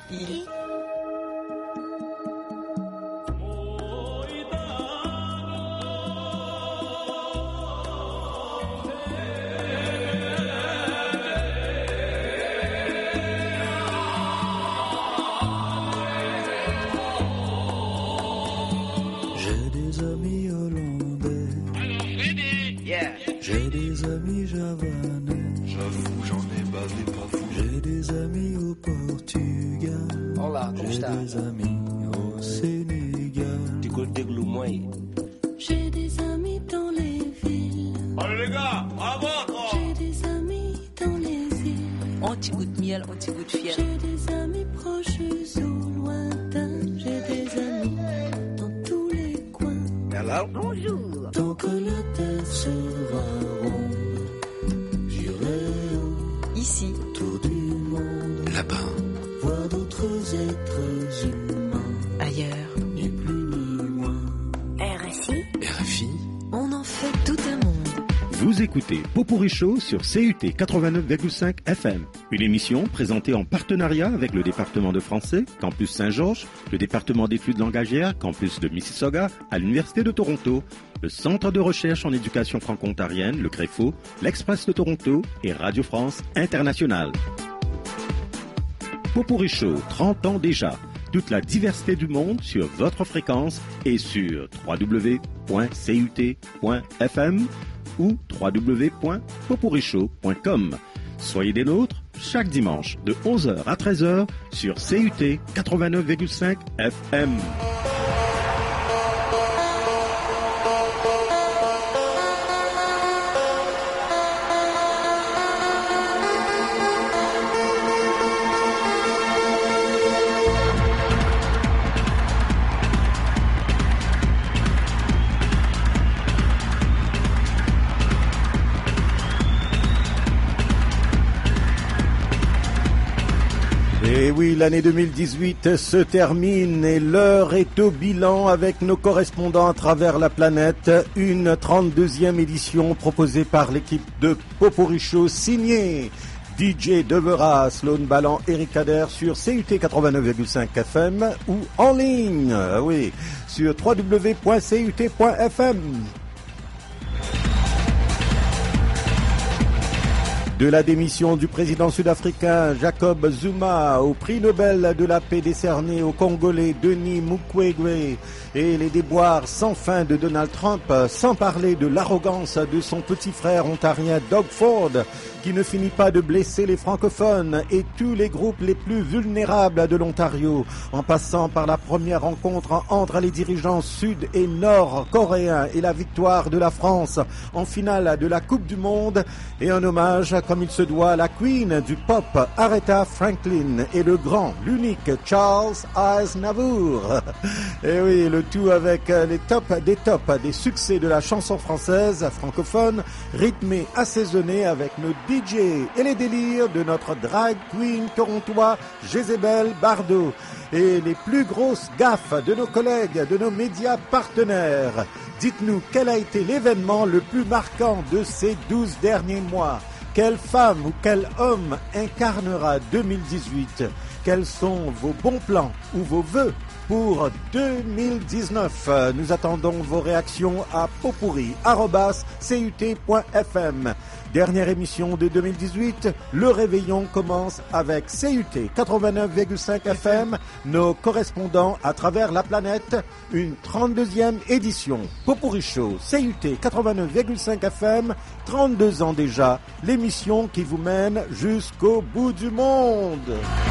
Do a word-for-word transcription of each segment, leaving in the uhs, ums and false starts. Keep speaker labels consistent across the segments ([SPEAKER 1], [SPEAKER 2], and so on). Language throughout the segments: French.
[SPEAKER 1] Il.
[SPEAKER 2] J'ai des amis hollandais. J'ai des amis javanais.
[SPEAKER 3] J'avoue, j'en ai bavé pas fou.
[SPEAKER 2] J'ai des amis au Portugal.
[SPEAKER 4] Olá, como
[SPEAKER 2] J'ai
[SPEAKER 4] está?
[SPEAKER 2] des amis au Sénégal.
[SPEAKER 5] J'ai des amis dans les villes.
[SPEAKER 3] Allez les gars, bravo toi.
[SPEAKER 5] J'ai des amis dans les îles.
[SPEAKER 1] Un petit goût de miel, un petit goût de fiel.
[SPEAKER 5] J'ai des amis proches ou lointains. J'ai des amis dans tous les coins.
[SPEAKER 3] Hello.
[SPEAKER 1] Bonjour.
[SPEAKER 2] Tant que la terre sera ronde, j'irai
[SPEAKER 1] Ici,
[SPEAKER 2] autour du monde.
[SPEAKER 3] Là-bas.
[SPEAKER 2] Voir d'autres êtres humains,
[SPEAKER 1] ailleurs.
[SPEAKER 2] ni plus ni moins.
[SPEAKER 5] R S I,
[SPEAKER 3] R F I.
[SPEAKER 1] On en fait tout un monde.
[SPEAKER 6] Vous écoutez Popurrí Show sur C U T quatre-vingt-neuf virgule cinq F M. Une émission présentée en partenariat avec le département de français, Campus Saint-Georges, le département d'études langagières, Campus de Mississauga, à l'Université de Toronto, le Centre de recherche en éducation franco-ontarienne, le CREFO, l'Express de Toronto et Radio France Internationale. Popurrí Show, trente ans déjà. Toute la diversité du monde sur votre fréquence et sur w w w point c u t point f m ou w w w point popurrishow point com. Soyez des nôtres chaque dimanche de onze heures à treize heures sur C U T quatre-vingt-neuf virgule cinq F M.
[SPEAKER 7] Et oui, l'année deux mille dix-huit se termine et l'heure est au bilan avec nos correspondants à travers la planète. Une trente-deuxième édition proposée par l'équipe de Popurrí Show, signée D J Devera, Sloan Ballan, Eric Kader sur C U T quatre-vingt-neuf virgule cinq F M ou en ligne, oui, sur w w w point c u t point f m. De la démission du président sud-africain Jacob Zuma au prix Nobel de la paix décerné au Congolais Denis Mukwege et les déboires sans fin de Donald Trump, sans parler de l'arrogance de son petit frère ontarien Doug Ford, qui ne finit pas de blesser les francophones et tous les groupes les plus vulnérables de l'Ontario, en passant par la première rencontre entre les dirigeants sud et nord-coréens et la victoire de la France en finale de la Coupe du Monde, et un hommage comme il se doit à la queen du pop Aretha Franklin et le grand, l'unique Charles Aznavour. Et oui, le tout avec les tops des tops des succès de la chanson française francophone, rythmé, assaisonné avec nos D J et les délires de notre drag queen torontois Jezebel Bardot et les plus grosses gaffes de nos collègues, de nos médias partenaires. Dites-nous quel a été l'événement le plus marquant de ces douze derniers mois. Quelle femme ou quel homme incarnera deux mille dix-huit? Quels sont vos bons plans ou vos vœux pour deux mille dix-neuf? Nous attendons vos réactions à popurri arobase c u t point f m. Dernière émission de deux mille dix-huit, le réveillon commence avec C U T quatre-vingt-neuf virgule cinq F M, nos correspondants à travers la planète, une trente-deuxième édition. Popurrí Show, C U T quatre-vingt-neuf virgule cinq F M, trente-deux ans déjà, l'émission qui vous mène jusqu'au bout du monde.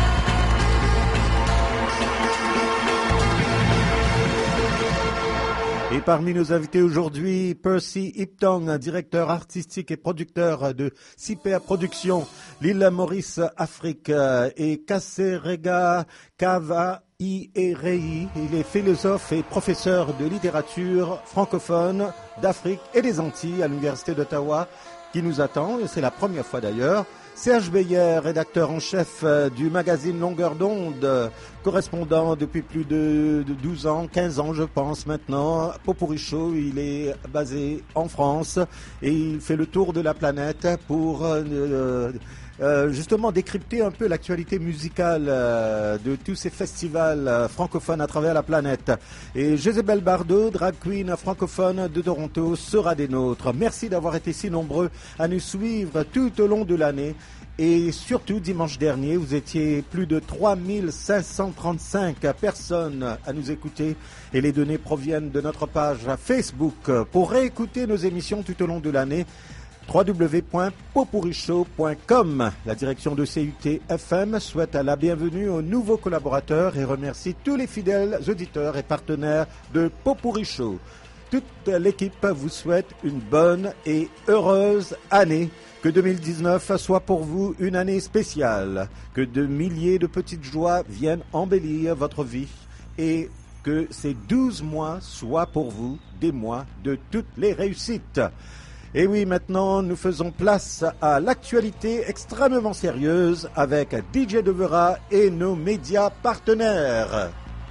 [SPEAKER 7] Et parmi nos invités aujourd'hui, Percy Iptong, directeur artistique et producteur de C P A Productions, l'île Maurice Afrique, et Kaserega Kava Ierei. Il est philosophe et professeur de littérature francophone d'Afrique et des Antilles à l'Université d'Ottawa, qui nous attend, et c'est la première fois d'ailleurs. Serge Beyer, rédacteur en chef du magazine Longueur d'onde, correspondant depuis plus de douze ans, quinze ans je pense maintenant. Popurrí Show, il est basé en France et il fait le tour de la planète pour euh, euh, justement décrypter un peu l'actualité musicale euh, de tous ces festivals euh, francophones à travers la planète. Et Jezebel Bardot, drag queen francophone de Toronto, sera des nôtres. Merci d'avoir été si nombreux à nous suivre tout au long de l'année. Et surtout, dimanche dernier, vous étiez plus de trois mille cinq cent trente-cinq personnes à nous écouter. Et les données proviennent de notre page Facebook. Pour réécouter nos émissions tout au long de l'année, w w w point popurrishow point com. La direction de C U T F M souhaite la bienvenue aux nouveaux collaborateurs et remercie tous les fidèles auditeurs et partenaires de Popurri Show. Toute l'équipe vous souhaite une bonne et heureuse année. Que deux mille dix-neuf soit pour vous une année spéciale. Que de milliers de petites joies viennent embellir votre vie. Et que ces douze mois soient pour vous des mois de toutes les réussites. Et oui, maintenant, nous faisons place à l'actualité extrêmement sérieuse avec D J Devera et nos médias partenaires.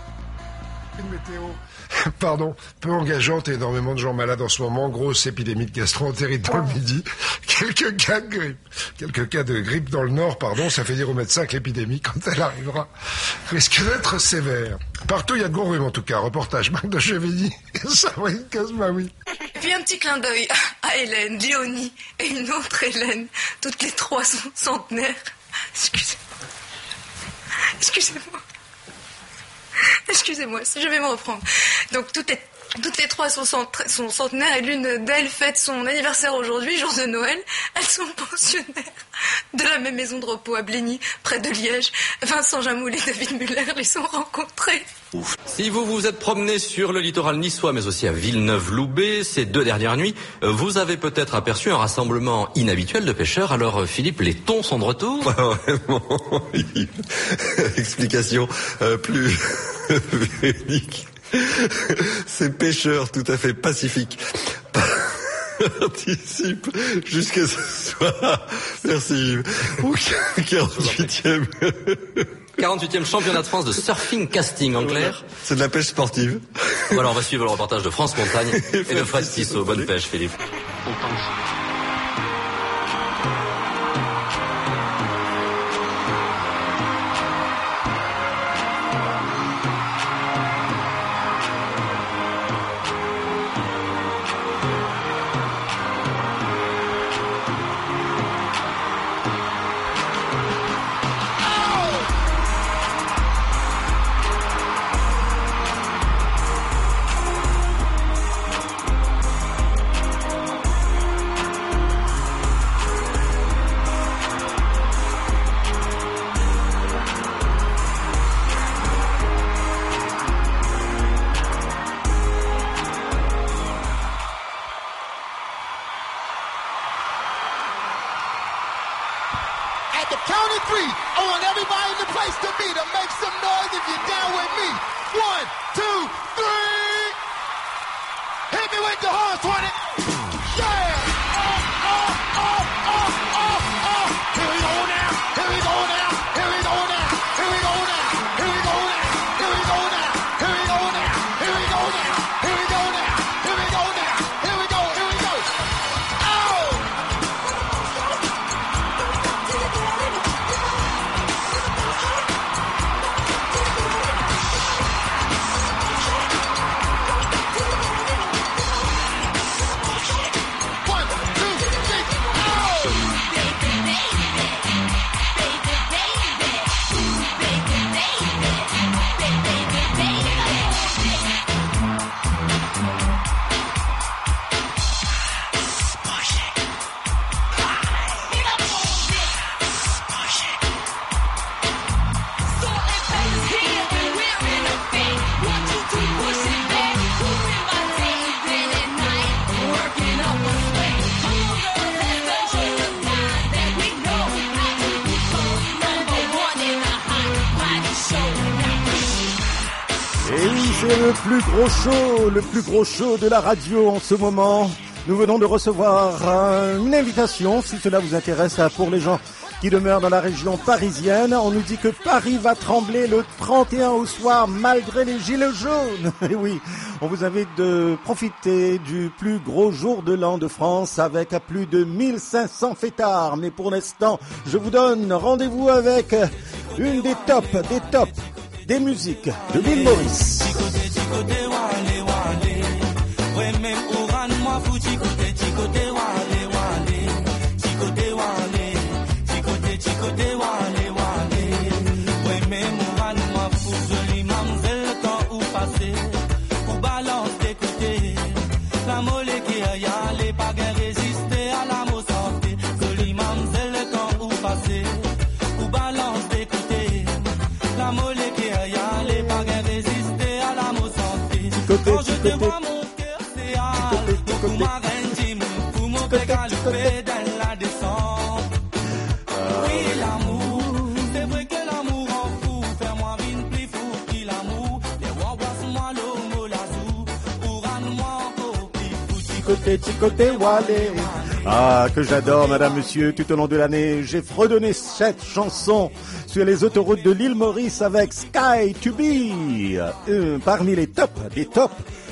[SPEAKER 4] Une météo, pardon, peu engageante et énormément de gens malades en ce moment. Grosse épidémie de gastro-entérite dans le midi. Quelques cas de grippe. Quelques cas de grippe dans le nord, pardon. Ça fait dire aux médecins que l'épidémie, quand elle arrivera, risque d'être sévère. Partout, il y a de gros rhumes en tout cas. Reportage Marc de Chevigny et Sandrine Cosmaoui.
[SPEAKER 8] Et puis un petit clin d'œil à Hélène, Léonie et une autre Hélène. Toutes les trois sont centenaires. Excusez-moi. Excusez-moi. Excusez-moi, je vais me reprendre. Donc toutes les, toutes les trois sont, centra- sont centenaires et l'une d'elles fête son anniversaire aujourd'hui, jour de Noël. Elles sont pensionnaires de la même maison de repos à Bligny, près de Liège. Vincent Jamoul et David Muller les sont rencontrés.
[SPEAKER 9] Si vous vous êtes promené sur le littoral niçois, mais aussi à Villeneuve-Loubet, ces deux dernières nuits, vous avez peut-être aperçu un rassemblement inhabituel de pêcheurs. Alors, Philippe, les thons sont de retour ?
[SPEAKER 10] Vraiment, explication euh, plus véridique. Ces pêcheurs tout à fait pacifiques participent jusqu'à ce soir. Merci Yves. Au quarante-huitième
[SPEAKER 9] quarante-huitième championnat de France de surfing casting en clair.
[SPEAKER 10] C'est de la pêche sportive.
[SPEAKER 9] Voilà, on va suivre le reportage de France Montagne et de Fred Tissot. Bonne pêche, Philippe.
[SPEAKER 7] Le plus gros show, le plus gros show de la radio en ce moment. Nous venons de recevoir euh, une invitation, si cela vous intéresse, pour les gens qui qui demeure dans la région parisienne. On nous dit que Paris va trembler le trente et un au soir malgré les gilets jaunes. Et oui, on vous invite de profiter du plus gros jour de l'an de France avec plus de mille cinq cents fêtards. Mais pour l'instant, je vous donne rendez-vous avec une des tops, des tops, des musiques de l'île Maurice.
[SPEAKER 5] Quand je te vois, mon cœur s'éhale. Beaucoup m'a rendu pour mon père galopé dans la descente. Oui, l'amour, c'est vrai que l'amour en fou. Fais-moi une plus fou qui l'amour. Les rois moi l'homme l'azou. Pour moi encore plus fou.
[SPEAKER 7] Côté, côté, walé. Ah, que j'adore, madame, monsieur, tout au long de l'année. J'ai fredonné cette chanson sur les autoroutes de l'île Maurice avec Sky to Be. Euh, parmi les tops, des tops.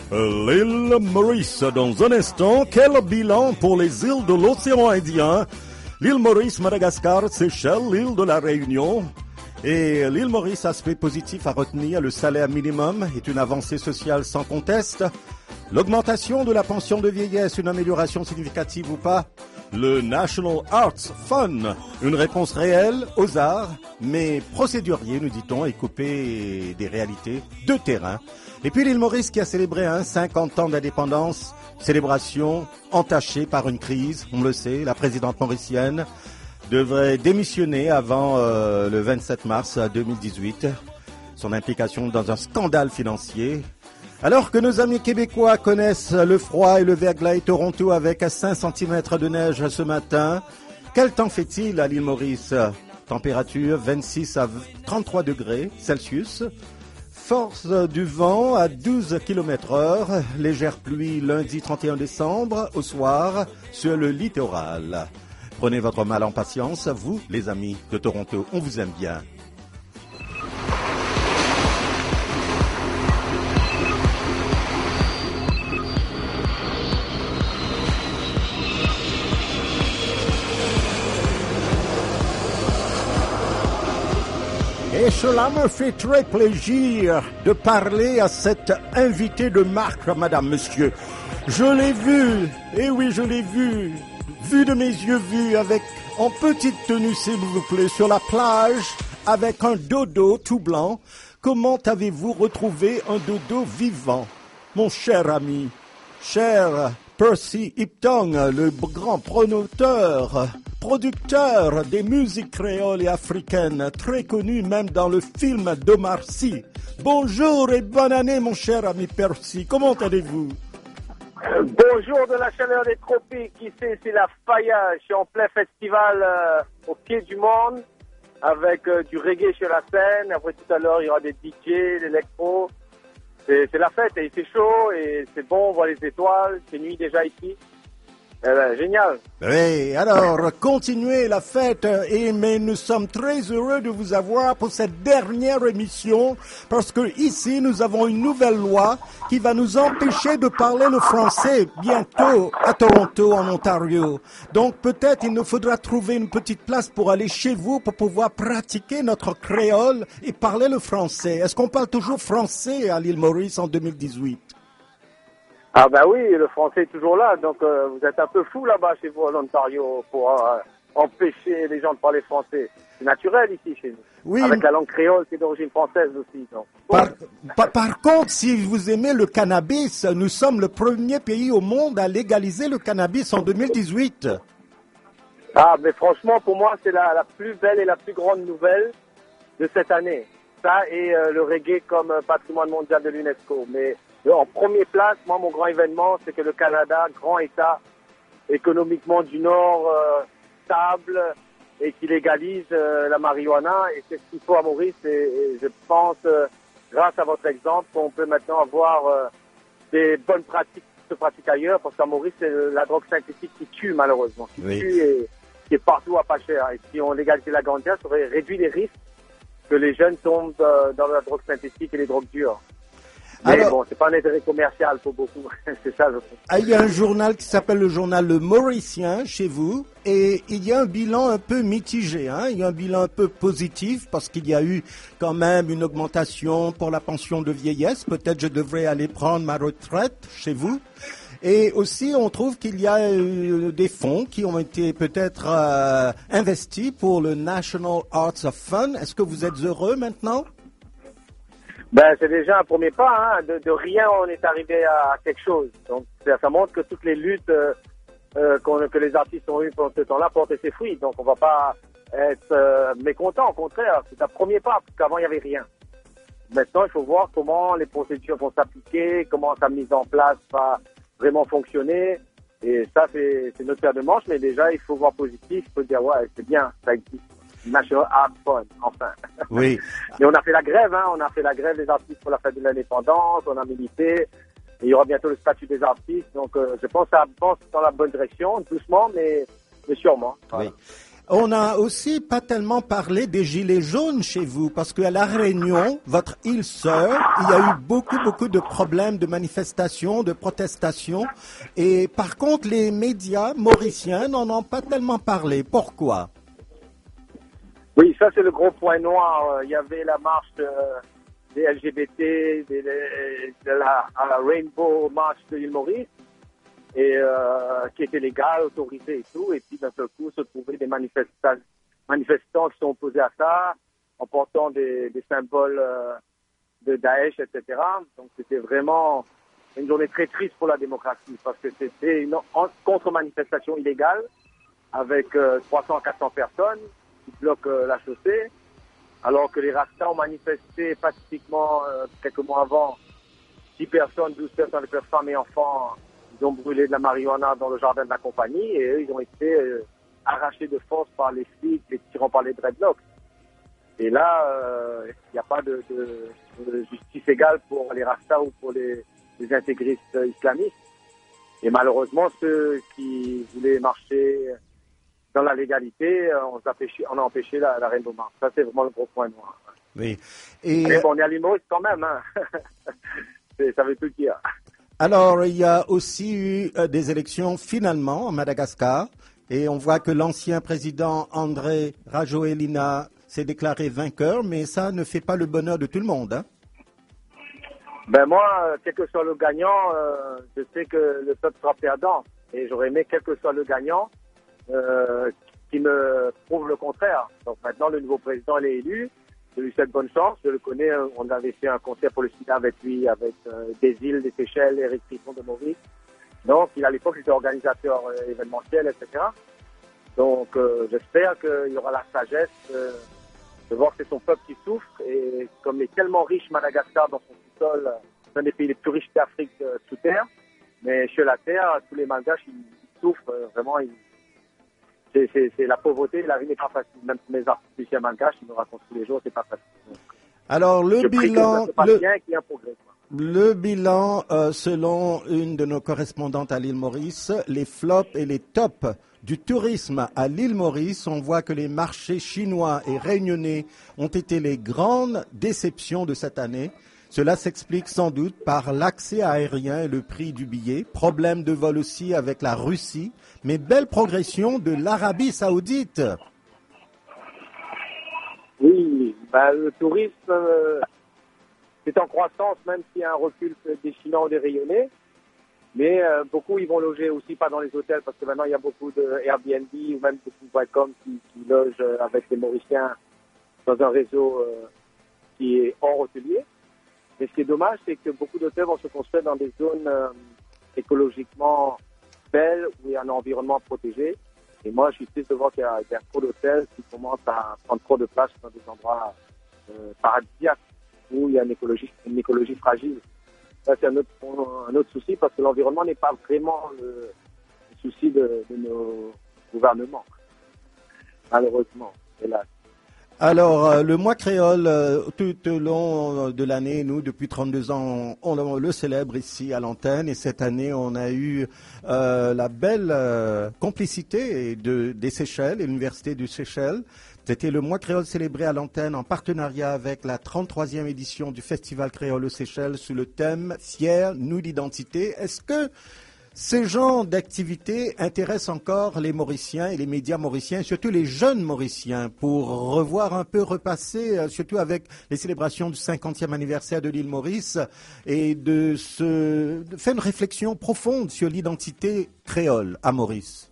[SPEAKER 7] L'île Maurice, dans un instant, quel bilan pour les îles de l'océan Indien? L'île Maurice, Madagascar, Seychelles, l'île de la Réunion. Et l'île Maurice, aspect positif à retenir, le salaire minimum est une avancée sociale sans conteste. L'augmentation de la pension de vieillesse, une amélioration significative ou pas? Le National Arts Fund, une réponse réelle aux arts, mais procédurier, nous dit-on, et coupé des réalités de terrain. Et puis l'île Maurice qui a célébré hein, cinquante ans d'indépendance, célébration entachée par une crise, on le sait, la présidente mauricienne devrait démissionner avant euh, le vingt-sept mars deux mille dix-huit, son implication dans un scandale financier. Alors que nos amis québécois connaissent le froid et le verglas, Toronto avec cinq centimètres de neige ce matin, quel temps fait-il à l'île Maurice? Température vingt-six à trente-trois degrés Celsius. Force du vent à douze kilomètres heure. Légère pluie lundi trente et un décembre au soir sur le littoral. Prenez votre mal en patience, vous les amis de Toronto, on vous aime bien. Et cela me fait très plaisir de parler à cette invitée de marque, madame, monsieur. Je l'ai vue, et oui, je l'ai vue, vue de mes yeux vus, avec, en petite tenue, s'il vous plaît, sur la plage, avec un dodo tout blanc. Comment avez-vous retrouvé un dodo vivant, mon cher ami, cher Percy Iptong, le grand promoteur, producteur des musiques créoles et africaines, très connu même dans le film d'Omar Sy. Bonjour et bonne année, mon cher ami Percy. Comment allez-vous?
[SPEAKER 11] Euh, bonjour de la chaleur des tropiques. Ici, c'est la Faya. Je suis en plein festival euh, au pied du monde avec euh, du reggae sur la scène. Après, tout à l'heure, il y aura des D J, l'électro. C'est, c'est la fête et il fait chaud et c'est bon, on voit les étoiles. C'est nuit déjà ici. Eh ben, génial.
[SPEAKER 7] Oui, alors, continuez la fête, et, mais nous sommes très heureux de vous avoir pour cette dernière émission, parce que ici, nous avons une nouvelle loi qui va nous empêcher de parler le français bientôt à Toronto, en Ontario. Donc, peut-être il nous faudra trouver une petite place pour aller chez vous pour pouvoir pratiquer notre créole et parler le français. Est-ce qu'on parle toujours français à l'île Maurice en deux mille dix-huit?
[SPEAKER 11] Ah ben oui, le français est toujours là, donc euh, vous êtes un peu fou là-bas chez vous en Ontario pour euh, empêcher les gens de parler français. C'est naturel ici chez nous.
[SPEAKER 7] Oui.
[SPEAKER 11] Avec la langue créole qui est d'origine française aussi. Donc.
[SPEAKER 7] Par, par, par contre, si vous aimez le cannabis, nous sommes le premier pays au monde à légaliser le cannabis en deux mille dix-huit.
[SPEAKER 11] Ah mais franchement, pour moi, c'est la, la plus belle et la plus grande nouvelle de cette année. Ça et euh, le reggae comme euh, patrimoine mondial de l'UNESCO. Mais en premier place, moi, mon grand événement, c'est que le Canada, grand État économiquement du Nord, euh, stable, et qui légalise euh, la marijuana. Et c'est ce qu'il faut à Maurice. Et, et je pense, euh, grâce à votre exemple, qu'on peut maintenant avoir euh, des bonnes pratiques qui se pratiquent ailleurs. Parce qu'à Maurice, c'est la drogue synthétique qui tue, malheureusement. Qui
[SPEAKER 7] oui.
[SPEAKER 11] tue et qui est partout à pas cher. Et si on légalisait la ganja, ça aurait réduit les risques que les jeunes tombent euh, dans la drogue synthétique et les drogues dures. Mais
[SPEAKER 7] Alors,
[SPEAKER 11] bon, c'est pas un intérêt commercial pour beaucoup. C'est ça, je pense.
[SPEAKER 7] ah, il y a un journal qui s'appelle le journal Le Mauricien chez vous et il y a un bilan un peu mitigé. Hein. Il y a un bilan un peu positif parce qu'il y a eu quand même une augmentation pour la pension de vieillesse. Peut-être je devrais aller prendre ma retraite chez vous. Et aussi, on trouve qu'il y a eu des fonds qui ont été peut-être euh, investis pour le National Arts of Fun. Est-ce que vous êtes heureux maintenant?
[SPEAKER 11] Ben, c'est déjà un premier pas, hein. De, de rien, on est arrivé à quelque chose. Donc, ça, ça montre que toutes les luttes euh, euh, qu'on, que les artistes ont eues pendant ce temps-là portent ses fruits. Donc, on va pas être euh, mécontent. Au contraire, c'est un premier pas, parce qu'avant, il n'y avait rien. Maintenant, il faut voir comment les procédures vont s'appliquer, comment sa mise en place va vraiment fonctionner. Et ça, c'est, c'est notre paire de manches. Mais déjà, il faut voir positif. Il faut dire, ouais, c'est bien, ça existe. National Art Fund, enfin.
[SPEAKER 7] Oui.
[SPEAKER 11] Mais on a fait la grève, hein. On a fait la grève des artistes pour la fête de l'indépendance. On a milité. Et il y aura bientôt le statut des artistes. Donc, euh, je pense que ça avance dans la bonne direction, doucement, mais, mais sûrement. Voilà.
[SPEAKER 7] Oui. On a aussi pas tellement parlé des gilets jaunes chez vous, parce qu'à La Réunion, votre île sœur, il y a eu beaucoup, beaucoup de problèmes de manifestations, de protestations. Et par contre, les médias mauriciens n'en ont pas tellement parlé. Pourquoi?
[SPEAKER 11] Oui, ça c'est le gros point noir. Il y avait la marche euh, des L G B T, des, de la, à la Rainbow March de l'île Maurice, et euh, qui était légale, autorisée et tout. Et puis d'un seul coup, se trouvaient des manifestants, manifestants qui sont opposés à ça, en portant des, des symboles euh, de Daesh, et cetera. Donc c'était vraiment une journée très triste pour la démocratie, parce que c'était une contre-manifestation illégale avec euh, trois cents à quatre cents personnes qui bloquent euh, la chaussée, alors que les Rastas ont manifesté pacifiquement euh, quelques mois avant. dix personnes, douze personnes, les femmes et enfants, ils ont brûlé de la marijuana dans le jardin de la compagnie et eux, ils ont été euh, arrachés de force par les flics, les tirant par les dreadlocks. Et là, il euh, n'y a pas de, de, de justice égale pour les Rastas ou pour les, les intégristes islamistes. Et malheureusement, ceux qui voulaient marcher dans la légalité, on a empêché, on a empêché la, la Rainbow March. Ça, c'est vraiment le gros point noir.
[SPEAKER 7] Oui. Et
[SPEAKER 11] mais bon, on est à l'île Maurice quand même. Hein. Ça veut tout dire.
[SPEAKER 7] Alors, il y a aussi eu euh, des élections finalement à Madagascar. Et on voit que l'ancien président André Rajoelina s'est déclaré vainqueur, mais ça ne fait pas le bonheur de tout le monde. Hein?
[SPEAKER 11] Ben moi, quel que soit le gagnant, euh, je sais que le peuple sera perdant. Et j'aurais aimé, quel que soit le gagnant, Euh, qui me prouve le contraire. Donc maintenant, le nouveau président, il est élu. Je lui souhaite bonne chance. Je le connais. On avait fait un concert pour le sida avec lui, avec euh, des îles, des Seychelles, Eric Trisson de Maurice. Donc, il, à l'époque, il était organisateur euh, événementiel, et cetera. Donc, euh, j'espère qu'il y aura la sagesse euh, de voir que c'est son peuple qui souffre. Et comme il est tellement riche, Madagascar, dans son sous-sol, c'est un des pays les plus riches d'Afrique euh, sous terre. Mais sur la terre, tous les Malgaches, ils, ils souffrent euh, vraiment. Ils, C'est, c'est, c'est la pauvreté, la vie n'est pas facile. Même mes artistes malgaches, ils me racontent tous les jours, c'est pas facile. Donc,
[SPEAKER 7] alors, le bilan, le,
[SPEAKER 11] bien, qu'il y ait un progrès, quoi.
[SPEAKER 7] Le bilan, euh, selon une de nos correspondantes à l'île Maurice, les flops et les tops du tourisme à l'île Maurice, on voit que les marchés chinois et réunionnais ont été les grandes déceptions de cette année. Cela s'explique sans doute par l'accès aérien et le prix du billet, problème de vol aussi avec la Russie, mais belle progression de l'Arabie Saoudite.
[SPEAKER 11] Oui, ben, le tourisme, euh, c'est en croissance, même s'il y a un recul des Chinois ou des Rayonnais. Mais euh, beaucoup, ils vont loger aussi pas dans les hôtels, parce que maintenant, il y a beaucoup de Airbnb ou même de Booking.com qui, qui logent avec les Mauriciens dans un réseau euh, qui est hors hôtelier. Mais ce qui est dommage, c'est que beaucoup d'hôtels vont se construire dans des zones euh, écologiquement belles, où il y a un environnement protégé. Et moi, je suis triste de voir qu'il y a, qu'il y a trop d'hôtels qui commencent à prendre trop de place dans des endroits euh, paradisiaques, où il y a une écologie, une écologie fragile. Ça, c'est un autre, un autre souci, parce que l'environnement n'est pas vraiment le, le souci de, de nos gouvernements, malheureusement, hélas.
[SPEAKER 7] Alors, euh, le mois créole, euh, tout au long de l'année, nous, depuis trente-deux ans, on, on le célèbre ici à l'antenne. Et cette année, on a eu euh, la belle euh, complicité de, des Seychelles et l'Université du Seychelles. C'était le mois créole célébré à l'antenne en partenariat avec la trente-troisième édition du Festival créole aux Seychelles sous le thème « Fier, nous l'identité ». Est-ce que ces genres d'activités intéressent encore les Mauriciens et les médias mauriciens, surtout les jeunes Mauriciens, pour revoir un peu, repasser, euh, surtout avec les célébrations du cinquantième anniversaire de l'île Maurice, et de, se, de faire une réflexion profonde sur l'identité créole à Maurice?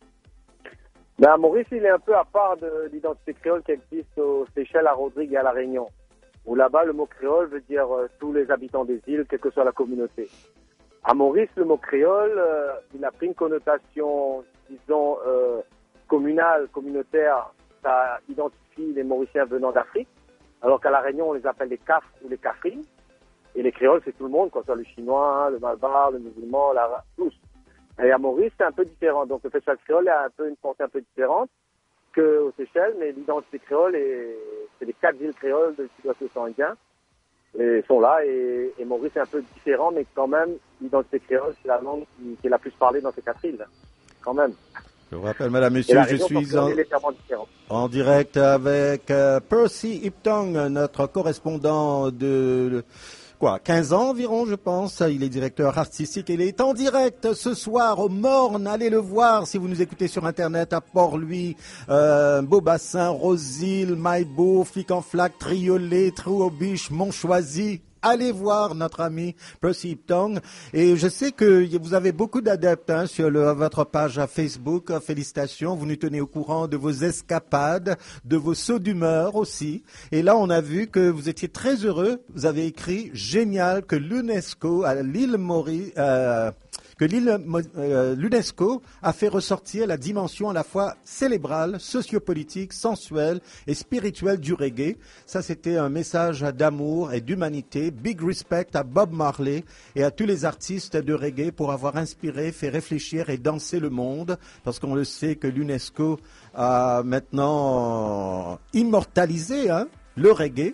[SPEAKER 11] Ben, à Maurice, il est un peu à part de l'identité créole qui existe aux Seychelles, à Rodrigue et à La Réunion, où là-bas, le mot créole veut dire euh, tous les habitants des îles, quelle que soit la communauté. À Maurice, le mot créole, euh, il a pris une connotation, disons, euh, communale, communautaire. Ça identifie les Mauriciens venant d'Afrique, alors qu'à La Réunion, on les appelle les Cafres ou les Cafrines. Et les créoles, c'est tout le monde, quoi, soit le chinois, le malbar, le musulman, l'arabe, tous. Et à Maurice, c'est un peu différent. Donc le festival créole a un peu une portée un peu différente qu'aux Seychelles, mais l'identité créole, est, c'est les quatre îles créoles de sud-ouest océan Indien. Et sont là, et, et Maurice est un peu différent, mais quand même, l'identité créole, c'est la langue qui, qui est la plus parlée dans ces quatre îles, quand même.
[SPEAKER 7] Je vous rappelle, madame, monsieur, je suis en, en direct avec euh, Percy Iptong, notre correspondant de, de quoi, quinze ans environ, je pense. Il est directeur artistique et il est en direct ce soir au Morne. Allez le voir si vous nous écoutez sur Internet à Port-Louis, euh, Beaubassin, Rosille, Maïbo, Flic-en-Flac, Triolet, Trouobiche, Montchoisy. Allez voir notre ami Percy Iptong. Et je sais que vous avez beaucoup d'adeptes hein, sur le, votre page Facebook. Félicitations, vous nous tenez au courant de vos escapades, de vos sauts d'humeur aussi. Et là, on a vu que vous étiez très heureux. Vous avez écrit « Génial que l'UNESCO, à l'île Maurice... Euh, que l'île, euh, l'UNESCO a fait ressortir la dimension à la fois célébrale, sociopolitique, sensuelle et spirituelle du reggae. Ça, c'était un message d'amour et d'humanité. Big respect à Bob Marley et à tous les artistes de reggae pour avoir inspiré, fait réfléchir et danser le monde. Parce qu'on le sait que l'UNESCO a maintenant immortalisé hein, le reggae.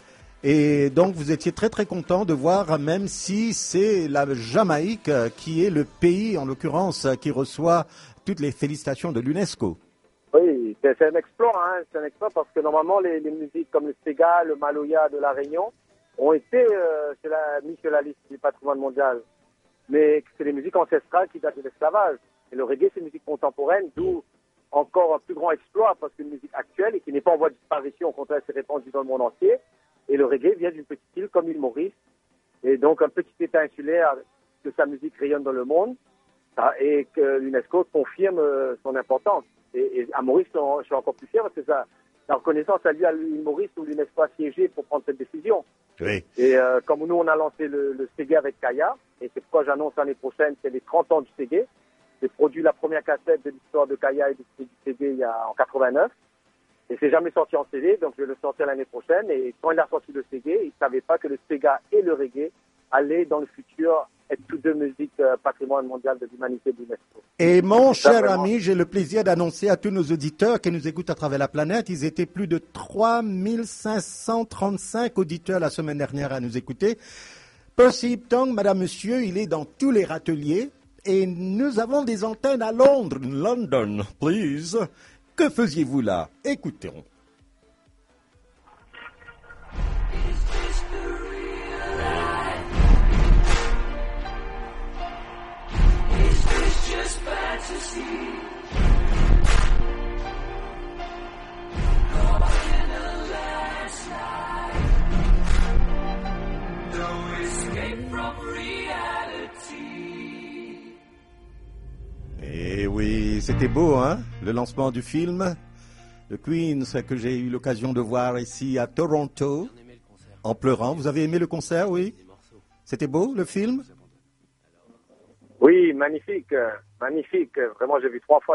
[SPEAKER 7] Et donc, vous étiez très, très content de voir, même si c'est la Jamaïque qui est le pays, en l'occurrence, qui reçoit toutes les félicitations de l'UNESCO.
[SPEAKER 11] Oui, c'est, c'est un exploit, hein, c'est un exploit parce que normalement, les, les musiques comme le Sega, le Maloya de La Réunion ont été euh, sur la, mis sur la liste du patrimoine mondial. Mais c'est les musiques ancestrales qui datent de l'esclavage. Et le reggae, c'est une musique contemporaine, d'où encore un plus grand exploit parce qu'une musique actuelle et qui n'est pas en voie de disparition, au contraire, c'est répandu dans le monde entier. Et le reggae vient d'une petite île comme l'île Maurice, et donc un petit état insulaire que sa musique rayonne dans le monde, et que l'UNESCO confirme son importance. Et, et à Maurice, je suis encore plus fier parce que ça, la reconnaissance a lieu à l'île Maurice où l'UNESCO a siégé pour prendre cette décision.
[SPEAKER 7] Oui.
[SPEAKER 11] Et euh, comme nous, on a lancé le, le Ségué avec Kaya, et c'est pourquoi j'annonce l'année prochaine, c'est les trente ans du Ségué. J'ai produit la première cassette de l'histoire de Kaya et du Ségué il y a, en quatre-vingt-neuf. Et c'est jamais sorti en C D, donc je vais le sortir l'année prochaine. Et quand il a sorti le Ségué, il ne savait pas que le Sega et le reggae allaient dans le futur être tous deux musiques euh, patrimoine mondial de l'humanité de l'UNESCO.
[SPEAKER 7] Et mon
[SPEAKER 11] ça,
[SPEAKER 7] cher
[SPEAKER 11] vraiment...
[SPEAKER 7] ami, j'ai le plaisir d'annoncer à tous nos auditeurs qui nous écoutent à travers la planète, ils étaient plus de trois mille cinq cent trente-cinq auditeurs la semaine dernière à nous écouter. Percy Iptong, madame, monsieur, il est dans tous les râteliers. Et nous avons des antennes à Londres. London, please. Que faisiez-vous là? Écoutons. Et oui, c'était beau, hein, le lancement du film The Queen, ce que j'ai eu l'occasion de voir ici à Toronto, en pleurant. Vous avez aimé le concert, oui? C'était beau, le film?
[SPEAKER 11] Oui, magnifique, magnifique. Vraiment, j'ai vu trois fois déjà.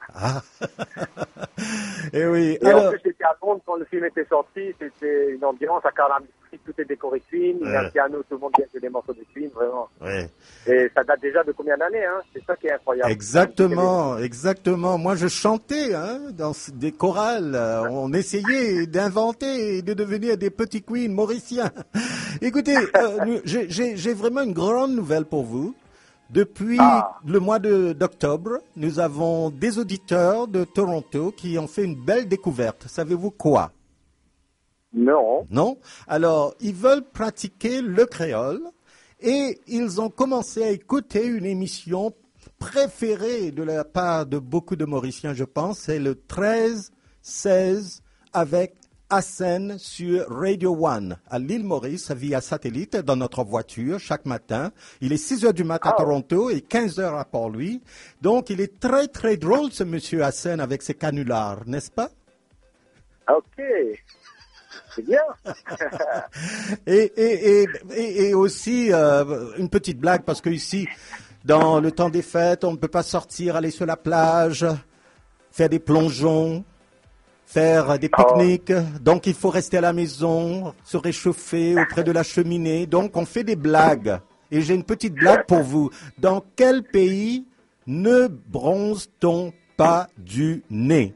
[SPEAKER 7] Ah. Et oui.
[SPEAKER 11] Et
[SPEAKER 7] Alors...
[SPEAKER 11] en plus, j'étais à Londres quand le film était sorti. C'était une ambiance à Carnaby Street, tout est décoré Queen. Il y a un piano, tout le monde vient jouer des morceaux de Queen, vraiment.
[SPEAKER 7] Ouais.
[SPEAKER 11] Et ça date déjà de combien d'années, hein? C'est ça qui est incroyable.
[SPEAKER 7] Exactement, exactement. Moi, je chantais hein, dans des chorales. On essayait d'inventer et de devenir des petits Queen mauriciens. Écoutez, euh, j'ai, j'ai, j'ai vraiment une grande nouvelle pour vous. Depuis ah. le mois de, d'octobre, nous avons des auditeurs de Toronto qui ont fait une belle découverte. Savez-vous quoi?
[SPEAKER 11] Non.
[SPEAKER 7] Non? Alors, ils veulent pratiquer le créole et ils ont commencé à écouter une émission préférée de la part de beaucoup de Mauriciens, je pense. C'est le treize seize avec Hassen sur Radio One à l'île Maurice via satellite dans notre voiture chaque matin. Il est six heures du matin à Toronto et quinze heures à Port-Louis. Donc, il est très, très drôle ce monsieur Hassen avec ses canulars, n'est-ce pas?
[SPEAKER 11] Ok. C'est bien.
[SPEAKER 7] et, et, et, et, et aussi, euh, une petite blague, parce que ici, dans le temps des fêtes, on ne peut pas sortir, aller sur la plage, faire des plongeons, faire des pique-niques. Oh. Donc, il faut rester à la maison, se réchauffer auprès de la cheminée. Donc, on fait des blagues. Et j'ai une petite blague pour vous. Dans quel pays ne bronze-t-on pas du nez?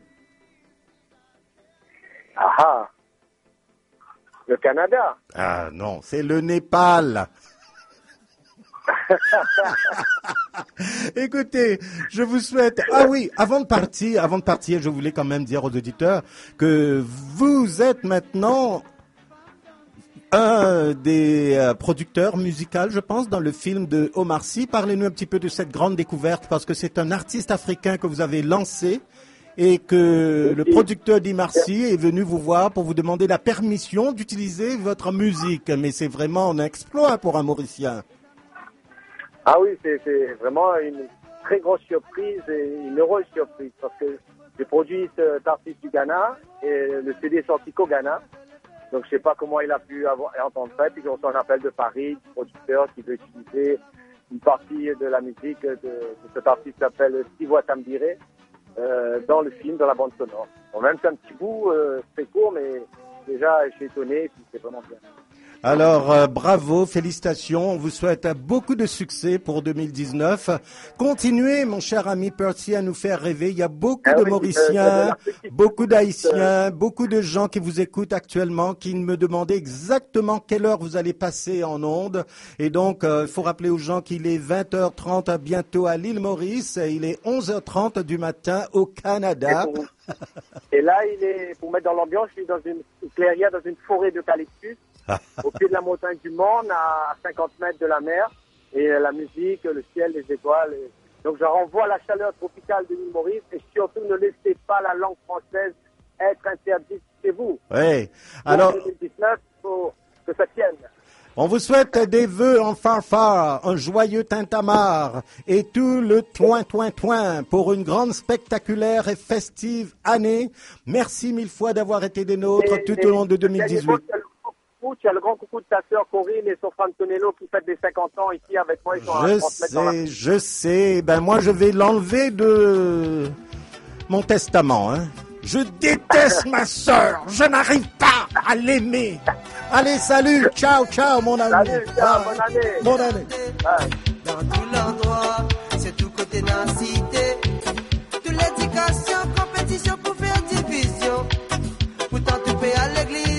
[SPEAKER 11] Ah ah. Le Canada.
[SPEAKER 7] Ah non, c'est le Népal. Écoutez, je vous souhaite... Ah oui, avant de partir, avant de partir, je voulais quand même dire aux auditeurs que vous êtes maintenant un des euh, producteurs musicaux, je pense, dans le film de Omar Sy. Parlez-nous un petit peu de cette grande découverte, parce que c'est un artiste africain que vous avez lancé et que le producteur d'Omar Sy est venu vous voir pour vous demander la permission d'utiliser votre musique. Mais c'est vraiment un exploit pour un Mauricien.
[SPEAKER 11] Ah oui, c'est, c'est vraiment une très grosse surprise et une heureuse surprise, parce que j'ai produit cet artiste du Ghana et le C D est sorti qu'au Ghana. Donc je sais pas comment il a pu avoir, entendre ça. Puis j'ai reçu un appel de Paris, du producteur qui veut utiliser une partie de la musique de, de cet artiste qui s'appelle Steve Watambire. Euh, dans le film, dans la bande sonore. Bon, même c'est un petit bout, euh, très court, mais déjà, je suis étonné, et puis c'est vraiment bien.
[SPEAKER 7] Alors, euh, bravo, félicitations. On vous souhaite beaucoup de succès pour deux mille dix-neuf. Continuez, mon cher ami Percy, à nous faire rêver. Il y a beaucoup ah de oui, Mauriciens, euh, beaucoup d'Haïtiens, euh... beaucoup de gens qui vous écoutent actuellement, qui me demandaient exactement quelle heure vous allez passer en ondes. Et donc, il euh, faut rappeler aux gens qu'il est vingt heures trente bientôt à l'île Maurice. Et il est onze heures trente du matin au Canada.
[SPEAKER 11] Et, pour... et là, il est, pour mettre dans l'ambiance, je suis dans une clairière, dans une forêt d'eucalyptus. Au pied de la montagne du Monde, à cinquante mètres de la mer, et la musique, le ciel, les étoiles. Et... Donc je renvoie la chaleur tropicale de l'île Maurice, et surtout ne laissez pas la langue française être interdite chez vous.
[SPEAKER 7] Oui. Alors.
[SPEAKER 11] deux mille dix-neuf, il faut que ça tienne.
[SPEAKER 7] On vous souhaite des vœux en fanfare, un joyeux tintamarre et tout le toin-toin-toin pour une grande, spectaculaire et festive année. Merci mille fois d'avoir été des nôtres et, tout et, au long de deux mille dix-huit.
[SPEAKER 11] Il y a le grand coucou de ta sœur Corinne et son frère Tonello qui fête des cinquante ans ici avec moi. Ils sont
[SPEAKER 7] je sais, dans la... je sais. Ben moi, je vais l'enlever de mon testament. Hein. Je déteste ma sœur. Je n'arrive pas à l'aimer. Allez, salut. Ciao, ciao, mon ami.
[SPEAKER 11] Salut, ciao, bonne année.
[SPEAKER 7] Bonne année.
[SPEAKER 11] Ouais.
[SPEAKER 5] Dans tout l'endroit, c'est tout côté dans la cité. Toute l'éducation, compétition pour faire division. Pourtant, tu payes à l'église.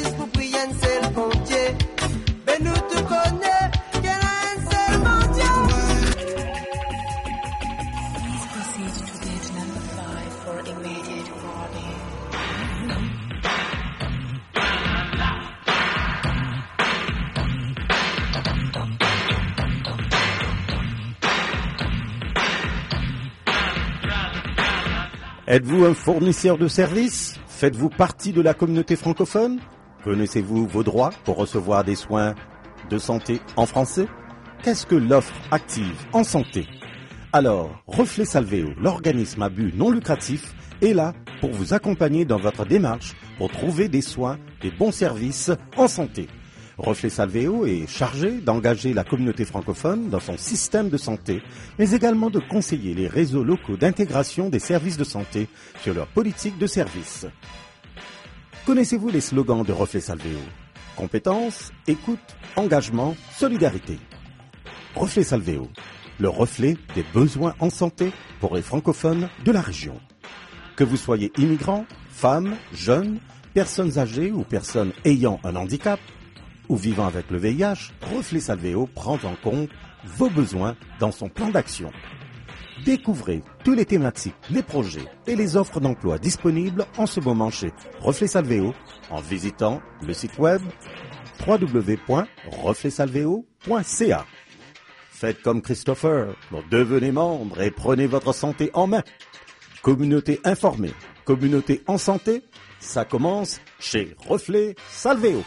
[SPEAKER 7] Êtes-vous un fournisseur de services? Faites-vous partie de la communauté francophone? Connaissez-vous vos droits pour recevoir des soins de santé en français? Qu'est-ce que l'offre active en santé? Alors, Reflet Salvéo, l'organisme à but non lucratif, est là pour vous accompagner dans votre démarche pour trouver des soins et bons services en santé. Reflet Salvéo est chargé d'engager la communauté francophone dans son système de santé, mais également de conseiller les réseaux locaux d'intégration des services de santé sur leur politique de service. Connaissez-vous les slogans de Reflet Salvéo ? Compétence, écoute, engagement, solidarité. Reflet Salvéo, le reflet des besoins en santé pour les francophones de la région. Que vous soyez immigrants, femmes, jeunes, personnes âgées ou personnes ayant un handicap, ou vivant avec le V I H, Reflet Salvéo prend en compte vos besoins dans son plan d'action. Découvrez tous les thématiques, les projets et les offres d'emploi disponibles en ce moment chez Reflet Salvéo en visitant le site web w w w point reflet salvéo point c a. Faites comme Christopher, devenez membre et prenez votre santé en main. Communauté informée, communauté en santé, ça commence chez Reflet Salvéo.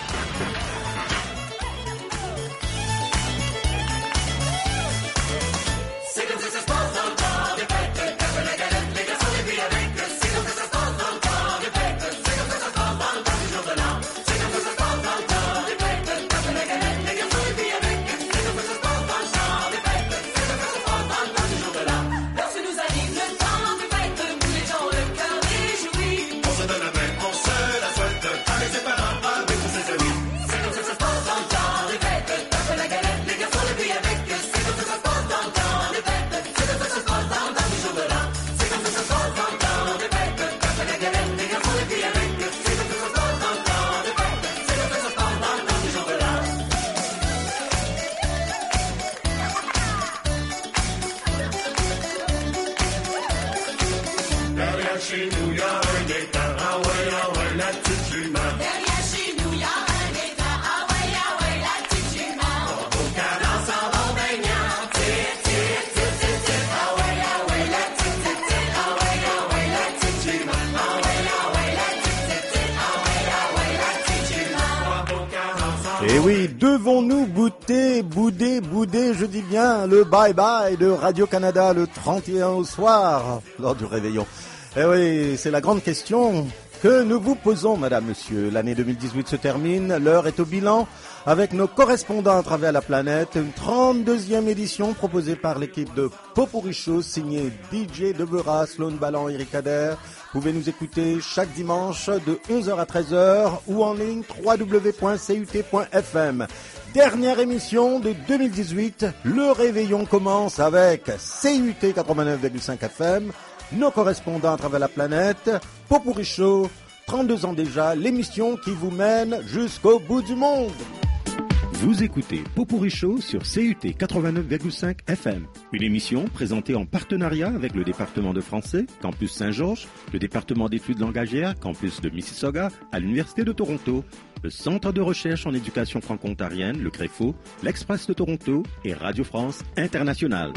[SPEAKER 7] Et oui, devons-nous bouder, bouder, bouder, je dis bien, le bye-bye de Radio-Canada le trente et un au soir, lors du réveillon. Eh oui, c'est la grande question que nous vous posons, madame, monsieur. L'année deux mille dix-huit se termine, l'heure est au bilan, avec nos correspondants à travers la planète. Une trente-deuxième édition proposée par l'équipe de Popurrí Show, signée D J Devera, Sloan Ballan, Eric Adair. Vous pouvez nous écouter chaque dimanche de onze heures à treize heures ou en ligne w w w point c u t point f m. Dernière émission de deux mille dix-huit, le réveillon commence avec C U T quatre-vingt-neuf virgule cinq F M, nos correspondants à travers la planète, Popurrí Show, trente-deux ans déjà, l'émission qui vous mène jusqu'au bout du monde.
[SPEAKER 6] Vous écoutez Popurrí Show sur C U T quatre-vingt-neuf virgule cinq F M, une émission présentée en partenariat avec le département de français, Campus Saint-Georges, le département d'études langagières, Campus de Mississauga, à l'Université de Toronto, le Centre de recherche en éducation franco-ontarienne, le CREFO, l'Express de Toronto et Radio France Internationale.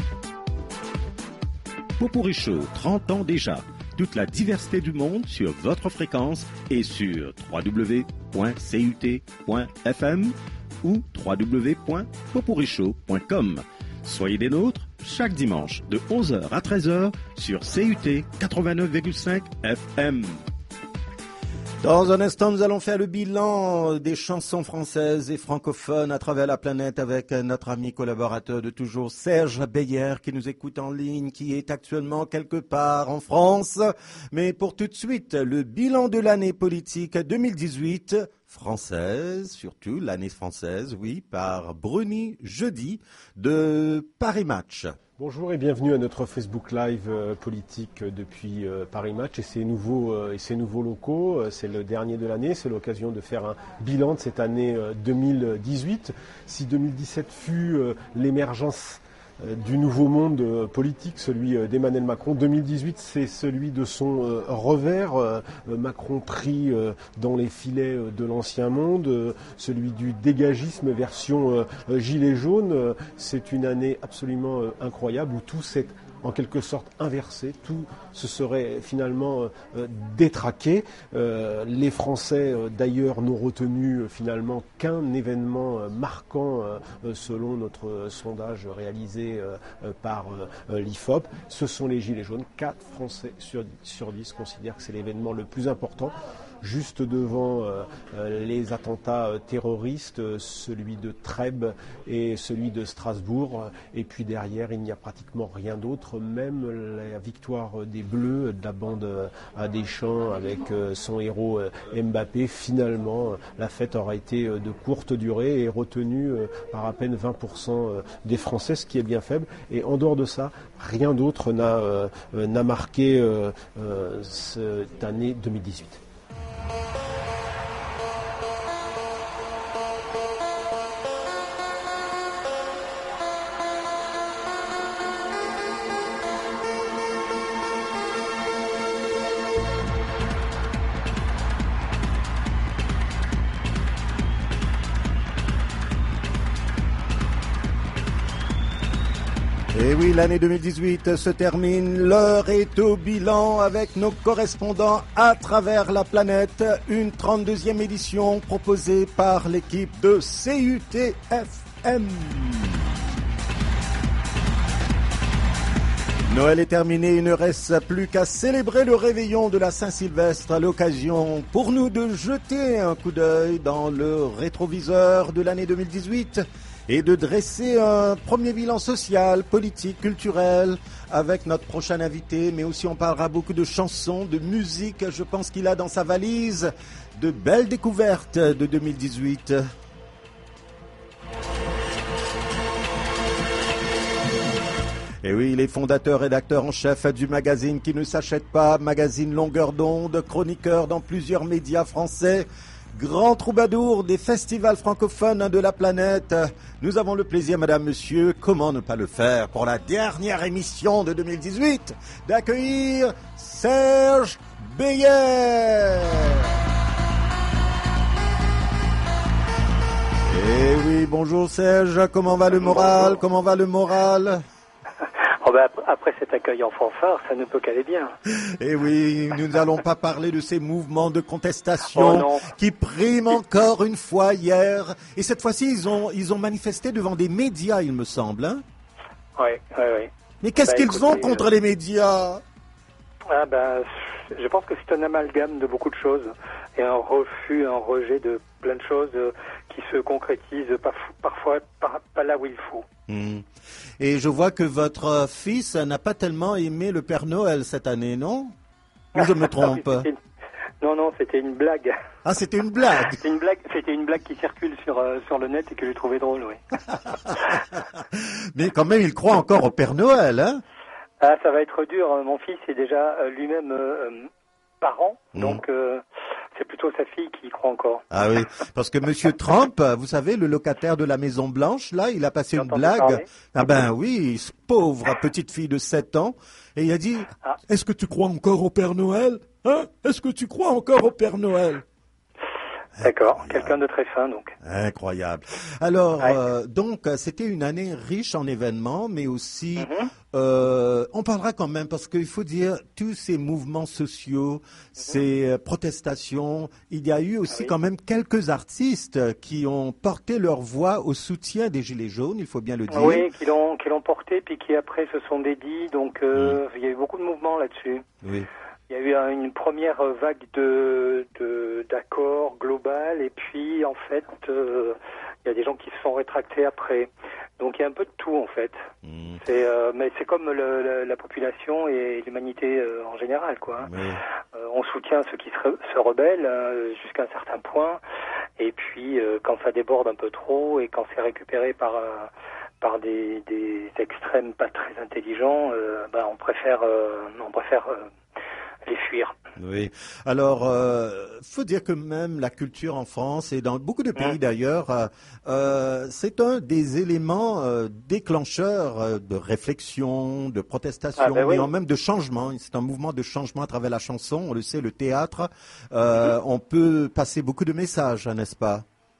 [SPEAKER 6] Popurrí Show, trente ans déjà. Toute la diversité du monde sur votre fréquence et sur w w w point c u t point f m ou w w w point popurrí show point com. Soyez des nôtres chaque dimanche de onze heures à treize heures sur C U T quatre-vingt-neuf virgule cinq F M.
[SPEAKER 7] Dans un instant, nous allons faire le bilan des chansons françaises et francophones à travers la planète avec notre ami collaborateur de toujours, Serge Beyer, qui nous écoute en ligne, qui est actuellement quelque part en France. Mais pour tout de suite, le bilan de l'année politique deux mille dix-huit, française, surtout l'année française, oui, par Bruni Jeudi de Paris Match.
[SPEAKER 12] Bonjour et bienvenue à notre Facebook Live euh, politique euh, depuis euh, Paris Match et ses nouveaux, euh, et ses nouveaux locaux. Euh, c'est le dernier de l'année, c'est l'occasion de faire un bilan de cette année euh, deux mille dix-huit. Si deux mille dix-sept fut euh, l'émergence euh, du nouveau monde euh, politique, celui euh, d'Emmanuel Macron, deux mille dix-huit c'est celui de son euh, revers. Euh, Macron pris euh, dans les filets euh, de l'ancien monde, euh, celui du dégagisme version euh, gilet jaune. Euh, c'est une année absolument euh, incroyable où tout s'est en quelque sorte inversé, tout se serait finalement euh, détraqué. Euh, les Français euh, d'ailleurs n'ont retenu euh, finalement qu'un événement euh, marquant euh, selon notre euh, sondage réalisé euh, euh, par euh, l'I F O P. Ce sont les Gilets jaunes. quatre Français sur, sur dix considèrent que c'est l'événement le plus important. juste devant euh, euh, les attentats euh, terroristes, euh, celui de Trèbes et celui de Strasbourg. Et puis derrière, il n'y a pratiquement rien d'autre. Même la victoire des Bleus, de la bande à Deschamps avec euh, son héros euh, Mbappé, finalement, la fête aura été euh, de courte durée et retenue euh, par à peine vingt pour cent des Français, ce qui est bien faible. Et en dehors de ça, rien d'autre n'a euh, n'a marqué euh, euh, cette année deux mille dix-huit.
[SPEAKER 7] Et oui, l'année deux mille dix-huit se termine, l'heure est au bilan avec nos correspondants à travers la planète. Une trente-deuxième édition proposée par l'équipe de C U T F M. Noël est terminé, il ne reste plus qu'à célébrer le réveillon de la Saint-Sylvestre, l'occasion pour nous de jeter un coup d'œil dans le rétroviseur de l'année deux mille dix-huit et de dresser un premier bilan social, politique, culturel avec notre prochain invité, mais aussi on parlera beaucoup de chansons, de musique. Je pense qu'il a dans sa valise de belles découvertes de deux mille dix-huit. Et oui, il est fondateur, rédacteur en chef du magazine qui ne s'achète pas, magazine longueur d'onde, chroniqueur dans plusieurs médias français, grand troubadour des festivals francophones de la planète. Nous avons le plaisir, madame, monsieur, comment ne pas le faire, pour la dernière émission de deux mille dix-huit, d'accueillir Serge Beyer. Et oui, bonjour Serge, comment va le moral, comment va le moral?
[SPEAKER 13] Oh ben après cet accueil en fanfare, ça ne peut qu'aller bien.
[SPEAKER 7] Et oui, nous n'allons pas parler de ces mouvements de contestation oh qui priment encore une fois hier. Et cette fois-ci, ils ont, ils ont manifesté devant des médias, il me semble. Hein
[SPEAKER 13] oui, oui, oui.
[SPEAKER 7] Mais qu'est-ce bah, qu'ils écoutez, ont contre euh... les médias?
[SPEAKER 13] Ah ben, je pense que c'est un amalgame de beaucoup de choses. Et un refus, un rejet de plein de choses euh, qui se concrétisent par, parfois par, pas là où il faut.
[SPEAKER 7] Mmh. Et je vois que votre fils n'a pas tellement aimé le Père Noël cette année, non? Ou je me trompe?
[SPEAKER 13] une... Non, non, c'était une blague.
[SPEAKER 7] Ah, c'était une blague.
[SPEAKER 13] C'était une blague, c'était une blague qui circule sur, euh, sur le net et que j'ai trouvé drôle, oui.
[SPEAKER 7] Mais quand même, il croit encore au Père Noël, hein?
[SPEAKER 13] Ah, ça va être dur. Mon fils est déjà euh, lui-même euh, parent, mmh. donc euh, c'est plutôt sa fille qui y croit encore.
[SPEAKER 7] Ah oui, parce que Monsieur Trump, vous savez, le locataire de la Maison Blanche, là, il a passé une blague. Parler. Ah ben oui, pauvre petite fille de sept ans, et il a dit ah. « Est-ce que tu crois encore au Père Noël? Hein? Est-ce que tu crois encore au Père Noël ?»
[SPEAKER 13] D'accord, quelqu'un de très fin donc.
[SPEAKER 7] Incroyable. Alors, ouais. euh, donc, c'était une année riche en événements, mais aussi, mm-hmm. euh, on parlera quand même, parce qu'il faut dire, tous ces mouvements sociaux, mm-hmm. ces protestations, il y a eu aussi oui. quand même quelques artistes qui ont porté leur voix au soutien des Gilets jaunes, il faut bien le dire.
[SPEAKER 13] Oui, qui l'ont, qui l'ont porté, puis qui après se sont dédits, donc euh, mm. il y a eu beaucoup de mouvements là-dessus.
[SPEAKER 7] Oui.
[SPEAKER 13] Il y a eu une première vague de, de d'accords global et puis en fait euh, il y a des gens qui se sont rétractés après. Donc il y a un peu de tout en fait. Mmh. C'est euh, mais c'est comme le, le, la population et l'humanité euh, en général quoi. Mmh. Euh, on soutient ceux qui se, se rebellent euh, jusqu'à un certain point et puis euh, quand ça déborde un peu trop et quand c'est récupéré par euh, par des, des extrêmes pas très intelligents, euh, bah on préfère euh, on préfère euh, les fuir.
[SPEAKER 7] Oui. Alors, euh, faut dire que même la culture en France et dans beaucoup de pays mmh. d'ailleurs, euh, c'est un des éléments euh, déclencheurs euh, de réflexion, de protestation, ah ben mais oui. en même de changement. C'est un mouvement de changement à travers la chanson. On le sait, le théâtre. Euh, mmh. On peut passer beaucoup de messages, n'est-ce pas?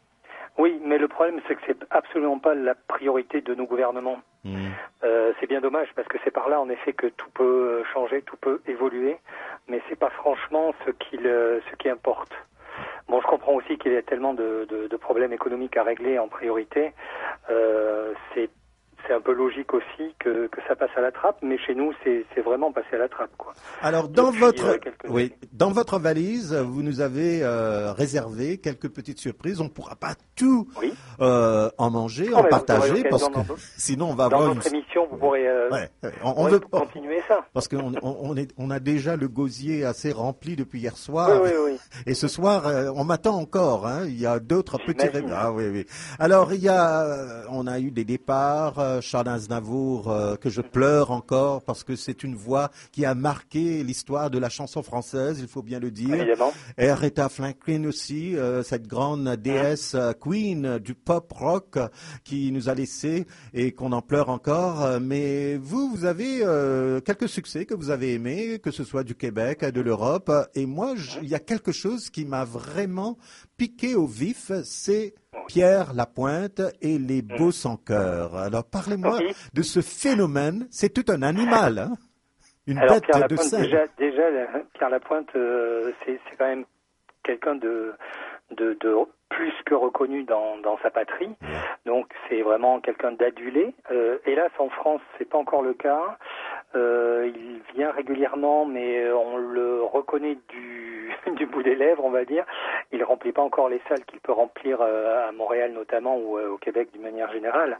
[SPEAKER 13] Oui, mais le problème, c'est que c'est absolument pas la priorité de nos gouvernements. Mmh. Euh, c'est bien dommage parce que c'est par là, en effet, que tout peut changer, tout peut évoluer, mais c'est pas franchement ce qui, le, ce qui importe. Bon, je comprends aussi qu'il y a tellement de, de, de problèmes économiques à régler en priorité. Euh, c'est, c'est un peu logique aussi que, que ça passe à la trappe, mais chez nous, c'est, c'est vraiment passé à la trappe, quoi.
[SPEAKER 7] Alors, dans
[SPEAKER 13] Depuis,
[SPEAKER 7] votre,
[SPEAKER 13] euh, quelques
[SPEAKER 7] oui,
[SPEAKER 13] années.
[SPEAKER 7] dans votre valise, vous nous avez euh, réservé quelques petites surprises. On ne pourra pas tout
[SPEAKER 13] oui.
[SPEAKER 7] euh, en manger,
[SPEAKER 13] Oh,
[SPEAKER 7] en
[SPEAKER 13] mais
[SPEAKER 7] partager,
[SPEAKER 13] vous
[SPEAKER 7] parce
[SPEAKER 13] aurez
[SPEAKER 7] que
[SPEAKER 13] l'occasion
[SPEAKER 7] sinon on va
[SPEAKER 13] Dans
[SPEAKER 7] avoir
[SPEAKER 13] notre
[SPEAKER 7] une...
[SPEAKER 13] émission, vous pourrez, euh,
[SPEAKER 7] Ouais, ouais. On,
[SPEAKER 13] vous
[SPEAKER 7] on
[SPEAKER 13] pourrez
[SPEAKER 7] veut
[SPEAKER 13] continuer ça.
[SPEAKER 7] parce qu'on on, on est, on a déjà le gosier assez rempli depuis hier soir.
[SPEAKER 13] Oui, oui, oui.
[SPEAKER 7] Et ce soir, euh, on m'attend encore. Hein. Il y a d'autres petits
[SPEAKER 13] J'imagine.
[SPEAKER 7] rêves. Ah oui, oui. Alors il y a, euh, on a eu des départs. Euh, Charles Aznavour, euh, que je pleure encore parce que c'est une voix qui a marqué l'histoire de la chanson française. Il faut bien le dire.
[SPEAKER 13] Évidemment.
[SPEAKER 7] Et Aretha Franklin aussi, euh, cette grande déesse euh, queen du pop rock euh, qui nous a laissé et qu'on en pleure encore. Euh, Mais vous, vous avez euh, quelques succès que vous avez aimés, que ce soit du Québec, de l'Europe. Et moi, je- il y a quelque chose qui m'a vraiment piqué au vif, c'est Pierre Lapointe et les Beaux sans cœur. Alors parlez-moi
[SPEAKER 13] Oui.
[SPEAKER 7] de ce phénomène. C'est tout un animal, hein, une
[SPEAKER 13] Alors,
[SPEAKER 7] bête
[SPEAKER 13] Pierre
[SPEAKER 7] de
[SPEAKER 13] Lapointe,
[SPEAKER 7] scène.
[SPEAKER 13] déjà, déjà, la- Pierre Lapointe, euh, c'est, c'est quand même quelqu'un de, de, de plus que reconnu dans, dans sa patrie. Donc, c'est vraiment quelqu'un d'adulé. Euh, hélas, en France, c'est pas encore le cas. Euh, il vient régulièrement, mais on le reconnaît du, du bout des lèvres, on va dire. Il remplit pas encore les salles qu'il peut remplir euh, à Montréal notamment ou euh, au Québec d'une manière générale.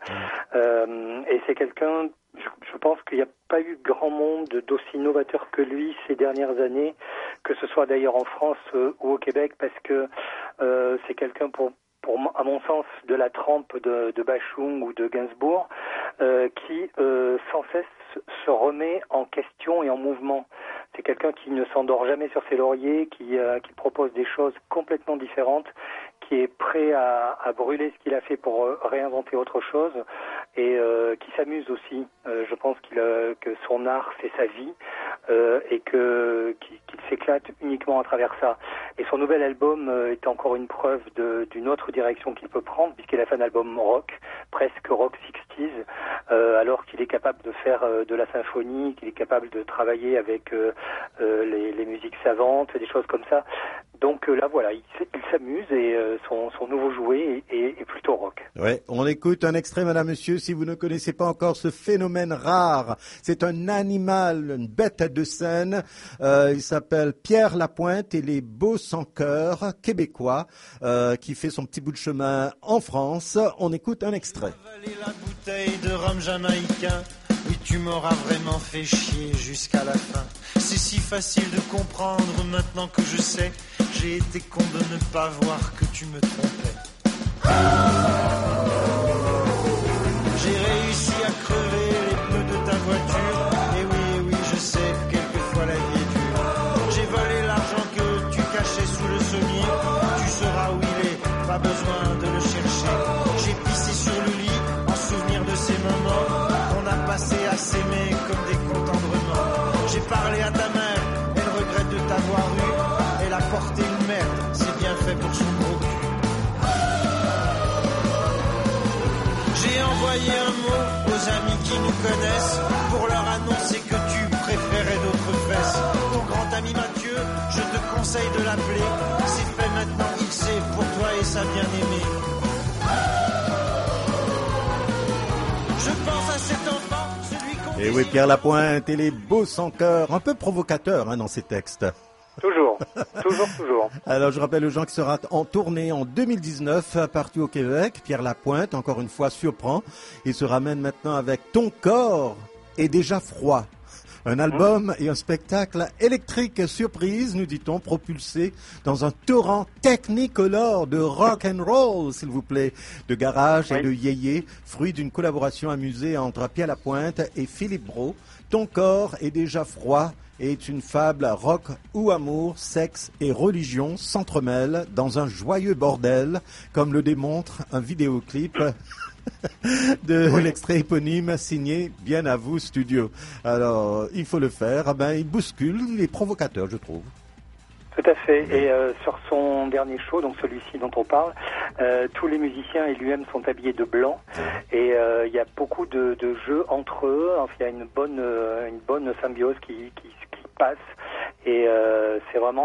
[SPEAKER 13] Euh, et c'est quelqu'un, je, je pense qu'il n'y a pas eu grand monde d'aussi novateur que lui ces dernières années, que ce soit d'ailleurs en France euh, ou au Québec, parce que euh, c'est quelqu'un pour pour moi, à mon sens, de la trempe de, de Bachung ou de Gainsbourg, euh, qui euh, sans cesse se remet en question et en mouvement. C'est quelqu'un qui ne s'endort jamais sur ses lauriers, qui, euh, qui propose des choses complètement différentes, qui est prêt à, à brûler ce qu'il a fait pour euh, réinventer autre chose, et euh, qui s'amuse aussi. Euh, je pense qu'il, euh, que son art, c'est sa vie, euh, et que, qu'il, qu'il s'éclate uniquement à travers ça. Et son nouvel album euh, est encore une preuve de, d'une autre direction qu'il peut prendre, puisqu'il a fait un album rock, presque rock soixante, euh, alors qu'il est capable de faire euh, de la symphonie, qu'il est capable de travailler avec euh, euh, les, les musiques savantes, des choses comme ça. Donc euh, là, voilà, il, il s'amuse et euh, son, son nouveau jouet est, est, est plutôt rock.
[SPEAKER 7] Ouais, on écoute un extrait, madame, monsieur, si vous ne connaissez pas encore ce phénomène rare. C'est un animal, une bête de scène. Euh, il s'appelle Pierre Lapointe et les Beaux sans cœur, québécois, euh, qui fait son petit bout de chemin en France. On écoute un extrait.
[SPEAKER 14] La bouteille de rhum jamaïcain, oui, tu m'auras vraiment fait chier jusqu'à la fin. C'est si facile de comprendre maintenant que je sais. J'ai été con de ne pas voir que tu me trompais. J'ai réussi à crever les pneus de ta voiture. Et oui, et oui, je sais que quelquefois la vie est dure. J'ai volé l'argent que tu cachais sous le sommier. Tu sauras où il est, pas besoin de le chercher. J'ai pissé sur le lit en souvenir de ces moments qu'on a passé à s'aimer comme des cons tendrement. J'ai parlé à ta mère, elle regrette de t'avoir eu. Elle a porté une merde, c'est bien fait pour son gros cul. J'ai envoyé un mot aux amis qui nous connaissent pour leur annoncer que tu préférais d'autres fesses. Ton grand ami Mathieu, je te conseille de l'appeler. C'est fait maintenant, il sait pour toi et sa bien-aimée. Je pense à cet enfant, celui qu'on...
[SPEAKER 7] Et oui, Pierre Lapointe et les Beaux sans cœur, un peu provocateur hein, dans ses textes.
[SPEAKER 13] Toujours, toujours, toujours.
[SPEAKER 7] Alors, je rappelle aux gens qui sera en tournée en deux mille dix-neuf, partout au Québec. Pierre Lapointe, encore une fois, surprend. Il se ramène maintenant avec Ton corps est déjà froid. Un album et un spectacle électrique surprise, nous dit-on, propulsé dans un torrent technicolore de rock and roll, s'il vous plaît, de garage et de yéyé, fruit d'une collaboration amusée entre Pierre Lapointe et Philippe Brault. Ton corps est déjà froid est une fable rock où amour, sexe et religion s'entremêlent dans un joyeux bordel, comme le démontre un vidéoclip de oui. l'extrait éponyme signé Bien à vous Studio. Alors, il faut le faire. Ah ben, il bouscule, il est provocateur, je trouve.
[SPEAKER 13] Tout à fait. Et euh, sur son dernier show, donc celui-ci dont on parle, euh, tous les musiciens et lui-même sont habillés de blanc. Et il euh, y a beaucoup de, de jeux entre eux. Enfin, il y a une bonne, euh, une bonne symbiose qui, qui, qui passe. Et euh, c'est vraiment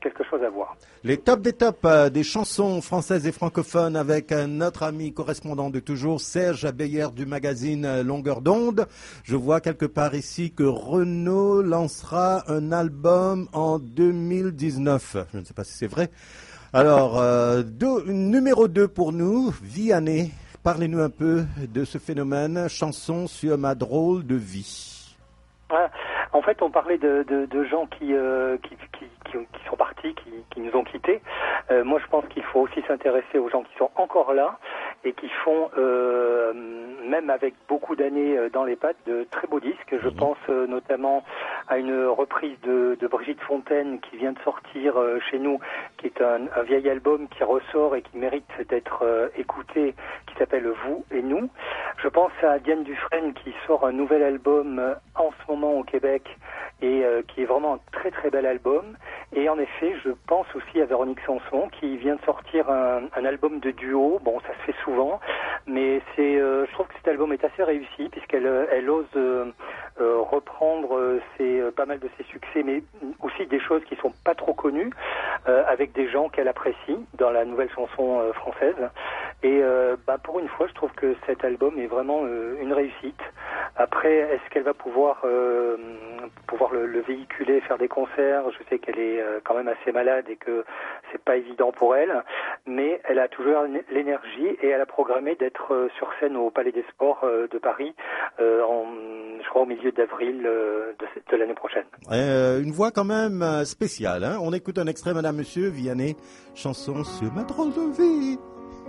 [SPEAKER 13] quelque chose à voir.
[SPEAKER 7] Les tops des tops euh, des chansons françaises et francophones avec euh, notre ami correspondant de toujours, Serge Beyer du magazine euh, Longueur d'onde. Je vois quelque part ici que Renaud lancera un album en deux mille dix-neuf. Je ne sais pas si c'est vrai. Alors, euh, deux, numéro deux pour nous, Vianney. Parlez-nous un peu de ce phénomène, chanson sur ma drôle de vie.
[SPEAKER 13] Ah, en fait, on parlait de, de, de gens qui, euh, qui, qui, qui, qui sont partis, qui, qui nous ont quittés. Euh, moi, je pense qu'il faut aussi s'intéresser aux gens qui sont encore là et qui font, euh, même avec beaucoup d'années dans les pattes, de très beaux disques. Je pense euh, notamment à une reprise de, de Brigitte Fontaine qui vient de sortir euh, chez nous, qui est un, un vieil album qui ressort et qui mérite d'être euh, écouté, qui s'appelle Vous et Nous. Je pense à Diane Dufresne qui sort un nouvel album euh, en ce moment au Québec et euh, qui est vraiment un très très bel album. Et en effet, je pense aussi à Véronique Sanson qui vient de sortir un, un album de duo. Bon, ça se fait souvent, mais c'est, euh, je trouve que cet album est assez réussi puisqu'elle elle ose euh, euh, reprendre euh, ses, euh, pas mal de ses succès, mais aussi des choses qui sont pas trop connues, euh, avec des gens qu'elle apprécie dans la nouvelle chanson euh, française. Et euh, bah, pour une fois, je trouve que cet album est vraiment euh, une réussite. Après, est-ce qu'elle va pouvoir euh, pouvoir le, le véhiculer, faire des concerts? Je sais qu'elle est euh, quand même assez malade et que c'est pas évident pour elle, mais elle a toujours l'énergie et elle a programmé d'être euh, sur scène au Palais des Sports euh, de Paris, euh, en, je crois au milieu d'avril euh, de, de l'année prochaine.
[SPEAKER 7] Euh, une voix quand même euh, spéciale. Hein. On écoute un extrait, Madame, Monsieur, Vianney, chanson sur ma drôle de vie.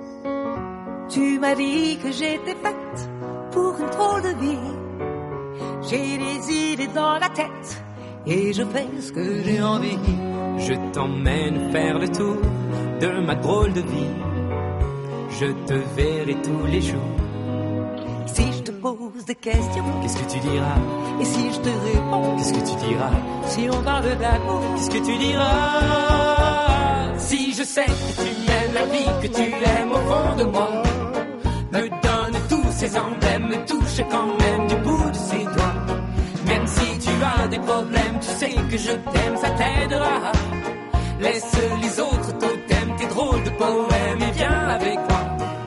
[SPEAKER 1] Tu m'as dit que j'étais faite pour une drôle de vie. J'ai des idées dans la tête et je fais ce que j'ai envie.
[SPEAKER 15] Je t'emmène faire le tour de ma drôle de vie. Je te verrai tous les jours.
[SPEAKER 1] Si je te pose des questions,
[SPEAKER 15] qu'est-ce que tu diras?
[SPEAKER 1] Et si je te réponds,
[SPEAKER 15] qu'est-ce que tu diras?
[SPEAKER 1] Si on parle d'amour,
[SPEAKER 15] qu'est-ce que tu diras? Si je sais que tu aimes la vie, que tu l'aimes au fond de moi, me donne tous ces emblèmes, me touche quand même du bout de ses doigts. Même si tu as des problèmes, tu sais que je t'aime, ça t'aidera. Laisse les autres totems, tes drôles de poèmes et viens avec moi.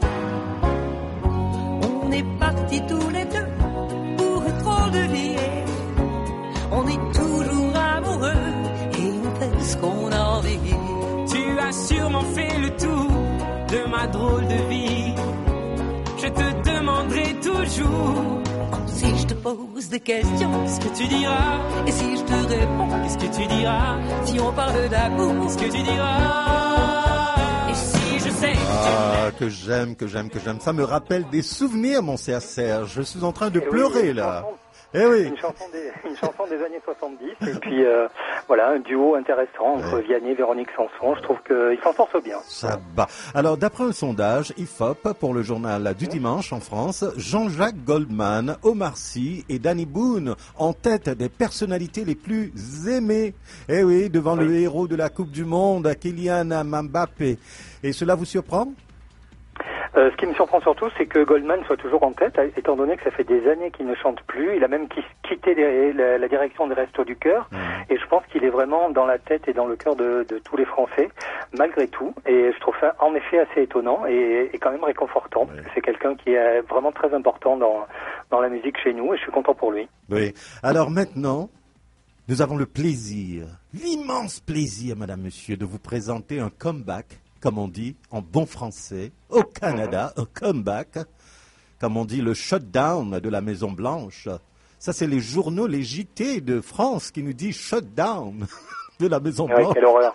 [SPEAKER 1] On est partis tous les deux pour une drôle de vie. On est toujours amoureux et on fait ce qu'on a envie.
[SPEAKER 15] Tu as sûrement fait le tour de ma drôle de vie. Je te demanderai toujours.
[SPEAKER 1] Si je te pose des questions,
[SPEAKER 15] qu'est-ce que tu diras?
[SPEAKER 1] Et si je te réponds,
[SPEAKER 15] qu'est-ce que tu diras?
[SPEAKER 1] Si on parle d'amour,
[SPEAKER 15] qu'est-ce que tu diras? Et si je sais que
[SPEAKER 7] Ah, que j'aime, que j'aime, que j'aime. Ça me rappelle des souvenirs, mon cher Serge. Je suis en train de
[SPEAKER 13] Et
[SPEAKER 7] pleurer,
[SPEAKER 13] oui,
[SPEAKER 7] là.
[SPEAKER 13] Chanson,
[SPEAKER 7] eh oui.
[SPEAKER 13] Une chanson des, une chanson des années soixante-dix. Et puis, euh, voilà, un duo intéressant entre ouais. Vianney et Véronique Sanson. Je trouve qu'ils s'en sortent bien.
[SPEAKER 7] Ça bat. Alors, d'après un sondage I F O P pour le journal du dimanche en France, Jean-Jacques Goldman, Omar Sy et Danny Boone en tête des personnalités les plus aimées. Eh oui, devant oui. le héros de la Coupe du Monde, Kylian Mbappé. Et cela vous surprend?
[SPEAKER 13] Euh, ce qui me surprend surtout, c'est que Goldman soit toujours en tête, étant donné que ça fait des années qu'il ne chante plus. Il a même quitté les, la, la direction des Restos du Cœur. Mmh. Et je pense qu'il est vraiment dans la tête et dans le cœur de, de tous les Français, malgré tout. Et je trouve ça en effet assez étonnant et, et quand même réconfortant. Parce que c'est quelqu'un qui est vraiment très important dans, dans la musique chez nous et je suis content pour lui.
[SPEAKER 7] Oui. Alors maintenant, nous avons le plaisir, l'immense plaisir, Madame, Monsieur, de vous présenter un comeback, comme on dit en bon français, au Canada, un comeback, comme on dit le shutdown de la Maison Blanche. Ça, c'est les journaux, les J T de France qui nous disent shutdown de la Maison Blanche.
[SPEAKER 13] Oui, quelle horreur.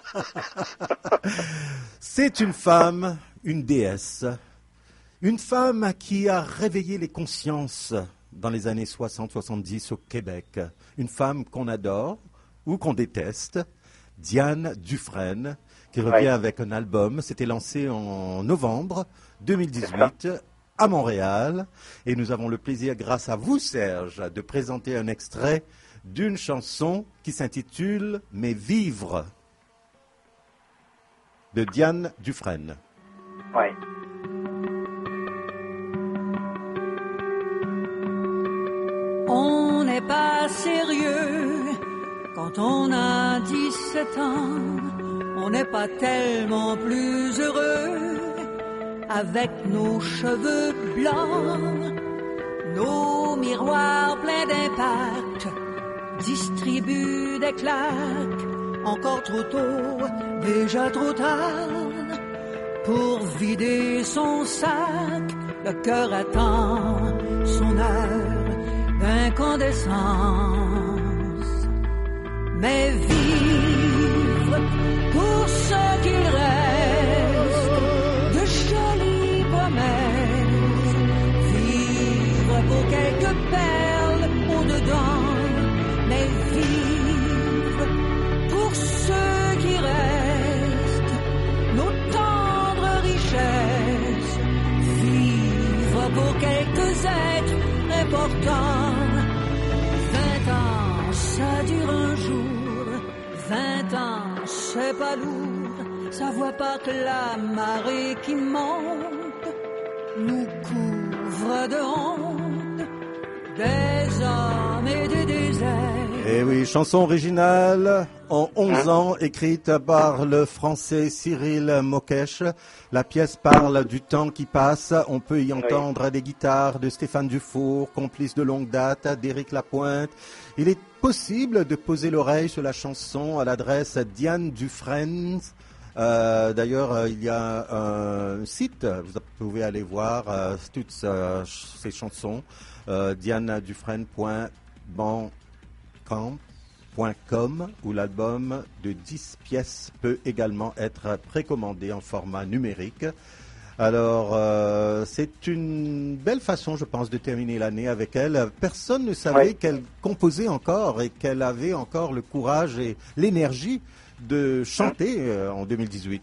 [SPEAKER 7] C'est une femme, une déesse, une femme qui a réveillé les consciences dans les années soixante soixante-dix au Québec. Une femme qu'on adore ou qu'on déteste, Diane Dufresne, qui revient oui. avec un album. C'était lancé en novembre deux mille dix-huit à Montréal. Et nous avons le plaisir, grâce à vous, Serge, de présenter un extrait d'une chanson qui s'intitule « Mes vivres » de Diane Dufresne.
[SPEAKER 13] Oui.
[SPEAKER 1] On n'est pas sérieux quand on a dix-sept ans. on n'est pas tellement plus heureux avec nos cheveux blancs, nos miroirs pleins d'impact distribuent des claques. Encore trop tôt, déjà trop tard, pour vider son sac, le cœur attend son heure d'incandescence. Mais vivre pour ce qu'il reste de jolies promesses, vivre pour quelques perles au-dedans, mais vivre pour ce qui reste, nos tendres richesses, vivre pour quelques êtres importants. Vingt ans, ça dure un jour, vingt ans, c'est pas lourd, ça voit pas que la marée qui monte nous couvre de honte, des hommes et des déserts.
[SPEAKER 7] Eh oui, chanson originale en onze ans, écrite par le français Cyril Mokesh. La pièce parle du temps qui passe. On peut y entendre des guitares de Stéphane Dufour, complice de longue date, d'Éric Lapointe. Il est possible de poser l'oreille sur la chanson à l'adresse Diane Dufresne. Euh, d'ailleurs, euh, il y a un site, vous pouvez aller voir euh, toutes euh, ces chansons, euh, diane dufresne point bandcamp point com, où l'album de dix pièces peut également être précommandé en format numérique. Alors, euh, c'est une belle façon, je pense, de terminer l'année avec elle. Personne ne savait oui. qu'elle composait encore et qu'elle avait encore le courage et l'énergie de chanter euh, en deux mille dix-huit.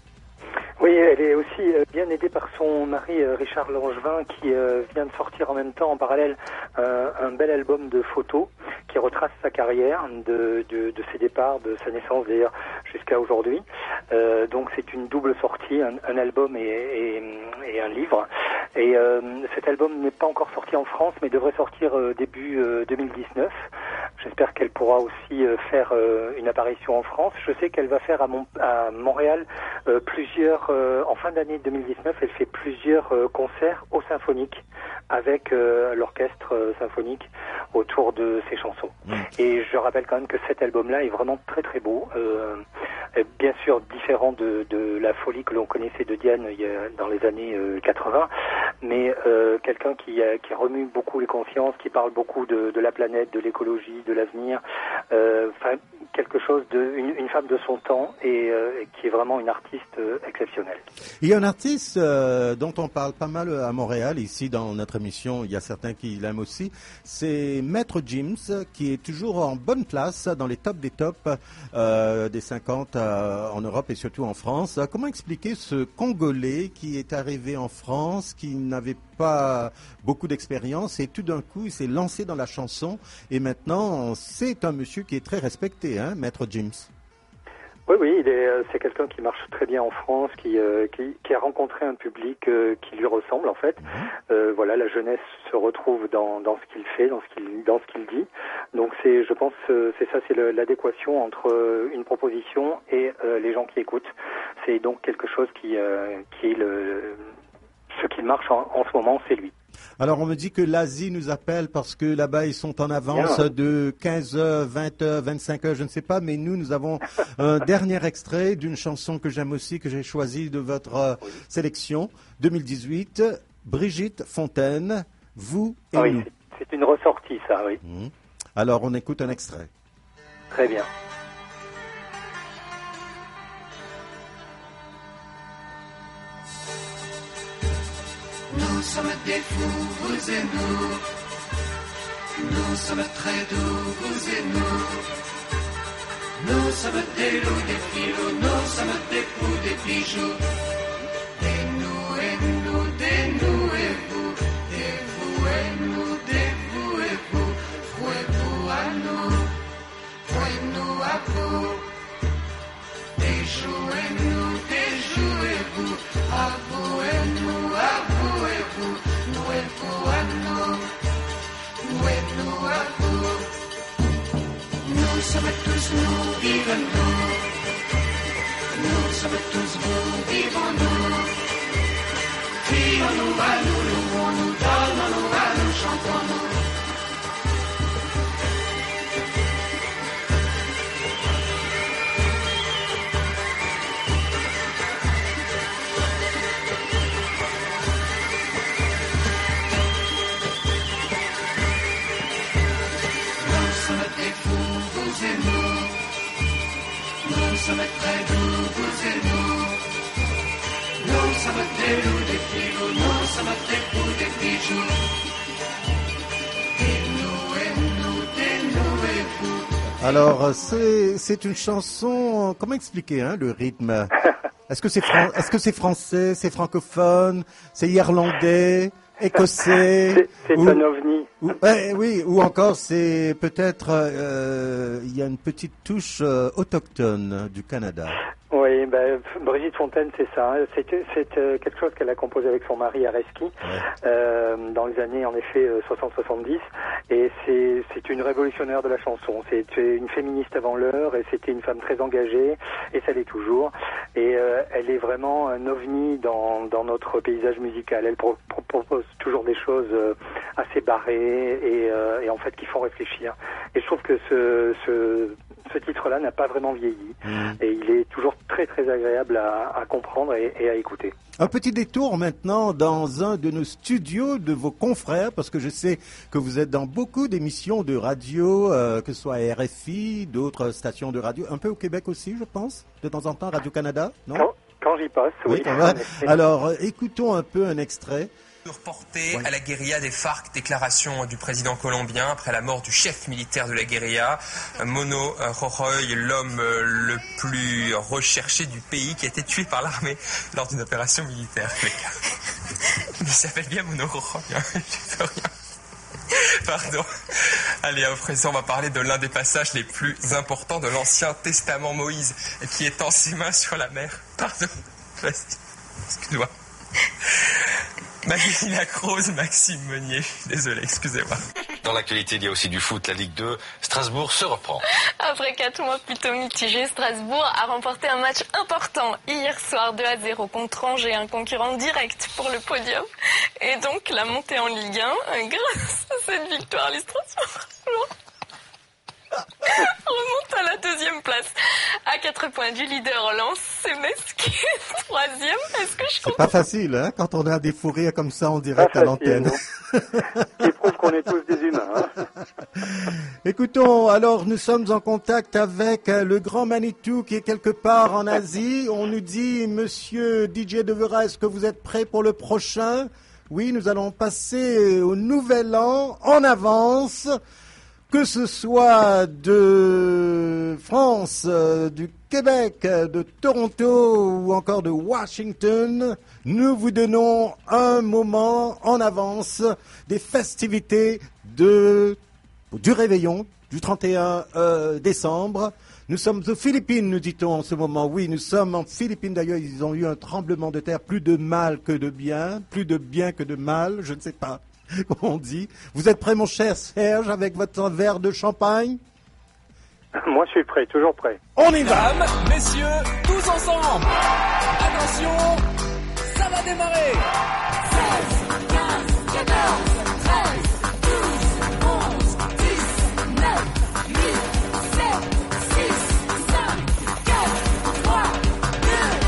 [SPEAKER 13] Oui, elle est aussi euh, bien aidée par son mari euh, Richard Langevin qui euh, vient de sortir en même temps, en parallèle, euh, un bel album de photos qui retrace sa carrière, de, de, de ses départs, de sa naissance d'ailleurs jusqu'à aujourd'hui. Euh, donc c'est une double sortie, un, un album et, et, et un livre. Et euh, cet album n'est pas encore sorti en France, mais devrait sortir euh, début euh, deux mille dix-neuf. J'espère qu'elle pourra aussi euh, faire euh, une apparition en France. Je sais qu'elle va faire à, Mont- à Montréal euh, plusieurs, euh, en fin d'année deux mille dix-neuf, elle fait plusieurs euh, concerts au Symphonique avec euh, l'orchestre euh, symphonique autour de ses chansons. Mmh. Et je rappelle quand même que cet album-là est vraiment très très beau. Euh, bien sûr différent de, de la folie que l'on connaissait de Diane il y a, dans les années euh, quatre-vingts, mais euh, quelqu'un qui, a, qui remue beaucoup les consciences, qui parle beaucoup de, de la planète, de l'écologie, de l'avenir, euh, enfin quelque chose de une, une femme de son temps et euh, qui est vraiment une artiste euh, exceptionnelle.
[SPEAKER 7] Il y a un artiste euh, dont on parle pas mal à Montréal, ici dans notre émission, il y a certains qui l'aiment aussi, c'est Maître Gims, qui est toujours en bonne place dans les tops des tops euh, des cinquante euh, en Europe et surtout en France. Comment expliquer ce Congolais qui est arrivé en France, qui n'avait pas beaucoup d'expérience et tout d'un coup il s'est lancé dans la chanson et maintenant c'est un monsieur qui est très respecté, hein, Maître Gims.
[SPEAKER 13] Oui, oui, il est, c'est quelqu'un qui marche très bien en France, qui, euh, qui, qui a rencontré un public euh, qui lui ressemble en fait. Mmh. Euh, voilà, la jeunesse se retrouve dans, dans ce qu'il fait, dans ce qu'il, dans ce qu'il dit. Donc c'est, je pense, euh, c'est ça, c'est le, l'adéquation entre euh, une proposition et euh, les gens qui écoutent. C'est donc quelque chose qui, euh, qui est le, ce qui marche en, en ce moment, c'est lui.
[SPEAKER 7] Alors, on me dit que l'Asie nous appelle parce que là-bas, ils sont en avance Bien. de quinze heures, vingt heures, vingt-cinq heures, je ne sais pas. Mais nous, nous avons un dernier extrait d'une chanson que j'aime aussi, que j'ai choisie de votre euh, oui. sélection deux mille dix-huit. Brigitte Fontaine, Vous et
[SPEAKER 13] oui,
[SPEAKER 7] nous.
[SPEAKER 13] C'est, c'est une ressortie, ça, oui.
[SPEAKER 7] Mmh. Alors, on écoute un extrait.
[SPEAKER 13] Très bien.
[SPEAKER 2] Nous sommes des fous, vous et nous. Nous sommes très doux, vous et nous. Nous sommes des loups, des filous, nous sommes des fous, des bijoux. Des nous et nous, des nous et vous. Des vous et nous, des vous et vous. Vous et vous à nous, vous et nous à vous. Des joues et nous, des joues et vous. À vous et nous, à vous et vous. Nous et vous à nous, nous et nous à vous. Nous sommes tous nous, vivons nous. sommes tous vous, vivons-nous. Crions-nous à nous, louons-nous, donnons-nous à nous, chantons-nous. Nous sommes très doux, vous et nous. Nous sommes des loups, des filous, nous sommes des fous, des bijoux. Et nous, et nous, des nous et vous.
[SPEAKER 7] Alors, c'est, c'est une chanson, comment expliquer hein, le rythme? Est-ce que c'est, fran- est-ce que c'est français, c'est francophone, c'est irlandais, écossais?
[SPEAKER 13] C'est, c'est
[SPEAKER 7] ou,
[SPEAKER 13] un ovni.
[SPEAKER 7] Ou, ouais, oui, ou encore c'est peut-être, euh, il y a une petite touche euh, autochtone du Canada.
[SPEAKER 13] Oui, ben, Brigitte Fontaine, c'est ça. C'est, c'est euh, quelque chose qu'elle a composé avec son mari Areski ouais. euh, dans les années, en effet, euh, soixante soixante-dix. Et c'est, c'est une révolutionnaire de la chanson. C'était une féministe avant l'heure et c'était une femme très engagée et ça l'est toujours. Et euh, elle est vraiment un ovni dans, dans notre paysage musical. Elle pro- pro- propose toujours des choses euh, assez barrées et, euh, et en fait qui font réfléchir. Et je trouve que ce... ce Ce titre-là n'a pas vraiment vieilli mmh. et il est toujours très très agréable à, à comprendre et, et à écouter.
[SPEAKER 7] Un petit détour maintenant dans un de nos studios de vos confrères, parce que je sais que vous êtes dans beaucoup d'émissions de radio, euh, que ce soit R F I, d'autres stations de radio, un peu au Québec aussi, je pense, de temps en temps, Radio-Canada, non?
[SPEAKER 13] Quand, quand j'y passe, oui.
[SPEAKER 7] oui Alors, écoutons un peu un extrait.
[SPEAKER 16] Reporté à la guérilla des FARC, déclaration du président colombien après la mort du chef militaire de la guérilla, Mono Roroy, l'homme le plus recherché du pays qui a été tué par l'armée lors d'une opération militaire. Mais il s'appelle bien Mono Roroy, hein, je peux rien. Pardon. Allez, à présent, on va parler de l'un des passages les plus importants de l'Ancien Testament, Moïse, qui étend ses mains sur la mer. Pardon. Vas-y. Excuse-moi. Magali Lacrose, Maxime Meunier. Désolé, excusez-moi.
[SPEAKER 17] Dans l'actualité, il y a aussi du foot, la Ligue deux. Strasbourg se reprend.
[SPEAKER 18] Après quatre mois plutôt mitigés, Strasbourg a remporté un match important hier soir deux à zéro contre Angers, un concurrent direct pour le podium. Et donc la montée en Ligue un, grâce à cette victoire, les Strasbourgeois remonte à la deuxième place. À quatre points du leader Lens, c'est Metz qui est troisième. Est-ce que je comprends?
[SPEAKER 7] C'est pas facile, hein, quand on a des fous rires comme ça en direct
[SPEAKER 13] pas
[SPEAKER 7] à
[SPEAKER 13] facile,
[SPEAKER 7] l'antenne.
[SPEAKER 13] Il prouve qu'on est tous des humains. Hein.
[SPEAKER 7] Écoutons, alors nous sommes en contact avec le grand Manitou qui est quelque part en Asie. On nous dit, monsieur D J Devera, est-ce que vous êtes prêt pour le prochain? Oui, nous allons passer au nouvel an en avance. Que ce soit de France, du Québec, de Toronto ou encore de Washington, nous vous donnons un moment en avance des festivités de, du réveillon du trente et un euh, décembre. Nous sommes aux Philippines, nous dit-on en ce moment. Oui, nous sommes en Philippines. D'ailleurs, ils ont eu un tremblement de terre, plus de mal que de bien, plus de bien que de mal, je ne sais pas. Comme on dit. Vous êtes prêt, mon cher Serge, avec votre verre de champagne?
[SPEAKER 13] Moi, je suis prêt, toujours prêt.
[SPEAKER 7] On y va!
[SPEAKER 5] Mesdames, messieurs, tous ensemble! Attention, ça va démarrer!
[SPEAKER 2] seize, quinze, quatorze, treize, douze, onze, dix, neuf, huit, sept, six, cinq, quatre, trois, deux,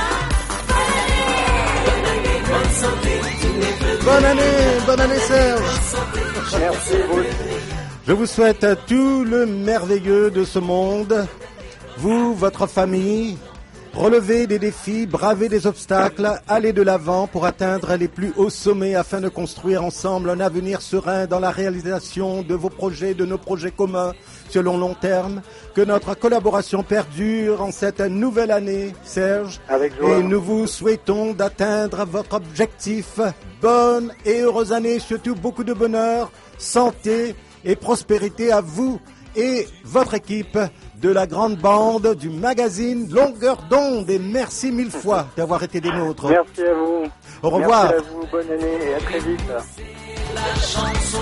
[SPEAKER 2] un, bonne année! Bonne année, bonne santé!
[SPEAKER 7] Bonne année, bonne année Serge.
[SPEAKER 13] Merci vous.
[SPEAKER 7] Je vous souhaite tout le merveilleux de ce monde. Vous, votre famille, relevez des défis, bravez des obstacles, allez de l'avant pour atteindre les plus hauts sommets afin de construire ensemble un avenir serein dans la réalisation de vos projets, de nos projets communs sur le long terme. Que notre collaboration perdure en cette nouvelle année, Serge.
[SPEAKER 13] Avec joie.
[SPEAKER 7] Et nous vous souhaitons d'atteindre votre objectif. Bonne et heureuse année, surtout beaucoup de bonheur, santé et prospérité à vous et votre équipe de la grande bande du magazine Longueur d'onde. Et merci mille fois d'avoir été des nôtres.
[SPEAKER 13] Merci à vous.
[SPEAKER 7] Au revoir.
[SPEAKER 13] Merci à vous, bonne année et à très vite.
[SPEAKER 2] La chanson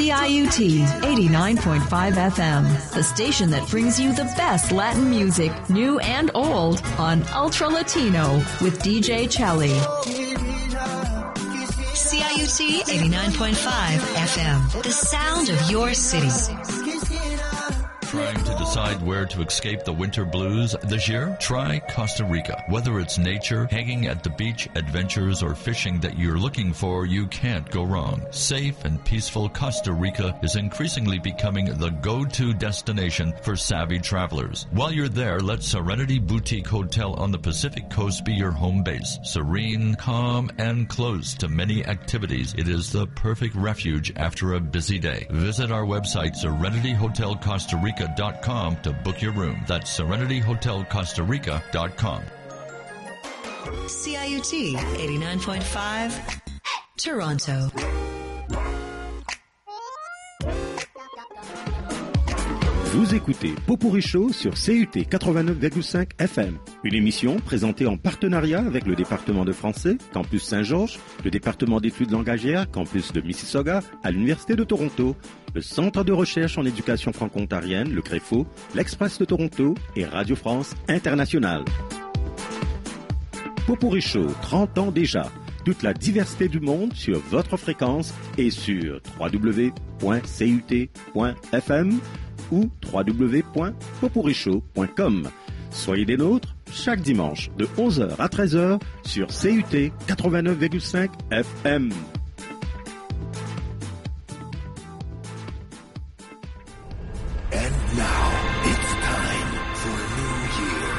[SPEAKER 19] C I U T eighty-nine point five F M, the station that brings you the best Latin music, new and old, on Ultra Latino with D J Chelly. C I U T eighty-nine point five F M, the sound of your city.
[SPEAKER 20] Trying to decide where to escape the winter blues this year? Try Costa Rica. Whether it's nature, hanging at the beach, adventures, or fishing that you're looking for, you can't go wrong. Safe and peaceful Costa Rica is increasingly becoming the go-to destination for savvy travelers. While you're there, let Serenity Boutique Hotel on the Pacific Coast be your home base. Serene, calm, and close to many activities, it is the perfect refuge after a busy day. Visit our website, serenity hotel costa rica dot com, to book your room. That's serenity hotel costa rica dot com.
[SPEAKER 19] C I U T eighty-nine point five, Toronto.
[SPEAKER 6] Vous écoutez Popurrí Show sur C U T quatre-vingt-neuf virgule cinq F M, une émission présentée en partenariat avec le département de français, Campus Saint-Georges, le département d'études langagières, Campus de Mississauga, à l'Université de Toronto, le Centre de recherche en éducation franco-ontarienne, le CREFO, l'Express de Toronto et Radio France Internationale. Popurrí Show, trente ans déjà. Toute la diversité du monde sur votre fréquence et sur w w w point c u t point f m ou w w w point popurrishow point com. Soyez des nôtres chaque dimanche de onze heures à treize heures sur C U T quatre-vingt-neuf virgule cinq F M.
[SPEAKER 2] And now it's time for a new year.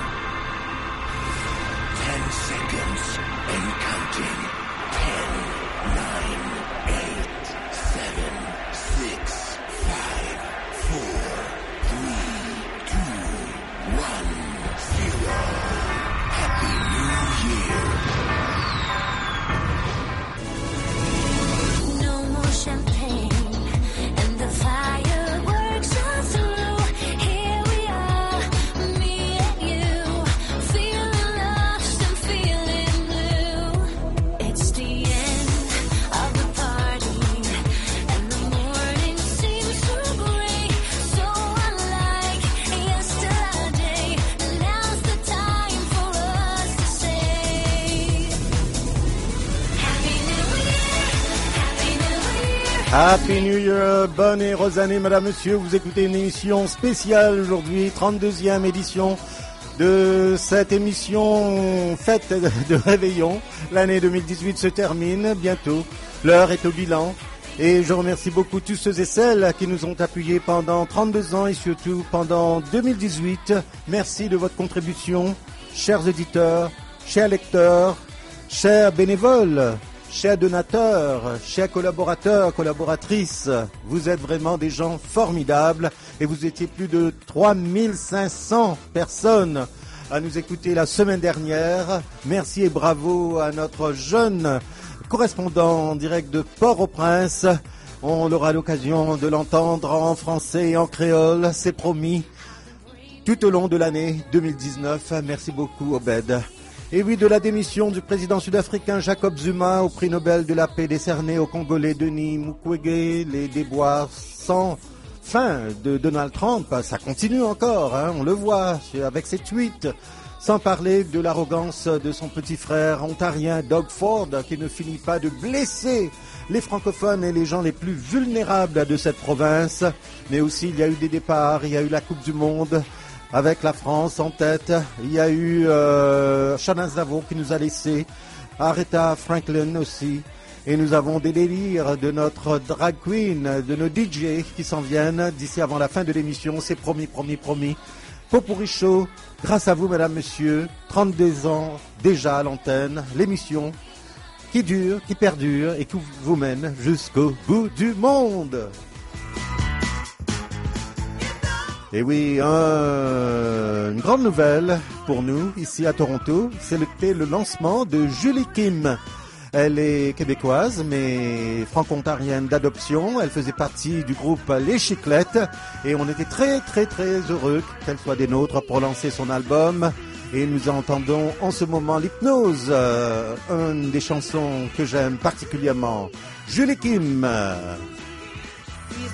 [SPEAKER 2] Ten seconds and counting. Ten, nine, eight, seven, six, five, four, three, two, one, zero. Happy New Year.
[SPEAKER 21] No more champagne and the fireworks are through. Here we are, me and you, feeling lost and feeling blue. It's the end of the party, and the morning seems so gray, so unlike yesterday. Now's the time for us to say Happy New Year, Happy New Year.
[SPEAKER 7] Happy New Year, bonne et heureuse année, madame, monsieur. Vous écoutez une émission spéciale aujourd'hui, trente-deuxième édition de cette émission fête de réveillon. L'année deux mille dix-huit se termine bientôt. L'heure est au bilan. Et je remercie beaucoup tous ceux et celles qui nous ont appuyés pendant trente-deux ans et surtout pendant deux mille dix-huit. Merci de votre contribution, chers auditeurs, chers lecteurs, chers bénévoles, chers donateurs, chers collaborateurs, collaboratrices. Vous êtes vraiment des gens formidables et vous étiez plus de trois mille cinq cents personnes à nous écouter la semaine dernière. Merci et bravo à notre jeune correspondant en direct de Port-au-Prince. On aura l'occasion de l'entendre en français et en créole, c'est promis, tout au long de l'année deux mille dix-neuf. Merci beaucoup, Obed. Et oui, de la démission du président sud-africain Jacob Zuma au prix Nobel de la paix décerné au Congolais Denis Mukwege, les déboires sans fin de Donald Trump, ça continue encore, hein, on le voit avec ses tweets. Sans parler de l'arrogance de son petit frère ontarien Doug Ford, qui ne finit pas de blesser les francophones et les gens les plus vulnérables de cette province. Mais aussi, il y a eu des départs, il y a eu la Coupe du Monde avec la France en tête. Il y a eu euh, Shana Zavo qui nous a laissé, Aretha Franklin aussi. Et nous avons des délires de notre drag queen, de nos D J qui s'en viennent d'ici avant la fin de l'émission. C'est promis, promis, promis. Popurrí Show, grâce à vous, mesdames, messieurs, trente-deux ans déjà à l'antenne, l'émission qui dure, qui perdure et qui vous mène jusqu'au bout du monde. Et oui, un, une grande nouvelle pour nous ici à Toronto, c'était le lancement de Julie Kim. Elle est québécoise, mais franco-ontarienne d'adoption. Elle faisait partie du groupe Les Chiclettes. Et on était très, très, très heureux qu'elle soit des nôtres pour lancer son album. Et nous entendons en ce moment l'hypnose, euh, une des chansons que j'aime particulièrement. Julie Kim.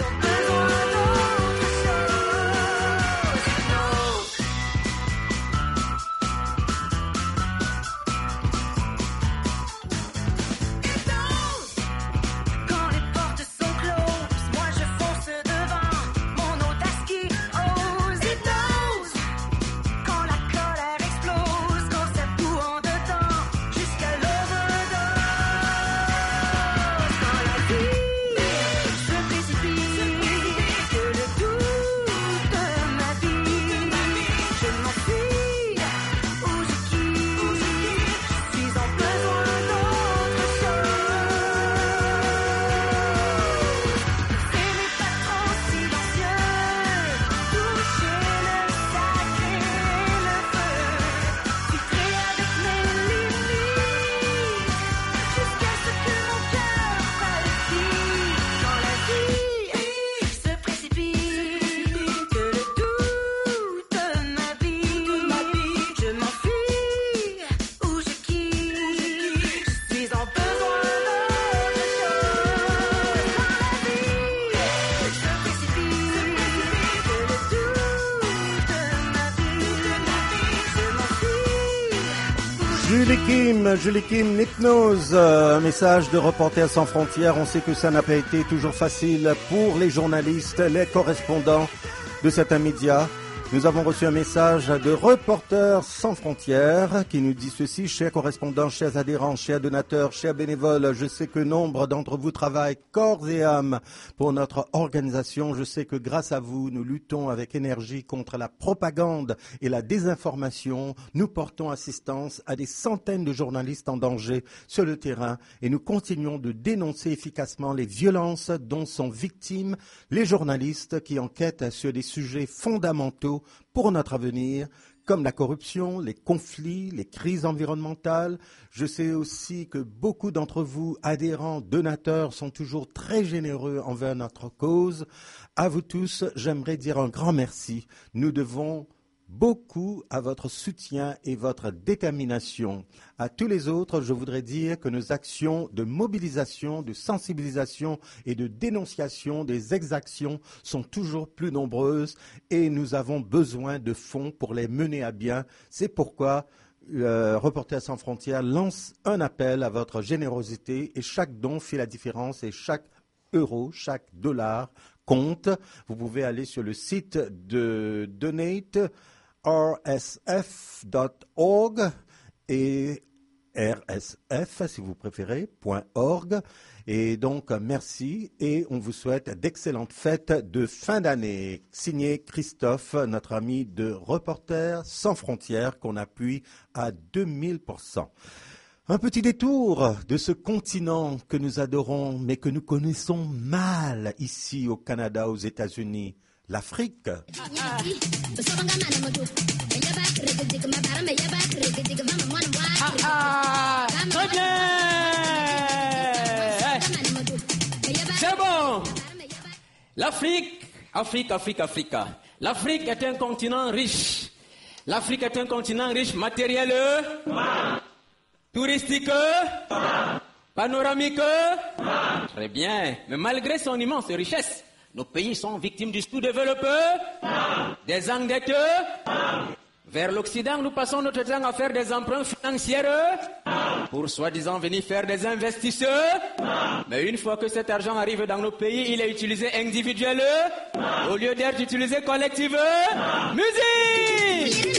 [SPEAKER 7] Julie Kim, Julie Kim, l'hypnose, euh, un message de Reporters sans frontières. On sait que ça n'a pas été toujours facile pour les journalistes, les correspondants de certains médias. Nous avons reçu un message de Reporters sans frontières qui nous dit ceci: chers correspondants, chers adhérents, chers donateurs, chers bénévoles, je sais que nombre d'entre vous travaillent corps et âme pour notre organisation. Je sais que grâce à vous, nous luttons avec énergie contre la propagande et la désinformation. Nous portons assistance à des centaines de journalistes en danger sur le terrain et nous continuons de dénoncer efficacement les violences dont sont victimes les journalistes qui enquêtent sur des sujets fondamentaux pour notre avenir, comme la corruption, les conflits, les crises environnementales. Je sais aussi que beaucoup d'entre vous, adhérents, donateurs, sont toujours très généreux envers notre cause. À vous tous, j'aimerais dire un grand merci. Nous devons beaucoup à votre soutien et votre détermination. À tous les autres, je voudrais dire que nos actions de mobilisation, de sensibilisation et de dénonciation des exactions sont toujours plus nombreuses et nous avons besoin de fonds pour les mener à bien. C'est pourquoi euh, Reporters sans frontières lance un appel à votre générosité et chaque don fait la différence et chaque euro, chaque dollar compte. Vous pouvez aller sur le site de Donate r s f dot org et R S F, si vous préférez, .org. Et donc, merci et on vous souhaite d'excellentes fêtes de fin d'année. Signé Christophe, notre ami de Reporters sans frontières, qu'on appuie à deux mille pour cent. Un petit détour de ce continent que nous adorons, mais que nous connaissons mal ici au Canada, aux États-Unis. L'Afrique.
[SPEAKER 15] Ah, très bien. C'est bon. L'Afrique, Afrique, Afrique, Afrique. L'Afrique est un continent riche. L'Afrique est un continent riche matériel, touristique, panoramique. Très bien. Mais malgré son immense richesse, nos pays sont victimes du sous-développé, des endettes. Vers l'Occident, nous passons notre temps à faire des emprunts financiers pour soi-disant venir faire des investisseurs. Mais une fois que cet argent arrive dans nos pays, il est utilisé individuel au lieu d'être utilisé collectivement. Musique!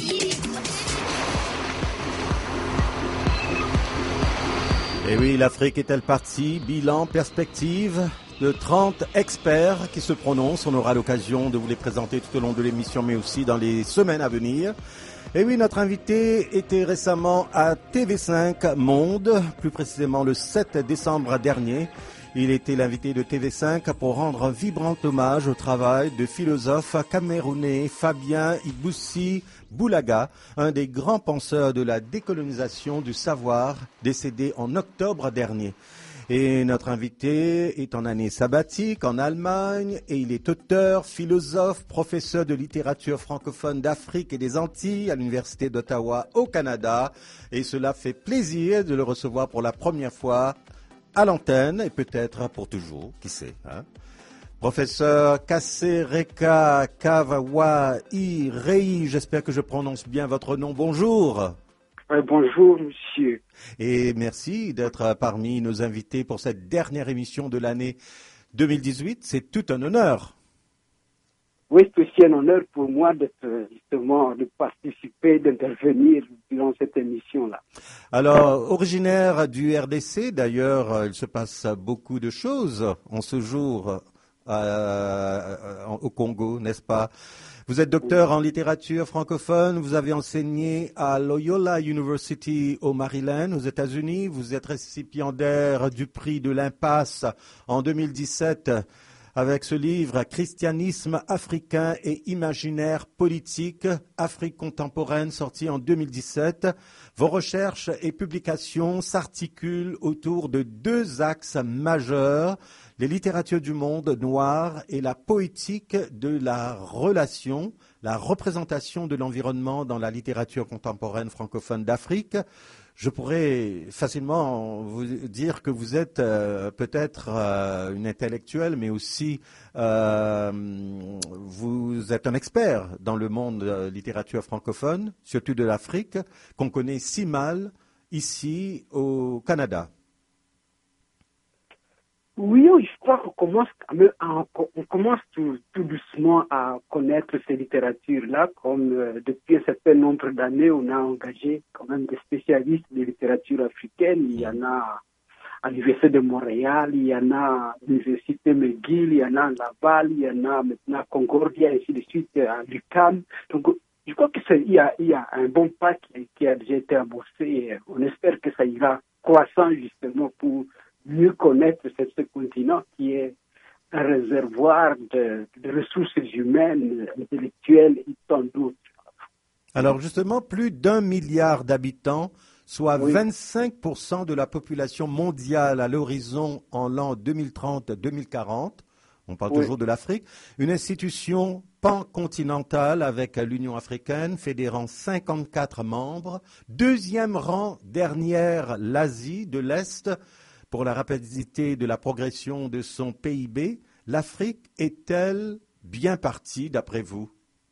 [SPEAKER 7] Et oui, l'Afrique est-elle partie? Bilan, perspective de trente experts qui se prononcent. On aura l'occasion de vous les présenter tout au long de l'émission, mais aussi dans les semaines à venir. Et oui, notre invité était récemment à T V cinq Monde, plus précisément le sept décembre dernier. Il était l'invité de T V cinq pour rendre un vibrant hommage au travail de philosophe camerounais Fabien Iboussi Boulaga, un des grands penseurs de la décolonisation du savoir, décédé en octobre dernier. Et notre invité est en année sabbatique en Allemagne et il est auteur, philosophe, professeur de littérature francophone d'Afrique et des Antilles à l'Université d'Ottawa au Canada. Et cela fait plaisir de le recevoir pour la première fois à l'antenne et peut-être pour toujours, qui sait, hein? Professeur Kasereka Kavawa Irei, j'espère que je prononce bien votre nom. Bonjour.
[SPEAKER 3] Euh, bonjour, monsieur.
[SPEAKER 7] Et merci d'être parmi nos invités pour cette dernière émission de l'année deux mille dix-huit. C'est tout un honneur.
[SPEAKER 3] Oui, c'est aussi un honneur pour moi d'être justement, de participer, d'intervenir dans cette émission-là.
[SPEAKER 7] Alors, originaire du R D C, d'ailleurs, il se passe beaucoup de choses en ce jour euh, au Congo, n'est-ce pas? Vous êtes docteur en littérature francophone, vous avez enseigné à Loyola University au Maryland, aux États-Unis. Vous êtes récipiendaire du prix de l'Impasse en deux mille dix-sept avec ce livre « Christianisme africain et imaginaire politique, Afrique contemporaine » sorti en deux mille dix-sept. Vos recherches et publications s'articulent autour de deux axes majeurs, les littératures du monde noir et la poétique de la relation, la représentation de l'environnement dans la littérature contemporaine francophone d'Afrique. Je pourrais facilement vous dire que vous êtes euh, peut-être euh, une intellectuelle, mais aussi euh, vous êtes un expert dans le monde de la littérature francophone, surtout de l'Afrique, qu'on connaît si mal ici au Canada.
[SPEAKER 3] Oui, je crois qu'on commence, à, on commence tout, tout doucement à connaître ces littératures-là, comme euh, depuis un certain nombre d'années, on a engagé quand même des spécialistes de littérature africaine. Il y en a à l'Université de Montréal, il y en a à l'Université McGill, il y en a à Laval, il y en a maintenant à Concordia, et ainsi de suite à l'U Q A M. Donc, je crois qu'il y a, il y a un bon pas qui, qui a déjà été amorcé et on espère que ça ira croissant justement pour mieux connaître ce, ce continent qui est un réservoir de, de ressources humaines, intellectuelles et tant d'autres.
[SPEAKER 7] Alors justement, plus d'un milliard d'habitants, soit
[SPEAKER 3] Oui.
[SPEAKER 7] vingt-cinq pour cent de la population mondiale à l'horizon en l'an deux mille trente deux mille quarante. On parle
[SPEAKER 3] Oui.
[SPEAKER 7] toujours de l'Afrique. Une institution pancontinentale avec l'Union africaine fédérant cinquante-quatre membres. Deuxième rang derrière l'Asie de l'Est pour la rapidité de la progression de son P I B. L'Afrique est-elle bien partie d'après vous?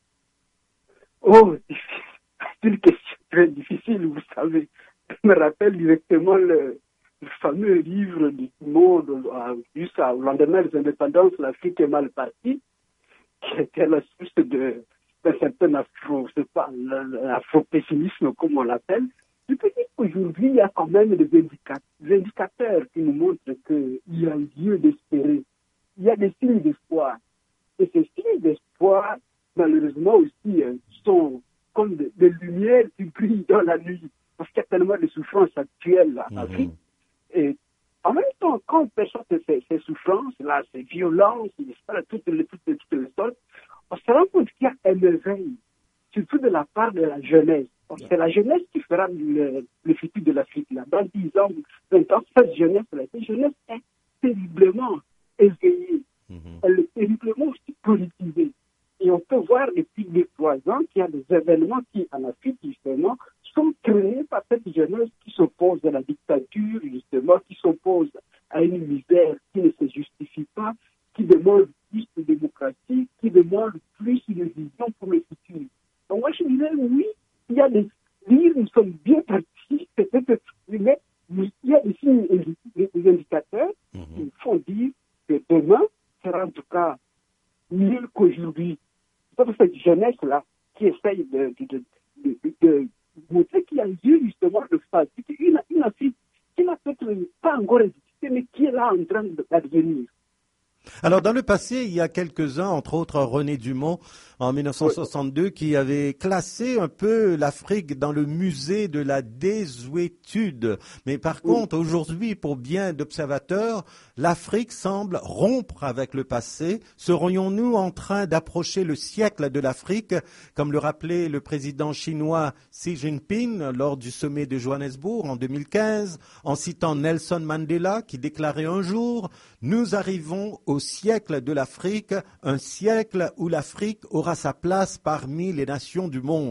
[SPEAKER 3] Oh, c'est une question très difficile, vous savez. Je me rappelle directement le, le fameux livre du Monde, euh, juste au lendemain des indépendances, l'Afrique est mal partie, qui était la source de, d'un certain afro, je sais pas, l'afro-pessimisme, comme on l'appelle. Je peux dire qu'aujourd'hui, il y a quand même des indicateurs, des indicateurs qui nous montrent qu'il y a lieu d'espérer. Il y a des signes d'espoir. Et ces signes d'espoir, malheureusement aussi, euh, sont comme des, des lumières qui brillent dans la nuit. Parce qu'il y a tellement de souffrances actuelles en Afrique. Mmh. Et en même temps, quand on perçoit ces, ces souffrances-là, ces violences, toutes les, toutes, les, toutes les sortes, on se rend compte qu'il y a un éveil, surtout de la part de la jeunesse. C'est la jeunesse qui fera le, le futur de l'Afrique. Là. Dans dix ans, vingt ans, cette jeunesse-là, cette jeunesse est terriblement éveillée. Mmh. Elle est terriblement aussi politisée. Et on peut voir depuis deux, trois ans qu'il y a des événements qui, en Afrique, justement, sont créés par cette jeunesse qui s'oppose à la dictature, justement, qui s'oppose à une misère qui ne se justifie pas, qui demande plus de démocratie, qui demande plus de vision pour le futur. Donc moi, je dirais, oui, il y a des livres, nous sommes bien partis, peut-être, mais il y a des signes, des indicateurs qui nous font dire que demain sera en tout cas mieux qu'aujourd'hui. C'est pour cette jeunesse-là qui essaye de, de, de, de, de montrer qu'il y a lieu justement de faire une, une Afrique qui n'a peut-être pas encore existé, mais qui est là en train d'advenir.
[SPEAKER 7] Alors, dans le passé, il y a quelques-uns, entre autres René Dumont, en mille neuf cent soixante-deux, qui avait classé un peu l'Afrique dans le musée de la désuétude. Mais par contre, aujourd'hui, pour bien d'observateurs, l'Afrique semble rompre avec le passé. Serions-nous en train d'approcher le siècle de l'Afrique, comme le rappelait le président chinois Xi Jinping lors du sommet de Johannesburg en deux mille quinze, en citant Nelson Mandela, qui déclarait un jour « Nous arrivons au siècle de l'Afrique, un siècle où l'Afrique aura sa place parmi les nations du monde. »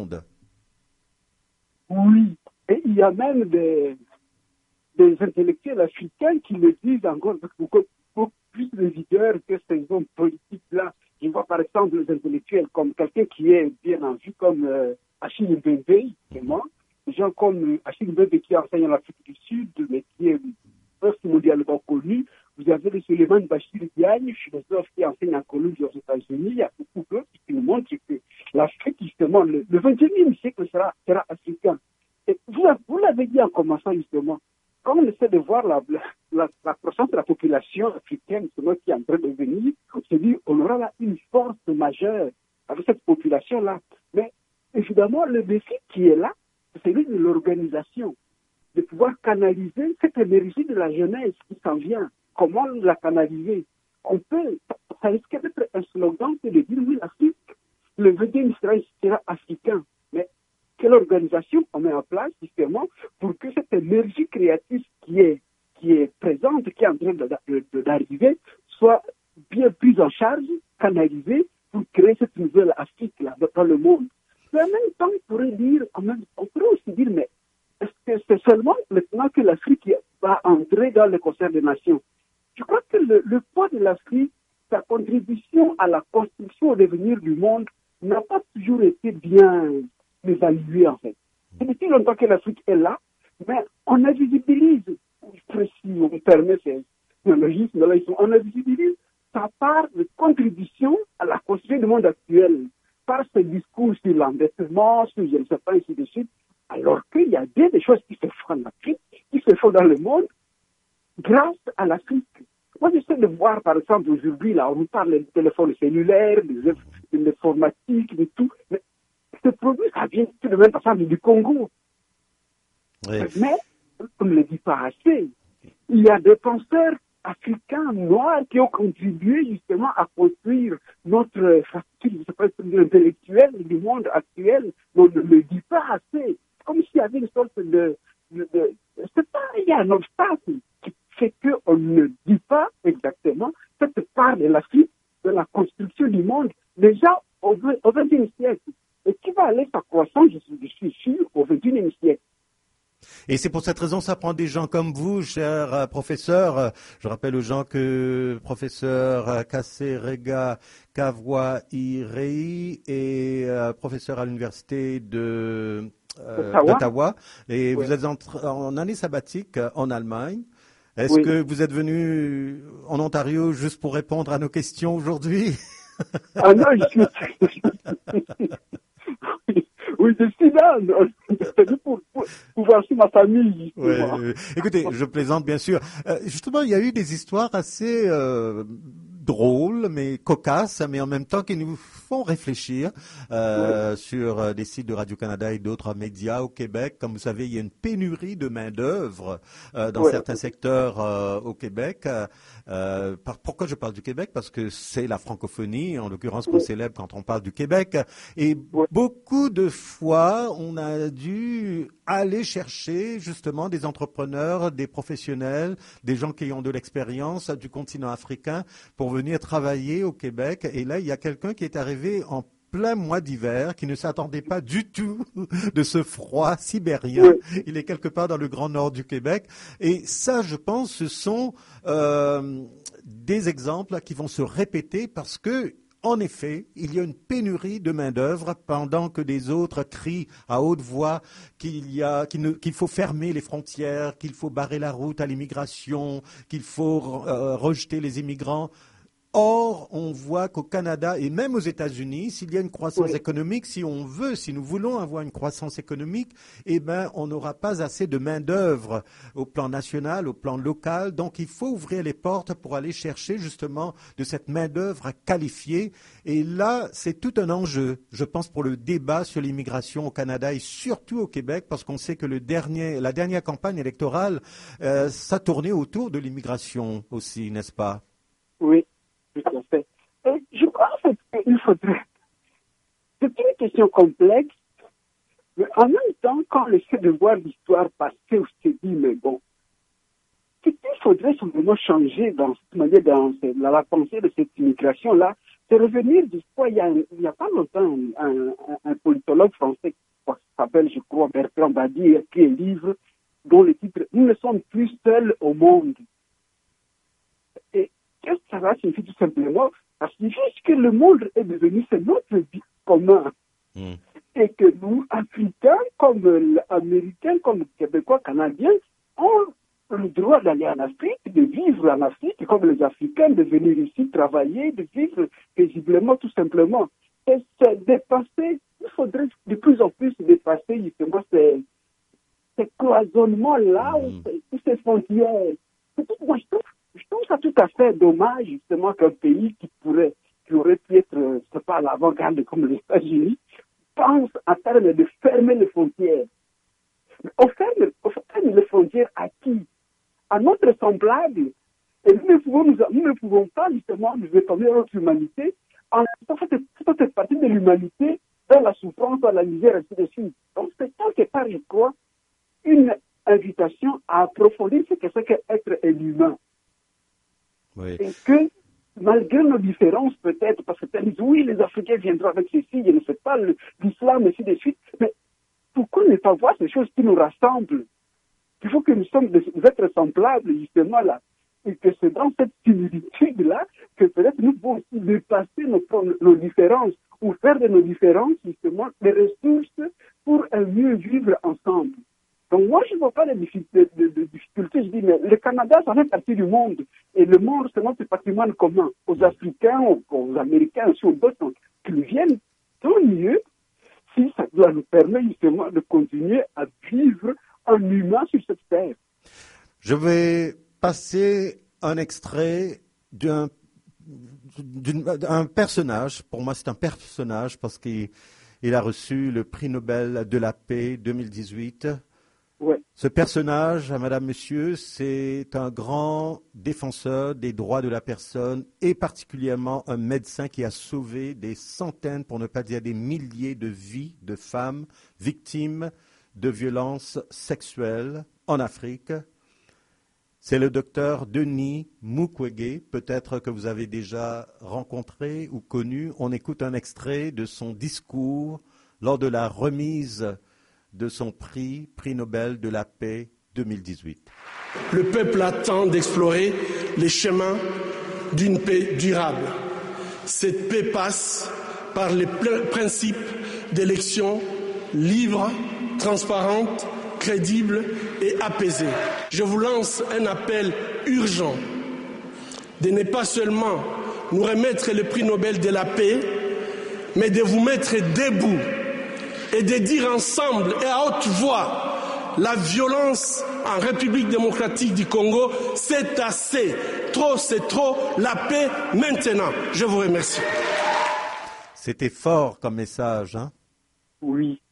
[SPEAKER 3] Oui, et il y a même des, des intellectuels africains qui le disent encore avec beaucoup, beaucoup plus de vigueur que ces hommes politiques-là. Je vois par exemple les intellectuels comme quelqu'un qui est bien en vue comme euh, Achille Mbembe, justement, des gens comme euh, Achille Mbembe qui enseigne en Afrique du Sud, mais qui est presque mondialement connu. Vous avez le Suleiman Bachir Diagne, philosophe qui enseigne en Colombie aux États-Unis. Il y a beaucoup d'autres qui nous montrent que l'Afrique, justement, le, le vingt et unième siècle sera, sera africain. Et vous, vous l'avez dit en commençant, justement, quand on essaie de voir la, la, la croissance de la population africaine, justement, qui est en train de venir, on se dit on aura là une force majeure avec cette population-là. Mais évidemment, le défi qui est là, c'est celui de l'organisation, de pouvoir canaliser cette énergie de la jeunesse qui s'en vient. Comment la canaliser? On peut, ça risque d'être un slogan que de dire oui, l'Afrique, le vingt et unième siècle sera africain. Mais quelle organisation on met en place justement pour que cette énergie créative qui est, qui est présente, qui est en train de, de, de, d'arriver, soit bien prise en charge, canalisée pour créer cette nouvelle Afrique là, dans le monde. Mais en même temps, on pourrait dire, en même, on pourrait aussi dire, mais est-ce que c'est seulement maintenant que l'Afrique va entrer dans le concert des nations? Je crois que le, le poids de l'Afrique, sa contribution à la construction au devenir du monde, n'a pas toujours été bien évaluée en fait. C'est depuis longtemps que l'Afrique est là, mais on invisibilise, si on permet ces néologismes-là, on invisibilise sa part de contribution à la construction du monde actuel par ce discours sur l'endettement, sur je ne sais pas, ainsi de suite, alors qu'il y a bien des choses qui se font en Afrique, qui se font dans le monde, grâce à l'Afrique. Moi, j'essaie de voir, par exemple, aujourd'hui, là, on nous parle des téléphones cellulaires, de l'informatique, de tout, mais ce produit, ça vient tout de même, par exemple, du Congo. Oui. Mais, on ne le dit pas assez, il y a des penseurs africains noirs qui ont contribué justement à construire notre fracture intellectuelle du monde actuel, mais on ne le dit pas assez. Comme s'il y avait une sorte de... de, de c'est pas, il y a un obstacle qui fait qu'on ne dit pas exactement cette part de l'Afrique, de la construction du monde, déjà au vingtième siècle, et qui va aller s'accroissant, je suis, je suis sûr, au vingt et unième siècle.
[SPEAKER 7] Et c'est pour cette raison, ça prend des gens comme vous, cher euh, professeur. Euh, je rappelle aux gens que professeur euh, Kaserega Kavwa Irei est euh, professeur à l'université de euh, d'Ottawa. Et oui. Vous êtes en, en année sabbatique euh, en Allemagne. Est-ce oui. que vous êtes venu en Ontario juste pour répondre à nos questions aujourd'hui?
[SPEAKER 3] Ah non, je suis... Oui, je suis là, c'est pour, pour, pour voir sur ma famille.
[SPEAKER 7] Ouais, euh, écoutez, je plaisante bien sûr. Euh, justement, il y a eu des histoires assez euh, drôles, mais cocasses, mais en même temps qui nous font réfléchir euh, ouais. sur euh, des sites de Radio-Canada et d'autres médias au Québec. Comme vous savez, il y a une pénurie de main-d'œuvre euh, dans ouais. certains secteurs euh, au Québec. Euh, par, pourquoi je parle du Québec? Parce que c'est la francophonie, en l'occurrence, qu'on ouais. célèbre quand on parle du Québec. Et ouais. beaucoup de fois, on a dû aller chercher justement des entrepreneurs, des professionnels, des gens qui ont de l'expérience du continent africain pour venir travailler au Québec. Et là, il y a quelqu'un qui est arrivé en plein mois d'hiver, qui ne s'attendait pas du tout de ce froid sibérien. Oui. Il est quelque part dans le grand nord du Québec. Et ça, je pense, ce sont euh, des exemples qui vont se répéter parce que en effet, il y a une pénurie de main-d'œuvre pendant que des autres crient à haute voix qu'il y a, qu'il, ne, qu'il faut fermer les frontières, qu'il faut barrer la route à l'immigration, qu'il faut euh, rejeter les immigrants. Or, on voit qu'au Canada et même aux États-Unis, s'il y a une croissance oui. économique, si on veut, si nous voulons avoir une croissance économique, eh ben, on n'aura pas assez de main-d'œuvre au plan national, au plan local. Donc, il faut ouvrir les portes pour aller chercher justement de cette main-d'œuvre qualifiée. Et là, c'est tout un enjeu, je pense, pour le débat sur l'immigration au Canada et surtout au Québec, parce qu'on sait que le dernier, la dernière campagne électorale, euh, ça tournait autour de l'immigration aussi, n'est-ce pas?
[SPEAKER 3] Oui. Tout à fait. Et je crois qu'il faudrait... C'est une question complexe, mais en même temps, quand on essaie de voir l'histoire passer, on se dit, mais bon, ce qu'il faudrait simplement changer dans cette manière, dans la pensée de cette immigration-là, c'est revenir du fois, il y a, il y a pas longtemps, un, un, un politologue français qui s'appelle, je crois, Bertrand Badi, a écrit un livre dont le titre « Nous ne sommes plus seuls au monde ». Qu'est-ce que ça va signifier tout simplement? Ça signifie que le monde est devenu, c'est notre vie commun. Mm. Et que nous, Africains, comme Américains, comme Québécois, Canadiens, ont le droit d'aller en Afrique, de vivre en Afrique, comme les Africains, de venir ici travailler, de vivre paisiblement, tout simplement. Et c'est dépasser, il faudrait de plus en plus dépasser justement ces, ces cloisonnements-là, mm. ou ces frontières. Moi, je trouve Je trouve ça tout à fait dommage, justement, qu'un pays qui pourrait, qui aurait pu être, je sais pas, à l'avant-garde comme les États-Unis, pense en termes de fermer les frontières. Mais on ferme, on ferme les frontières à qui? À notre semblable. Et nous ne pouvons, nous, nous ne pouvons pas, justement, nous établir notre humanité en faisant toute partie de l'humanité dans la souffrance, dans la misère, et ainsi de suite. Donc, c'est quelque part, je crois, une invitation à approfondir ce que c'est qu'être un humain. Oui. Et que malgré nos différences peut-être, parce que tu dis oui, les Africains viendront avec ceci, je ne sais pas, le- l'islam, ainsi de suite, mais pourquoi ne pas voir ces choses qui nous rassemblent? Il faut que nous sommes des des êtres semblables, justement, là. Et que c'est dans cette similitude-là que peut-être nous pouvons aussi dépasser nos, pro- nos différences ou faire de nos différences, justement, des ressources pour un mieux vivre ensemble. Donc moi, je ne vois pas de, diffi- de- de- de difficultés. Je dis, mais le Canada, ça fait partie du monde. Et le monde, c'est notre patrimoine commun. Aux Africains, aux, aux Américains, aussi aux d'autres qui viennent, tant mieux si ça doit nous permettre justement de continuer à vivre en humain sur cette terre.
[SPEAKER 7] Je vais passer un extrait d'un d'une- d'un personnage. Pour moi, c'est un personnage parce qu'il il a reçu le prix Nobel de la paix deux mille dix-huit.
[SPEAKER 3] Ouais.
[SPEAKER 7] Ce personnage, madame, monsieur, c'est un grand défenseur des droits de la personne et particulièrement un médecin qui a sauvé des centaines, pour ne pas dire des milliers de vies de femmes victimes de violences sexuelles en Afrique. C'est le docteur Denis Mukwege, peut-être que vous avez déjà rencontré ou connu. On écoute un extrait de son discours lors de la remise de son prix, prix Nobel de la paix deux mille dix-huit.
[SPEAKER 4] Le peuple attend d'explorer les chemins d'une paix durable. Cette paix passe par les pl- principes d'élections libres, transparentes, crédibles et apaisées. Je vous lance un appel urgent de ne pas seulement nous remettre le prix Nobel de la paix, mais de vous mettre debout et de dire ensemble et à haute voix, la violence en République démocratique du Congo, c'est assez. Trop, c'est trop. La paix maintenant. Je vous remercie.
[SPEAKER 7] C'était fort comme message, hein?
[SPEAKER 3] Oui.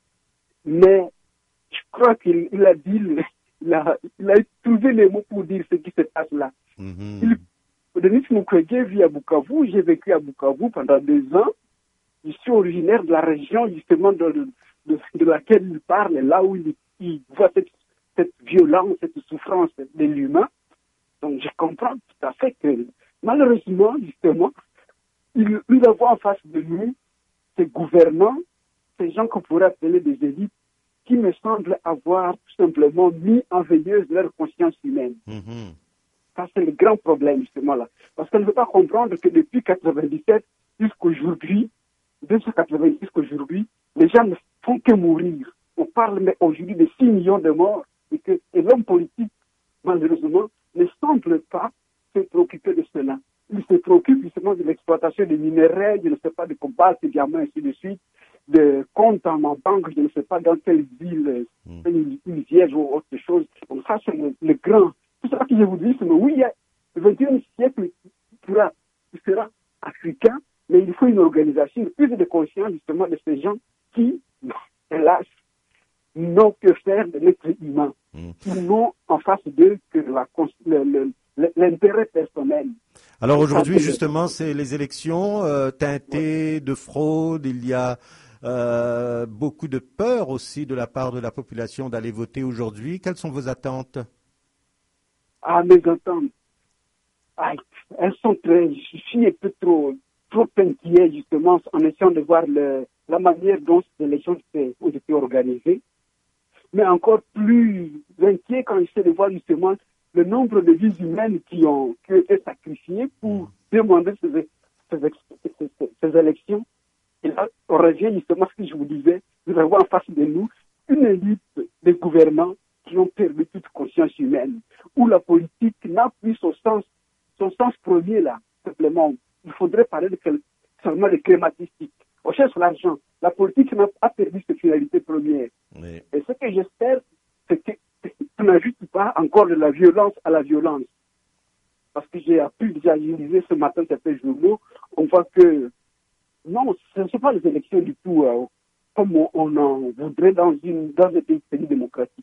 [SPEAKER 3] Mais je crois qu'il il a dit, il a, il a trouvé les mots pour dire ce qui se passe là.
[SPEAKER 7] Mm-hmm.
[SPEAKER 3] Il, Denis Mukwege vit à Bukavu. J'ai vécu à Bukavu pendant deux ans. Je suis originaire de la région, justement, de, de, de laquelle il parle, là où il, il voit cette, cette violence, cette souffrance de l'humain. Donc, je comprends tout à fait que, malheureusement, justement, il, nous avons en face de nous ces gouvernants, ces gens qu'on pourrait appeler des élites, qui me semblent avoir tout simplement mis en veilleuse leur conscience humaine.
[SPEAKER 7] Mm-hmm.
[SPEAKER 3] Ça, c'est le grand problème, justement, là. Parce qu'on ne veut pas comprendre que depuis quatre-vingt-dix-sept jusqu'aujourd'hui, deux cent quatre-vingt-dix jusqu'aujourd'hui, les gens ne font que mourir. On parle mais aujourd'hui de six millions de morts et que et l'homme politique, malheureusement, ne semble pas se préoccuper de cela. Il se préoccupe justement de l'exploitation des minerais, je ne sais pas, de cobalt, de diamants, ainsi de suite, de comptes en banque, je ne sais pas dans quelle ville, mm. une, une vierge ou autre chose. Donc ça, c'est le, le grand. C'est ça que je vous dis, c'est que oui, il y a le vingt et unième siècle pourra, il sera africain, mais il faut une organisation, une prise de conscience justement de ces gens qui, hélas, n'ont que faire de l'être humain. Mm. Ils n'ont en face d'eux que la, le, le, l'intérêt personnel.
[SPEAKER 7] Alors aujourd'hui, justement, c'est les élections euh, teintées ouais. de fraude. Il y a euh, beaucoup de peur aussi de la part de la population d'aller voter aujourd'hui. Quelles sont vos attentes?
[SPEAKER 3] Ah, mes attentes, ah, elles sont très... Je suis un peu trop... trop inquiet justement en essayant de voir le, la manière dont ces élections ont été organisées, mais encore plus inquiet quand j'essaie de voir justement le nombre de vies humaines qui ont, qui ont été sacrifiées pour demander ces, ces, ces, ces, ces élections. Et là, on revient justement à ce que je vous disais, nous avons en face de nous une élite de gouvernants qui ont perdu toute conscience humaine, où la politique n'a plus son sens, son sens premier là, simplement. Il faudrait parler de quel, seulement de climatistique. On cherche l'argent. La politique a perdu ses finalités premières. Oui. Et ce que j'espère, c'est qu'on n'ajoute pas encore de la violence à la violence. Parce que j'ai appris déjà, j'ai lisé ce matin certains journaux, on voit que non, ce ne sont pas les élections du tout euh, comme on, on en voudrait dans, une, dans un pays, pays démocratique.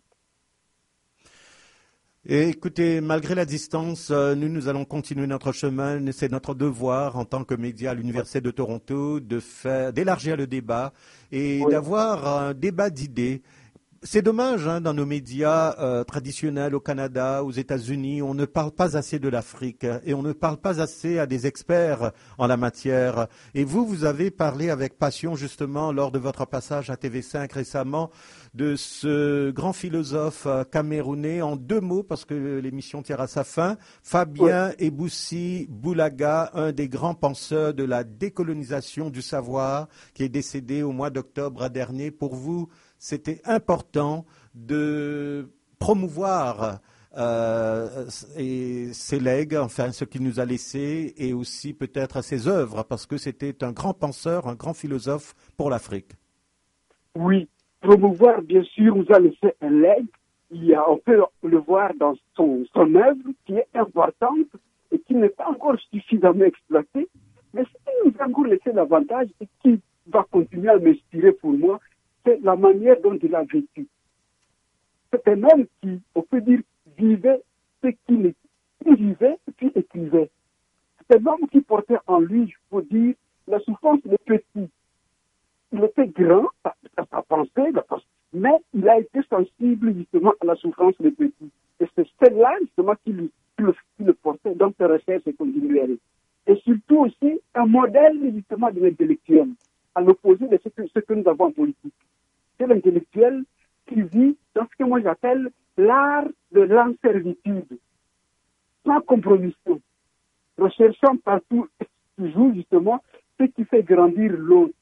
[SPEAKER 7] Et écoutez, malgré la distance, euh, nous, nous allons continuer notre chemin. C'est notre devoir en tant que média à l'Université de Toronto de faire, d'élargir le débat et oui. d'avoir un débat d'idées. c'est dommage, hein, dans nos médias euh, traditionnels au Canada, aux États-Unis, on ne parle pas assez de l'Afrique et on ne parle pas assez à des experts en la matière. Et vous, vous avez parlé avec passion justement lors de votre passage à T V cinq récemment de ce grand philosophe euh, camerounais en deux mots parce que l'émission tire à sa fin, Fabien ouais. Eboussi Boulaga, un des grands penseurs de la décolonisation du savoir qui est décédé au mois d'octobre dernier. Pour vous, c'était important de promouvoir euh, et ses legs, enfin ce qu'il nous a laissé, et aussi peut-être ses œuvres, parce que c'était un grand penseur, un grand philosophe pour l'Afrique.
[SPEAKER 3] Oui, promouvoir, bien sûr, nous a laissé un legs. Il y a, on peut le voir dans son, son œuvre, qui est importante et qui n'est pas encore suffisamment exploitée, mais ce qui nous a encore laissé l'avantage et qui va continuer à m'inspirer pour moi, c'est la manière dont il a vécu. C'est un homme qui, on peut dire, vivait ce qu'il est. Il vivait et puis écrivait. C'est un homme qui portait en lui, il faut dire, la souffrance des petits. Il était grand, à sa pensée, mais il a été sensible justement à la souffrance des petits. Et c'est celle-là justement qui le, qui, le, qui le portait dans ses recherches continuelles. Et surtout aussi un modèle justement de l'intellectuel, à l'opposé de ce que, ce que nous avons en politique. C'est l'intellectuel qui vit dans ce que moi j'appelle l'art de l'enservitude, sans compromission, recherchant partout, toujours justement, ce qui fait grandir l'autre.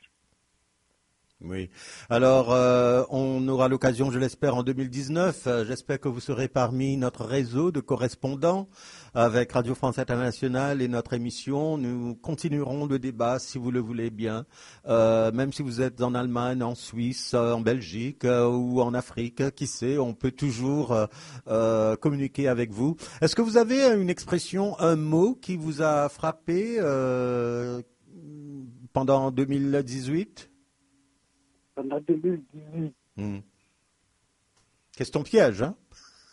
[SPEAKER 7] Oui. Alors, euh, on aura l'occasion, je l'espère, en deux mille dix-neuf. Euh, j'espère que vous serez parmi notre réseau de correspondants avec Radio France Internationale et notre émission. Nous continuerons le débat, si vous le voulez bien, euh, même si vous êtes en Allemagne, en Suisse, euh, en Belgique euh, ou en Afrique. Qui sait, on peut toujours euh, euh, communiquer avec vous. Est-ce que vous avez une expression, un mot qui vous a frappé euh, pendant deux mille dix-huit ?
[SPEAKER 3] Pendant deux mille dix-huit.
[SPEAKER 7] Mmh. Question piège, hein?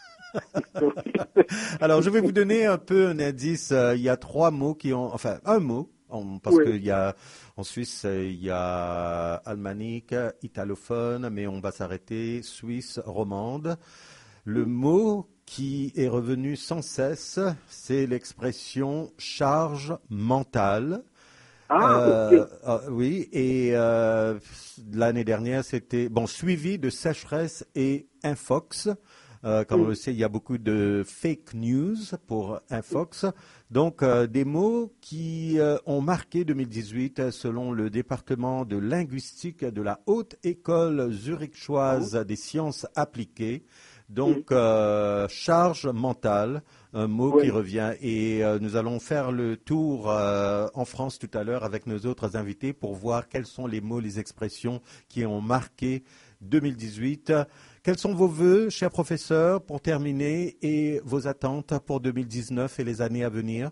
[SPEAKER 7] Alors, je vais vous donner un peu un indice. Il y a trois mots qui ont, enfin, un mot, parce oui. qu'il y a, en Suisse, il y a alémanique, italophone, mais on va s'arrêter, suisse, romande. Le mot qui est revenu sans cesse, c'est l'expression charge mentale.
[SPEAKER 3] Ah,
[SPEAKER 7] euh,
[SPEAKER 3] okay.
[SPEAKER 7] euh, oui, et euh, l'année dernière, c'était bon suivi de sécheresse et infox. Euh, comme oui. on le sait, il y a beaucoup de fake news pour infox. Donc, euh, des mots qui euh, ont marqué deux mille dix-huit selon le département de linguistique de la Haute École zurichoise oh. des sciences appliquées. Donc, euh, charge mentale, un mot oui. qui revient. Et euh, nous allons faire le tour euh, en France tout à l'heure avec nos autres invités pour voir quels sont les mots, les expressions qui ont marqué deux mille dix-huit. Quels sont vos vœux, chers professeurs, pour terminer et vos attentes pour deux mille dix-neuf et les années à venir?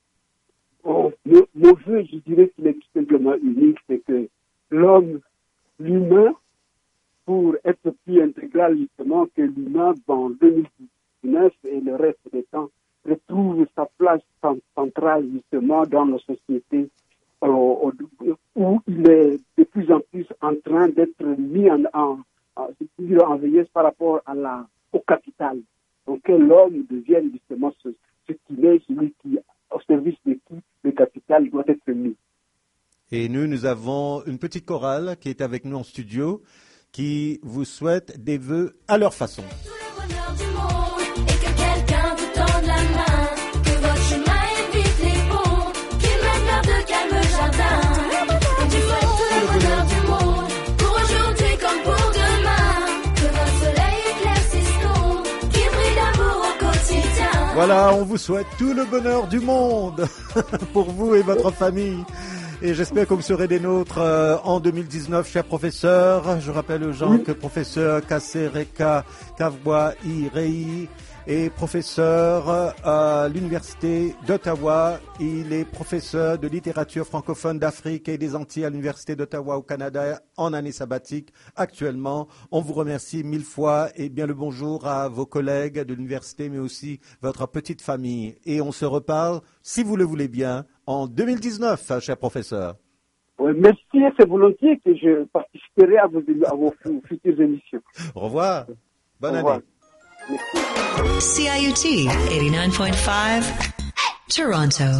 [SPEAKER 3] Oh, mon, mon vœu, je dirais qu'il est tout simplement unique, c'est que l'homme, l'humain, pour être plus intégral justement, que l'humain dans deux mille dix-neuf et le reste des temps retrouve sa place centrale justement dans nos sociétés euh, où il est de plus en plus en train d'être mis en, en, en, en veilleuse par rapport à la, au capital. Donc que l'homme devienne justement ce, ce qu'il est, celui qui, au service de qui le capital doit être mis.
[SPEAKER 7] Et nous, nous avons une petite chorale qui est avec nous en studio, qui vous souhaite des vœux à leur façon.
[SPEAKER 21] Tout le bonheur du monde et que quelqu'un vous tende la main, que votre chemin évite les ponts, qu'il mène vers de calmes jardins. Et tu souhaites tout le bonheur du monde, pour aujourd'hui comme pour demain, que votre soleil éclaircisse ton, qu'il brille d'amour au quotidien.
[SPEAKER 7] Voilà, on vous souhaite tout le bonheur du monde pour vous et votre famille. Et j'espère que vous serez des nôtres euh, en deux mille dix-neuf, chers professeurs. Je rappelle aux gens oui. que professeur Kasereka Kavwa Irei est professeur à l'Université d'Ottawa. Il est professeur de littérature francophone d'Afrique et des Antilles à l'Université d'Ottawa au Canada en année sabbatique. Actuellement, on vous remercie mille fois et bien le bonjour à vos collègues de l'université, mais aussi votre petite famille. Et on se reparle, si vous le voulez bien, en deux mille dix-neuf, cher professeur.
[SPEAKER 3] Ouais, merci, c'est volontiers que je participerai à vos, à vos futures émissions.
[SPEAKER 7] Au revoir. Bonne
[SPEAKER 3] Au revoir.
[SPEAKER 7] année.
[SPEAKER 19] C I U T eighty-nine point five, Toronto.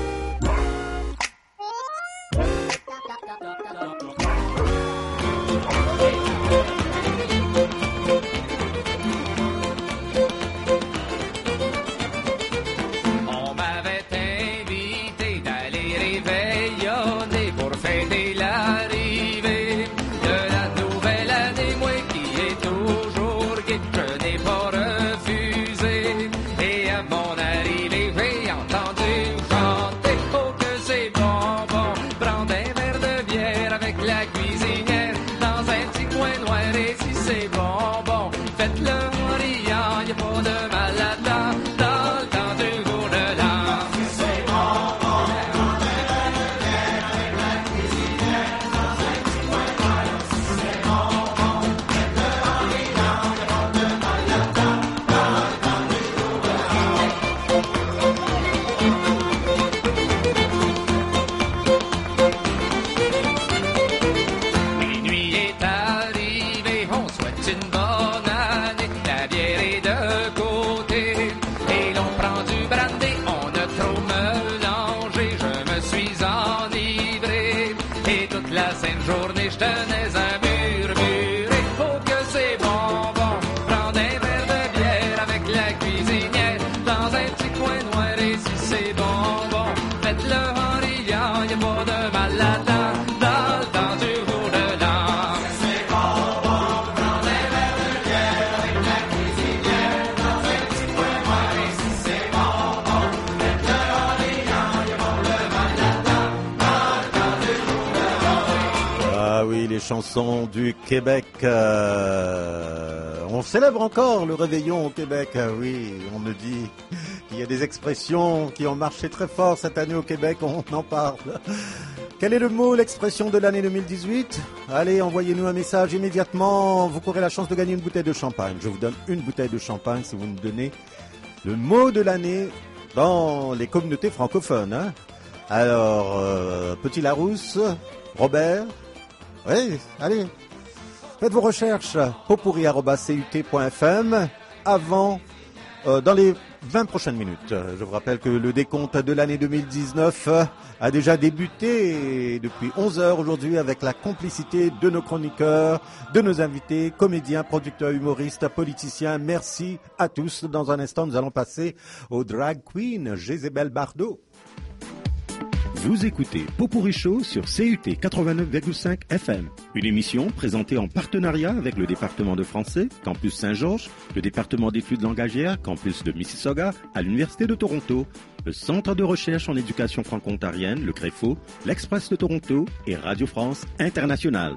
[SPEAKER 15] On m'avait invité d'aller réveillonner pour fêter l'arrivée de la nouvelle année, moi qui est toujours gai, je n'ai pas refusé. Et à mon arrivée, j'ai entendu chanter, oh que c'est bon, bon, prendre un verre de bière avec la cuisinière dans un petit coin noir. Et si c'est bon, bon, faites-le en riant, y a pas de mal là-dedans, dans le temps du jour de l'an. Minuit est arrivé, on souhaite une bonne année. La bière est de côté et l'on prend du brandy. On a trop mélangé, je me suis enivré. Et toute la sainte journée, je tenais à murmurer. Oh que c'est bon, bon, prendre un verre de bière avec la cuisinière dans un petit coin noir. Et si c'est bon, bon, faites-le en riant, y a pas de mal là-dedans, dans le temps du jour de l'an. C'est bon, bon, prendre un verre de bière avec la cuisinière dans un petit coin noir. Et si c'est bon, bon, faites-le en riant, y a pas de mal là-dedans, dans le temps du jour de l'an.
[SPEAKER 7] Ah oui, les chansons du Québec. euh, On célèbre encore le réveillon au Québec. Ah oui, on me dit qu'il y a des expressions qui ont marché très fort cette année au Québec. On en parle. Quel est le mot, l'expression de l'année deux mille dix-huit? Allez, envoyez-nous un message immédiatement. Vous courez la chance de gagner une bouteille de champagne. Je vous donne une bouteille de champagne si vous me donnez le mot de l'année dans les communautés francophones. Hein. Alors, euh, Petit Larousse, Robert. Oui, allez. Faites vos recherches. potpourri arobase c u t point f m avant, euh, dans les vingt prochaines minutes. Je vous rappelle que le décompte de l'année deux mille dix-neuf a déjà débuté depuis onze heures aujourd'hui avec la complicité de nos chroniqueurs, de nos invités, comédiens, producteurs, humoristes, politiciens. Merci à tous. Dans un instant, nous allons passer au drag queen Jézabel Bardot.
[SPEAKER 6] Vous écoutez Potpourri Show sur C U T quatre-vingt-neuf virgule cinq F M, une émission présentée en partenariat avec le département de français, Campus Saint-Georges, le département d'études langagières, Campus de Mississauga, à l'Université de Toronto, le Centre de recherche en éducation franco-ontarienne, le CREFO, l'Express de Toronto et Radio France Internationale.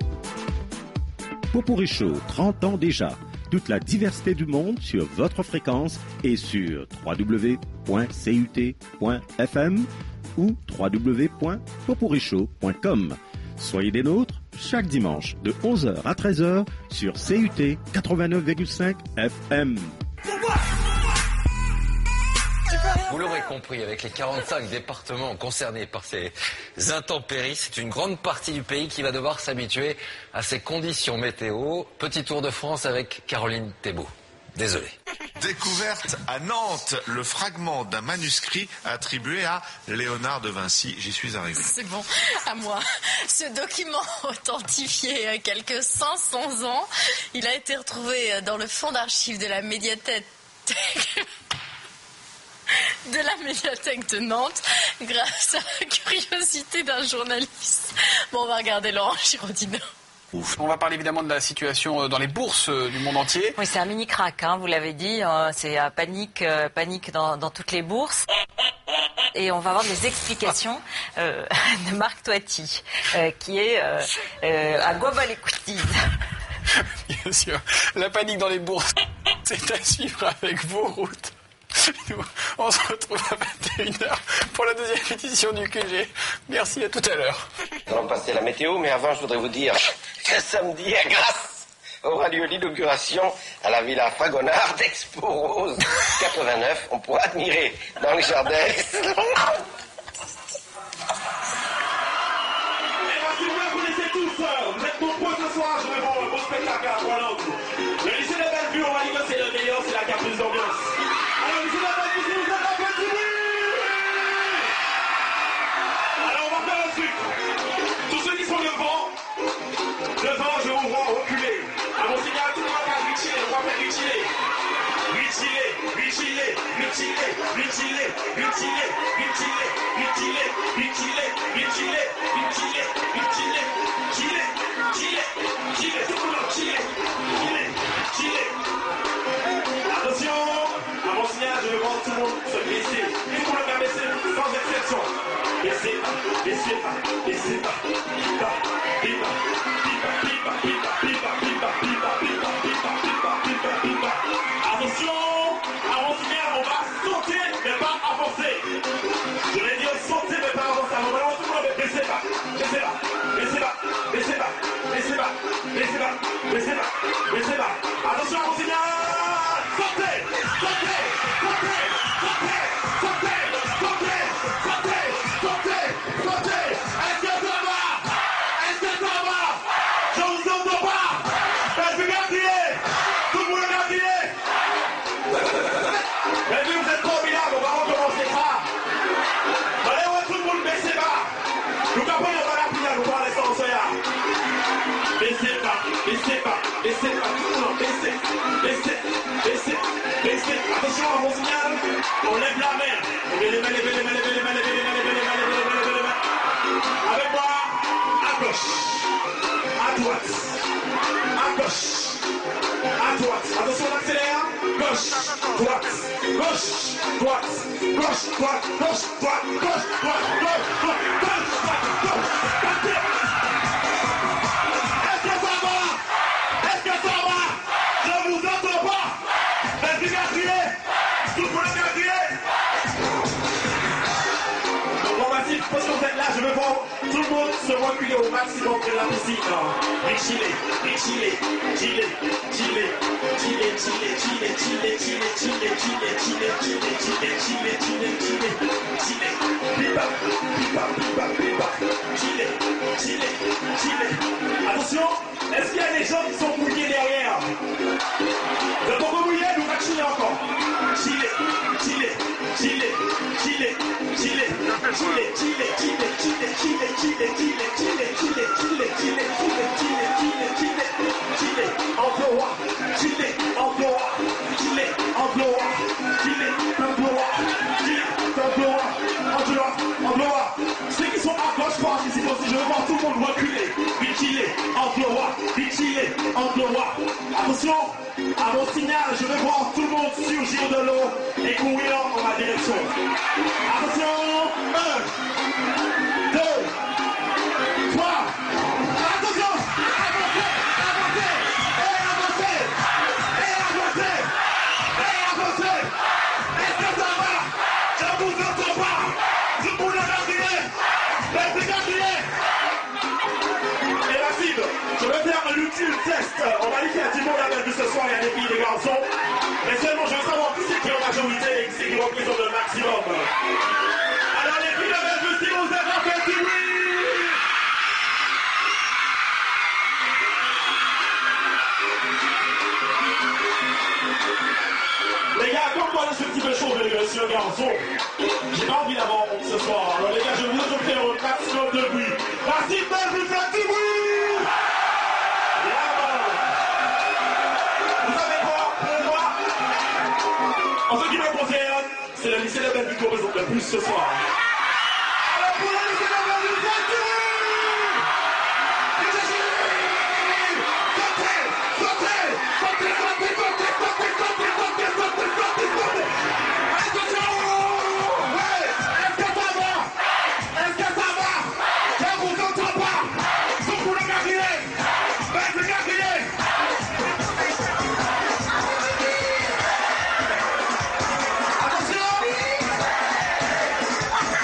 [SPEAKER 6] Potpourri Show, trente ans déjà. Toute la diversité du monde sur votre fréquence et sur w w w point c u t point f m ou w w w point potpourrishow point com. Soyez des nôtres chaque dimanche de onze heures à treize heures sur C U T quatre-vingt-neuf virgule cinq F M.
[SPEAKER 9] Vous l'aurez compris, avec les quarante-cinq départements concernés par ces intempéries, c'est une grande partie du pays qui va devoir s'habituer à ces conditions météo. Petit tour de France avec Caroline Thébault. Désolé.
[SPEAKER 8] Découverte à Nantes, le fragment d'un manuscrit attribué à Léonard de Vinci. J'y suis arrivé.
[SPEAKER 22] C'est bon, à moi. Ce document authentifié il y a quelques cinq cents ans, il a été retrouvé dans le fonds d'archives de la médiathèque de la médiathèque de Nantes grâce à la curiosité d'un journaliste. Bon, on va regarder Laurent Girondino.
[SPEAKER 23] On va parler évidemment de la situation dans les bourses du monde entier.
[SPEAKER 24] Oui, c'est un mini crack, hein, vous l'avez dit. Euh, c'est euh, panique, euh, panique dans, dans toutes les bourses. Et on va avoir des explications euh, de Marc Toiti, euh, qui est euh, euh, à Guabalécoutide.
[SPEAKER 23] Bien sûr, la panique dans les bourses, c'est à suivre avec vos routes. Nous, on se retrouve à vingt et une heures pour la deuxième édition du Q G. Merci, à tout à l'heure.
[SPEAKER 25] Nous allons passer la météo, mais avant, je voudrais vous dire que samedi, à Grasse, aura lieu l'inauguration à la Villa Fragonard d'Expo Rose quatre-vingt-neuf. On pourra admirer dans les jardins
[SPEAKER 1] mutilé, mutilé, mutilé, mutilé, mutilé, mutilé, mutilé, mutilé, mutilé, mutilé, mutilé, mutilé, mutilé, tout le monde mutilé, mutilé, mutilé. Attention, à mon signal, je veux voir tout le monde se baisser. Tout le monde va baisser, sans exception. Baissez pas, baissez pas, baissez pas, pipa, pipa, pipa, pipa, pipa, pipa, pipa, pipa, pipa, pipa, pipa, pipa, pipa. Attention, à mon signal, on va sauter, mais pas avancer. Je vais dire sauter, mais pas avancer. Alors maintenant, tout le monde, baissez pas, baissez pas, baissez pas, baissez pas, baissez pas, baissez pas, baissez pas, baissez pas. Attention à mon signal, sautez, sautez, sautez, sautez, sautez, sautez, sautez, sautez, sautez. Est-ce que ça va? Est-ce que ça va? Je vous entends pas. Est-ce que vous avez crié? Tout le monde a crié. Mais vu que vous êtes formidables, on va recommencer ça. Allez, ouais, tout le monde baissez pas. Nous capons, on va la prière, nous allons laisser en soya. Baissez pas, baissez pas, baissez pas, tout le monde, baissez, baissez, baissez, baissez. Attention à mon signal, on lève la main. On met les mains, les mains, les mains, les mains, les mains, les mains, les mains, les mains, les mains, les mains, les mains, les mains. Avec moi, à gauche, à droite, à gauche, à droite. Attention, on accélère. Gauche, droite, gauche, droite, gauche, droite, gauche, droite, gauche, droite, gauche, droite, gauche, droite, gauche. Est-ce que ça va? Est-ce que ça va? Je vous entends pas. Est-ce que vous avez crié? Tout le monde a crié? Bon, Massif, parce que vous êtes là, je veux voir tout le monde se reculer au maximum de la piscine. Et chiller, et chiller, chiller, chiller, chiller, chiller, chiller, chiller, chiller, chiller, chiller, chiller, chiller, chiller, chiller, chiller, chiller, chiller, pipa, pipa, pipa, pipa, chiller, chiller, chiller. Attention, est-ce qu'il y a des gens qui sont mouillés derrière? Vous êtes encore mouillés, nous va chiller encore. Chiller, chiller, chiller, chiller, chiller, chiller, chiller, chiller, chiller, chiller, chiller, chiller, chiller, chiller, chiller, chiller, chiller, chiller, chiller, chiller, emploi, chiller, emploi, chiller, emploi, chiller, emploi, chiller, emploi, emploi, emploi. Ceux qui sont à gauche participent aussi, je veux voir tout le monde reculer. Chiller, emploi, chiller, emploi. Attention, à mon signal, je veux voir tout le monde surgir de l'eau et courir en ma direction. Attention, un, deux, trois. Attention, avancez, avancez, et avancez, et avancez, et avancez. Est-ce que ça va? Je vous entends pas. Je vous l'ai crié. Laissez moi crier. Et la cible, je vais faire un utile test. On m'a dit qu'il y a du monde à vu ce soir, il y a des filles et des garçons. Mais seulement, je veux savoir qui c'est qui est en majorité et qui c'est qui représente le maximum. Alors, les filles de Bellevue, si vous êtes en fait du oui! Les gars, comme moi, je suis un petit peu chaud, mais je suis un garçon. J'ai pas envie d'avoir honte ce soir. Alors, les gars, je vous offrir un maximum de bruit. La cible Bellevue, faites du bruit! En ce qui me concerne, c'est le lycée de Bellevue qui représente le plus ce soir. Alors pour le lycée de Bellevue, faites du bruit! Sautez, sautez, sautez, sautez, sautez, sautez, sautez, sautez, sautez, sautez, sautez. Attention! Ouais! Est-ce que ça va? Est-ce que ça va? Je vous entends pas! Tout le monde a crié! Bellevue a crié! Attention!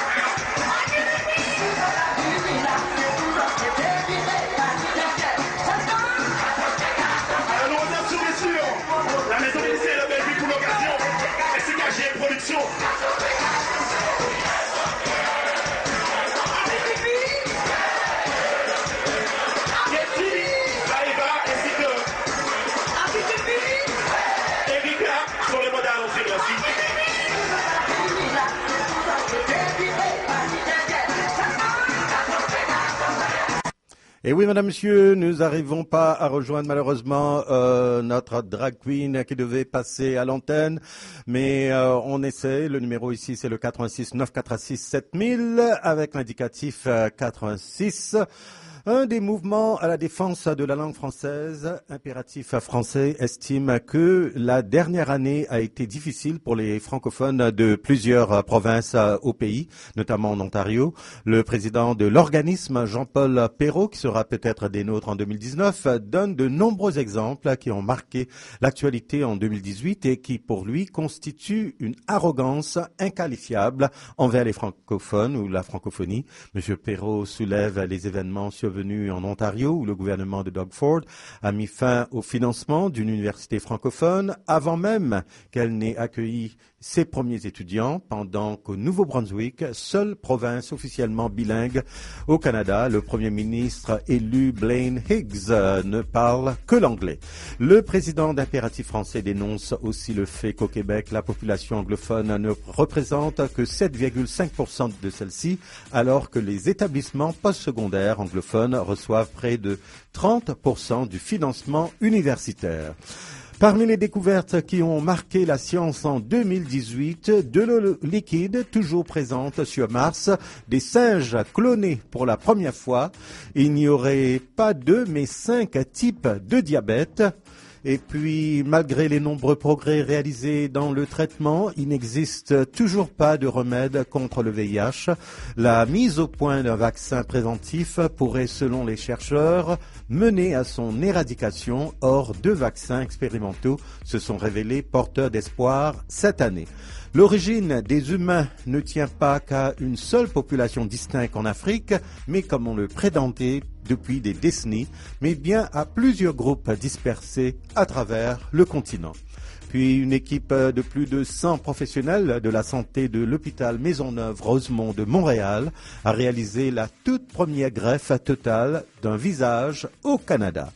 [SPEAKER 7] Et oui, madame, monsieur, nous n'arrivons pas à rejoindre malheureusement euh, notre drag queen qui devait passer à l'antenne, mais euh, on essaie. Le numéro ici, c'est le quatre-vingt-six neuf cent quatre-vingt-six sept mille avec l'indicatif euh, quatre-vingt-six. Un des mouvements à la défense de la langue française, Impératif français, estime que la dernière année a été difficile pour les francophones de plusieurs provinces au pays, notamment en Ontario. Le président de l'organisme, Jean-Paul Perrault, qui sera peut-être des nôtres en deux mille dix-neuf, donne de nombreux exemples qui ont marqué l'actualité en deux mille dix-huit et qui, pour lui, constituent une arrogance inqualifiable envers les francophones ou la francophonie. Monsieur Perrault soulève les événements survenus en Ontario où le gouvernement de Doug Ford a mis fin au financement d'une université francophone avant même qu'elle n'ait accueilli ses premiers étudiants, pendant qu'au Nouveau-Brunswick, seule province officiellement bilingue au Canada, le premier ministre élu Blaine Higgs ne parle que l'anglais. Le président d'Impératif français dénonce aussi le fait qu'au Québec, la population anglophone ne représente que sept virgule cinq pour cent de celle-ci, alors que les établissements postsecondaires anglophones reçoivent près de trente pour cent du financement universitaire. Parmi les découvertes qui ont marqué la science en deux mille dix-huit, de l'eau liquide toujours présente sur Mars, des singes clonés pour la première fois. Il n'y aurait pas deux mais cinq types de diabète. Et puis, malgré les nombreux progrès réalisés dans le traitement, il n'existe toujours pas de remède contre le V I H. La mise au point d'un vaccin préventif pourrait, selon les chercheurs, mener à son éradication. Or, deux vaccins expérimentaux se sont révélés porteurs d'espoir cette année. L'origine des humains ne tient pas qu'à une seule population distincte en Afrique, mais comme on le prétendait depuis des décennies, mais bien à plusieurs groupes dispersés à travers le continent. Puis une équipe de plus de cent professionnels de la santé de l'hôpital Maisonneuve-Rosemont de Montréal a réalisé la toute première greffe totale d'un visage au Canada.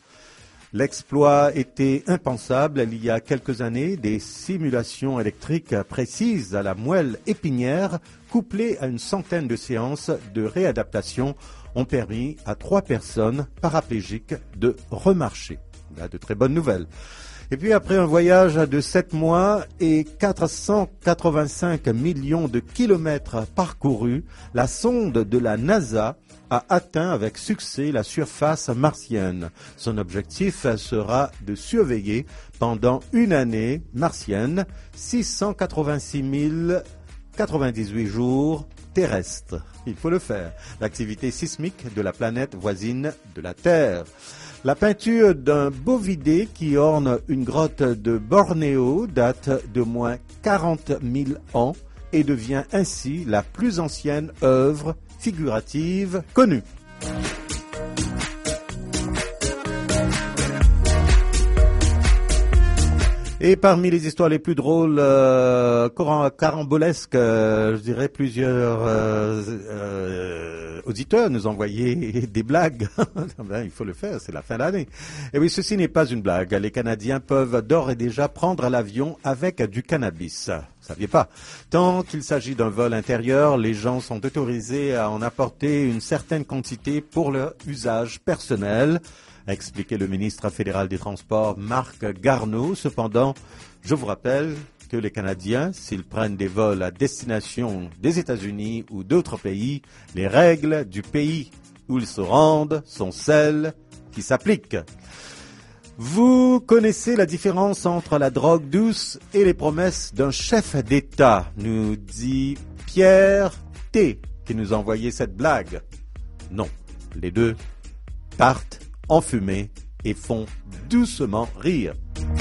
[SPEAKER 7] L'exploit était impensable il y a quelques années. Des simulations électriques précises à la moelle épinière, couplées à une centaine de séances de réadaptation, ont permis à trois personnes paraplégiques de remarcher. Là, de très bonnes nouvelles. Et puis après un voyage de sept mois et quatre cent quatre-vingt-cinq millions de kilomètres parcourus, la sonde de la NASA a atteint avec succès la surface martienne. Son objectif sera de surveiller pendant une année martienne six cent quatre-vingt-six mille quatre-vingt-dix-huit jours terrestres. Il faut le faire. L'activité sismique de la planète voisine de la Terre. La peinture d'un bovidé qui orne une grotte de Bornéo date de moins quarante mille ans et devient ainsi la plus ancienne œuvre figurative connue. Et parmi les histoires les plus drôles, euh, carambolesques, euh, je dirais plusieurs euh, euh, auditeurs nous envoyaient des blagues. Ben, il faut le faire, c'est la fin d'année. Et oui, ceci n'est pas une blague. Les Canadiens peuvent d'ores et déjà prendre l'avion avec du cannabis. Vous saviez pas. Tant qu'il s'agit d'un vol intérieur, les gens sont autorisés à en apporter une certaine quantité pour leur usage personnel, a expliqué le ministre fédéral des Transports, Marc Garneau. Cependant, je vous rappelle que les Canadiens, s'ils prennent des vols à destination des États-Unis ou d'autres pays, les règles du pays où ils se rendent sont celles qui s'appliquent. Vous connaissez la différence entre la drogue douce et les promesses d'un chef d'État, nous dit Pierre T, qui nous a envoyé cette blague. Non, les deux partent en fumée et font doucement rire.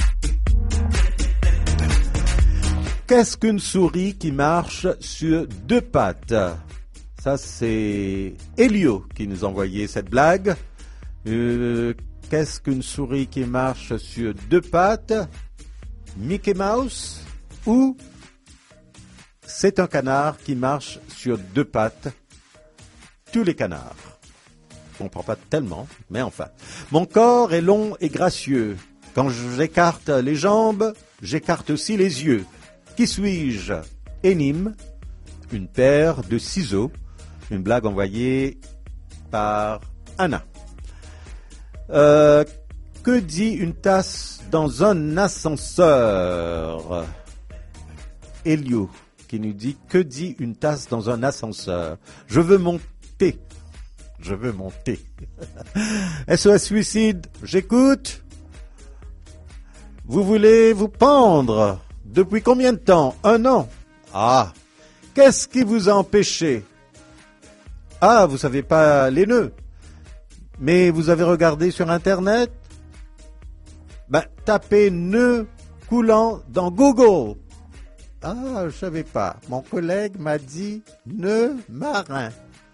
[SPEAKER 7] Qu'est-ce qu'une souris qui marche sur deux pattes? Ça, c'est Elio qui nous a envoyé cette blague. Euh, qu'est-ce qu'une souris qui marche sur deux pattes? Mickey Mouse? Ou c'est un canard qui marche sur deux pattes? Tous les canards. Je ne comprends pas tellement, mais enfin. Mon corps est long et gracieux. Quand j'écarte les jambes, j'écarte aussi les yeux. Qui suis-je? Énime, une paire de ciseaux. Une blague envoyée par Anna. Euh, que dit une tasse dans un ascenseur? Elio qui nous dit que dit une tasse dans un ascenseur? Je veux monter. Je veux monter. S O S suicide, j'écoute. Vous voulez vous pendre? Depuis combien de temps? Un an? Ah. Qu'est-ce qui vous a empêché? Ah, vous savez pas les nœuds. Mais vous avez regardé sur Internet? Ben, tapez nœud coulant dans Google. Ah, je savais pas. Mon collègue m'a dit nœud marin.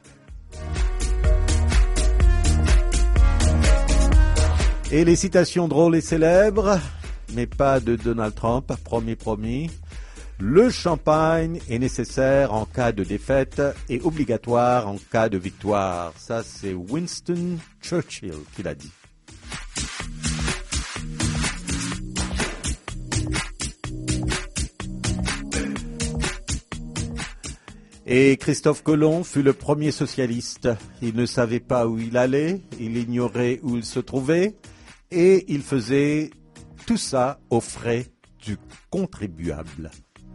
[SPEAKER 7] Et les citations drôles et célèbres, mais pas de Donald Trump, promis, promis. Le champagne est nécessaire en cas de défaite et obligatoire en cas de victoire. Ça, c'est Winston Churchill qui l'a dit. Et Christophe Colomb fut le premier socialiste. Il ne savait pas où il allait, il ignorait où il se trouvait, et il faisait tout ça aux frais du contribuable.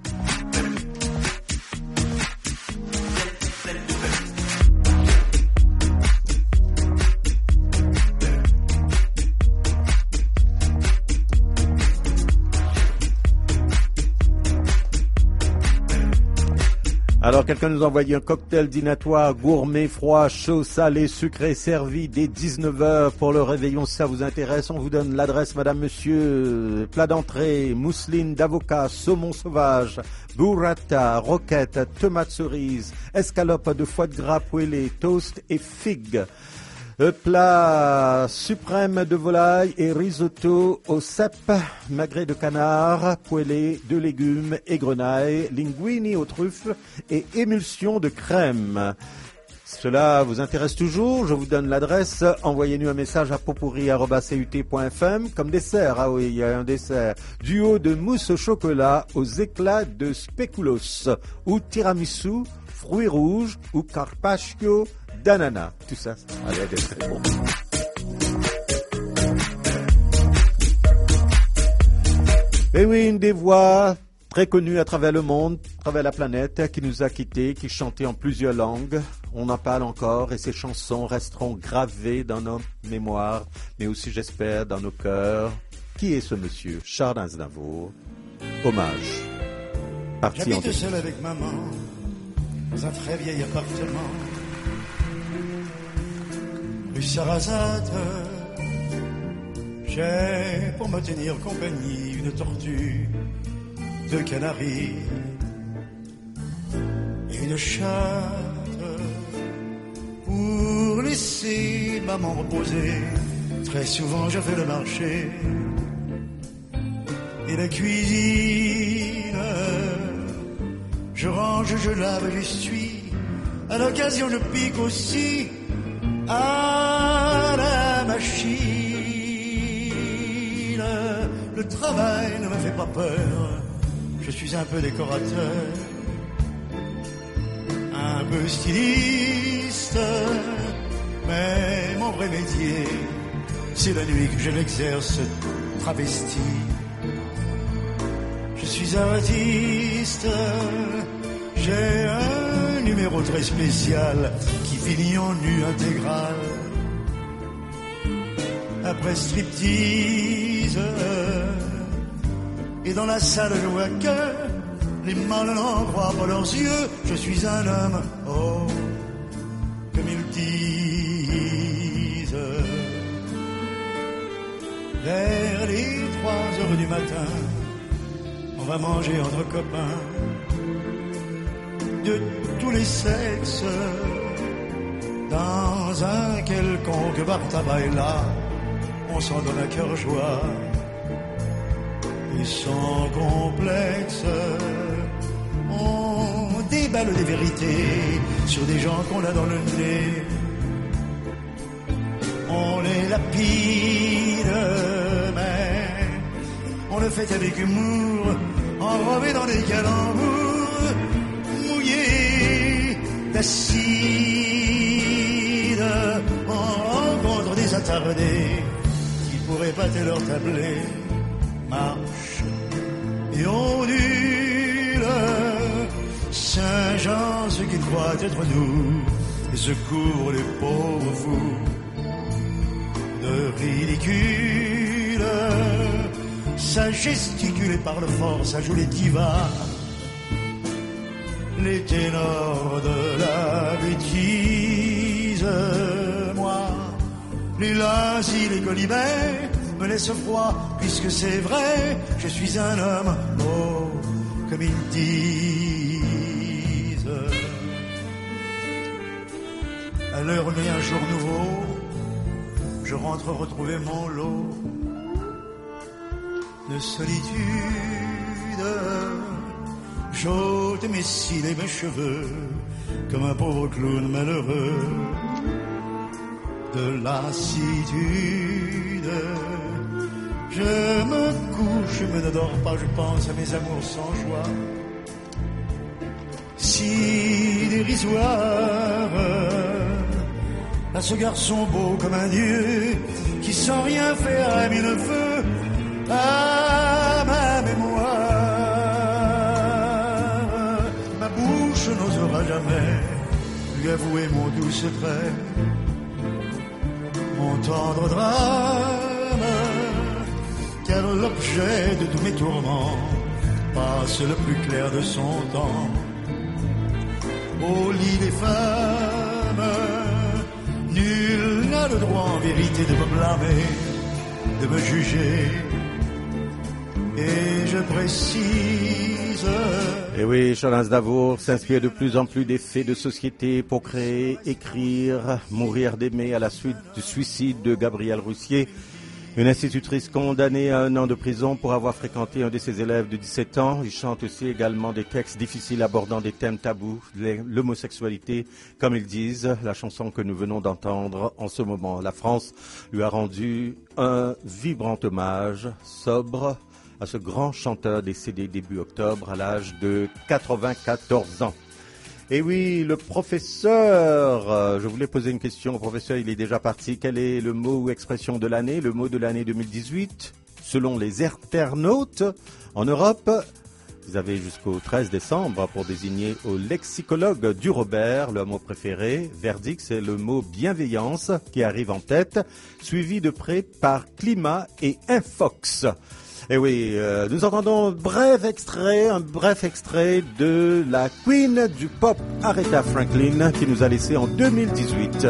[SPEAKER 7] Alors, quelqu'un nous a envoyé un cocktail dînatoire gourmet, froid, chaud, salé, sucré, servi dès dix-neuf heures pour le réveillon. Si ça vous intéresse, on vous donne l'adresse, madame, monsieur. Plat d'entrée, mousseline d'avocat, saumon sauvage, burrata, roquette, tomate cerise, escalope de foie de gras poêlé, toast et figues. Plat suprême de volaille et risotto au cèpe, magret de canard, poêlé de légumes et grenaille, linguini aux truffes et émulsion de crème. Cela vous intéresse toujours? Je vous donne l'adresse. Envoyez-nous un message à potpourri arobase c u t point f m. Comme dessert, ah oui, il y a un dessert. Duo de mousse au chocolat aux éclats de spéculoos ou tiramisu, fruits rouges ou carpaccio d'ananas. Tout ça, ça a l'air d'être très bon. Et oui, une des voix très connues à travers le monde, à travers la planète, qui nous a quittés, qui chantait en plusieurs langues. On en parle encore et ces chansons resteront gravées dans nos mémoires, mais aussi, j'espère, dans nos cœurs. Qui est ce monsieur? Charles Aznavour. Hommage. Parti en
[SPEAKER 10] J'habite seul avec maman dans un très vieil appartement. Rue Sarrazate, j'ai pour me tenir compagnie une tortue, deux canaris et une chatte pour laisser maman reposer. Très souvent je fais le marché et la cuisine. Je range, je lave, j'essuie. À l'occasion je pique aussi à la machine. Le travail ne me fait pas peur. Je suis un peu décorateur, un peu styliste, mais mon vrai métier, c'est la nuit que je l'exerce travesti. Je suis artiste, j'ai un numéro très spécial qui finit en nu intégral. Après striptease, et dans la salle je vois que les mâles n'en croient pas leurs yeux. Je suis un homme, oh, comme ils disent. Vers les trois heures du matin, on va manger entre copains de tous les sexes dans un quelconque bar tabac. Et là, on s'en donne à cœur joie et sans complexe. On déballe des vérités sur des gens qu'on a dans le nez. On les lapide, mais on le fait avec humour, enrobé dans des calembours, mouillés d'acide. On rencontre des attardés épater leur tablé. Marche et ondule, Saint-Jean, ce qu'il croit être nous, et secourt les pauvres fous de ridicule. Ça gesticule et parle fort, ça joue les divas, les ténors de la bêtise. Moi, les lazis, les colibets me laissent froid, puisque c'est vrai, je suis un homme, oh, comme ils disent. À l'heure où il y a un jour nouveau, je rentre retrouver mon lot de solitude. J'ôte mes cils et mes cheveux comme un pauvre clown malheureux de lassitude. Je me couche, je ne dors pas, je pense à mes amours sans joie, si dérisoires, à ce garçon beau comme un dieu qui sans rien faire a mis le feu à ma mémoire. Ma bouche n'osera jamais lui avouer mon doux secret, mon tendre drame, car l'objet de tous mes tourments passe le plus clair de son temps au lit des femmes. Nul n'a le droit en vérité de me blâmer, de me juger, et je précise.
[SPEAKER 7] Et oui, Charles Aznavour s'inspire de plus en plus des faits de société pour créer, écrire, mourir d'aimer à la suite du suicide de Gabrielle Roussier, une institutrice condamnée à un an de prison pour avoir fréquenté un de ses élèves de dix-sept ans. Il chante aussi également des textes difficiles abordant des thèmes tabous, l'homosexualité, comme ils disent. La chanson que nous venons d'entendre en ce moment, la France lui a rendu un vibrant hommage, sobre, à ce grand chanteur décédé début octobre à l'âge de quatre-vingt-quatorze ans. Et oui, le professeur, euh, je voulais poser une question au professeur, il est déjà parti. Quel est le mot ou expression de l'année, le mot de l'année deux mille dix-huit, selon les internautes en Europe? Vous avez jusqu'au treize décembre pour désigner au lexicologue du Robert le mot préféré. Verdict, c'est le mot bienveillance qui arrive en tête, suivi de près par climat et infox. Et oui, euh, nous entendons un bref extrait, un bref extrait de la queen du pop, Aretha Franklin, qui nous a laissé en deux mille dix-huit.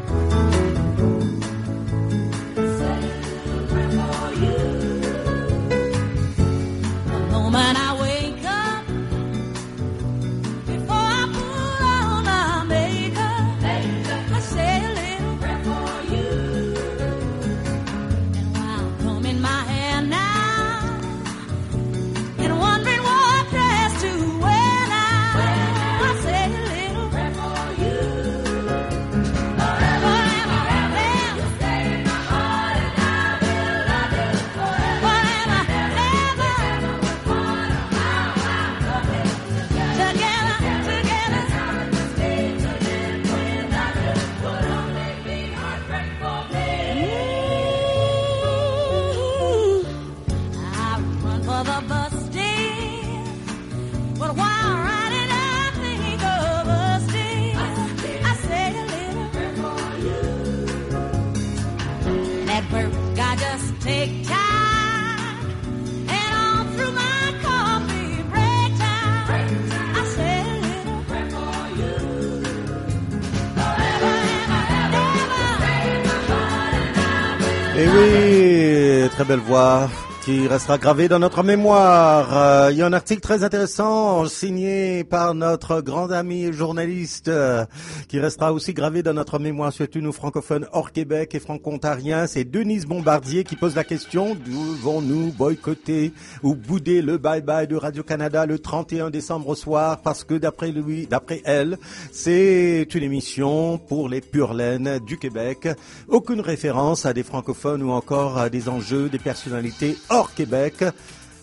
[SPEAKER 7] Et oui, très belle voix qui restera gravée dans notre mémoire. Euh, il y a un article très intéressant signé par notre grand ami journaliste euh, qui restera aussi gravé dans notre mémoire, surtout nous francophones hors Québec et franco-ontariens. C'est Denise Bombardier qui pose la question: devons-nous boycotter ou bouder le bye-bye de Radio-Canada le trente et un décembre au soir, parce que d'après lui, d'après elle, c'est une émission pour les pures laines du Québec. Aucune référence à des francophones ou encore à des enjeux, des personnalités hors Québec.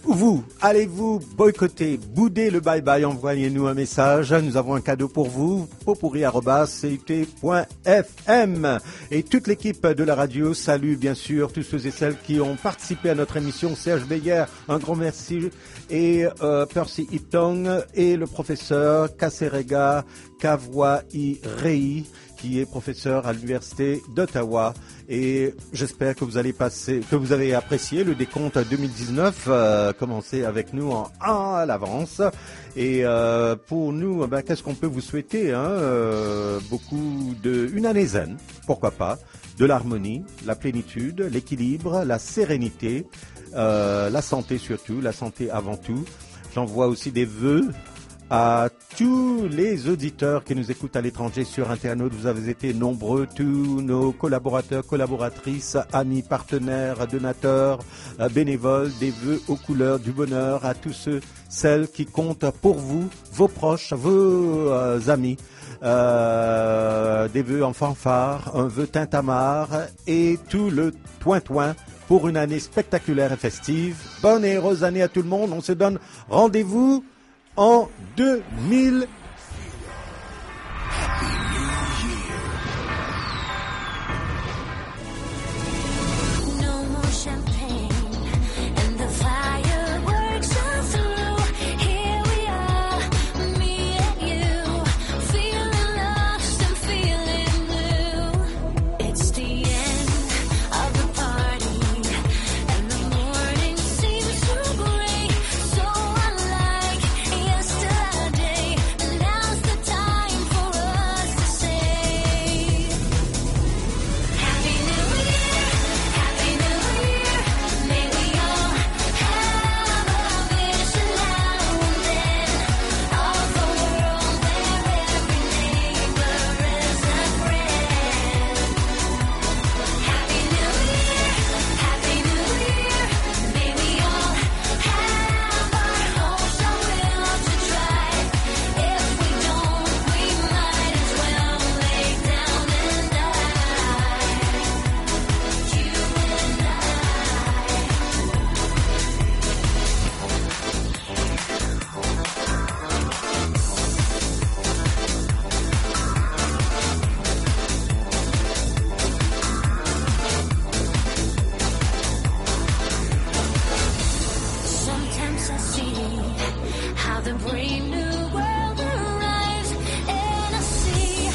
[SPEAKER 7] Vous, allez-vous boycotter, bouder le bye-bye, envoyez-nous un message. Nous avons un cadeau pour vous, potpourri arobase c u t point f m. Et toute l'équipe de la radio salue bien sûr tous ceux et celles qui ont participé à notre émission. Serge Beyer, un grand merci. Et euh, Percy Iptong et le professeur Kaserega Kavwai Rei, qui est professeur à l'université d'Ottawa. Et j'espère que vous allez passer, que vous avez apprécié le décompte deux mille dix-neuf, euh, commencé avec nous en un à l'avance. Et euh, pour nous, ben, qu'est-ce qu'on peut vous souhaiter, hein, euh, beaucoup de, une année zen, pourquoi pas, de l'harmonie, la plénitude, l'équilibre, la sérénité, euh, la santé surtout, la santé avant tout. J'envoie aussi des vœux à tous les auditeurs qui nous écoutent à l'étranger sur Internet. Vous avez été nombreux, tous nos collaborateurs, collaboratrices, amis, partenaires, donateurs, bénévoles, des vœux aux couleurs du bonheur à tous ceux, celles qui comptent pour vous, vos proches, vos euh, amis. Euh, des vœux en fanfare, un vœu tintamarre et tout le toin-toin pour une année spectaculaire et festive. Bonne et heureuse année à tout le monde. On se donne rendez-vous en deux mille.
[SPEAKER 21] Sometimes I see how the brave new world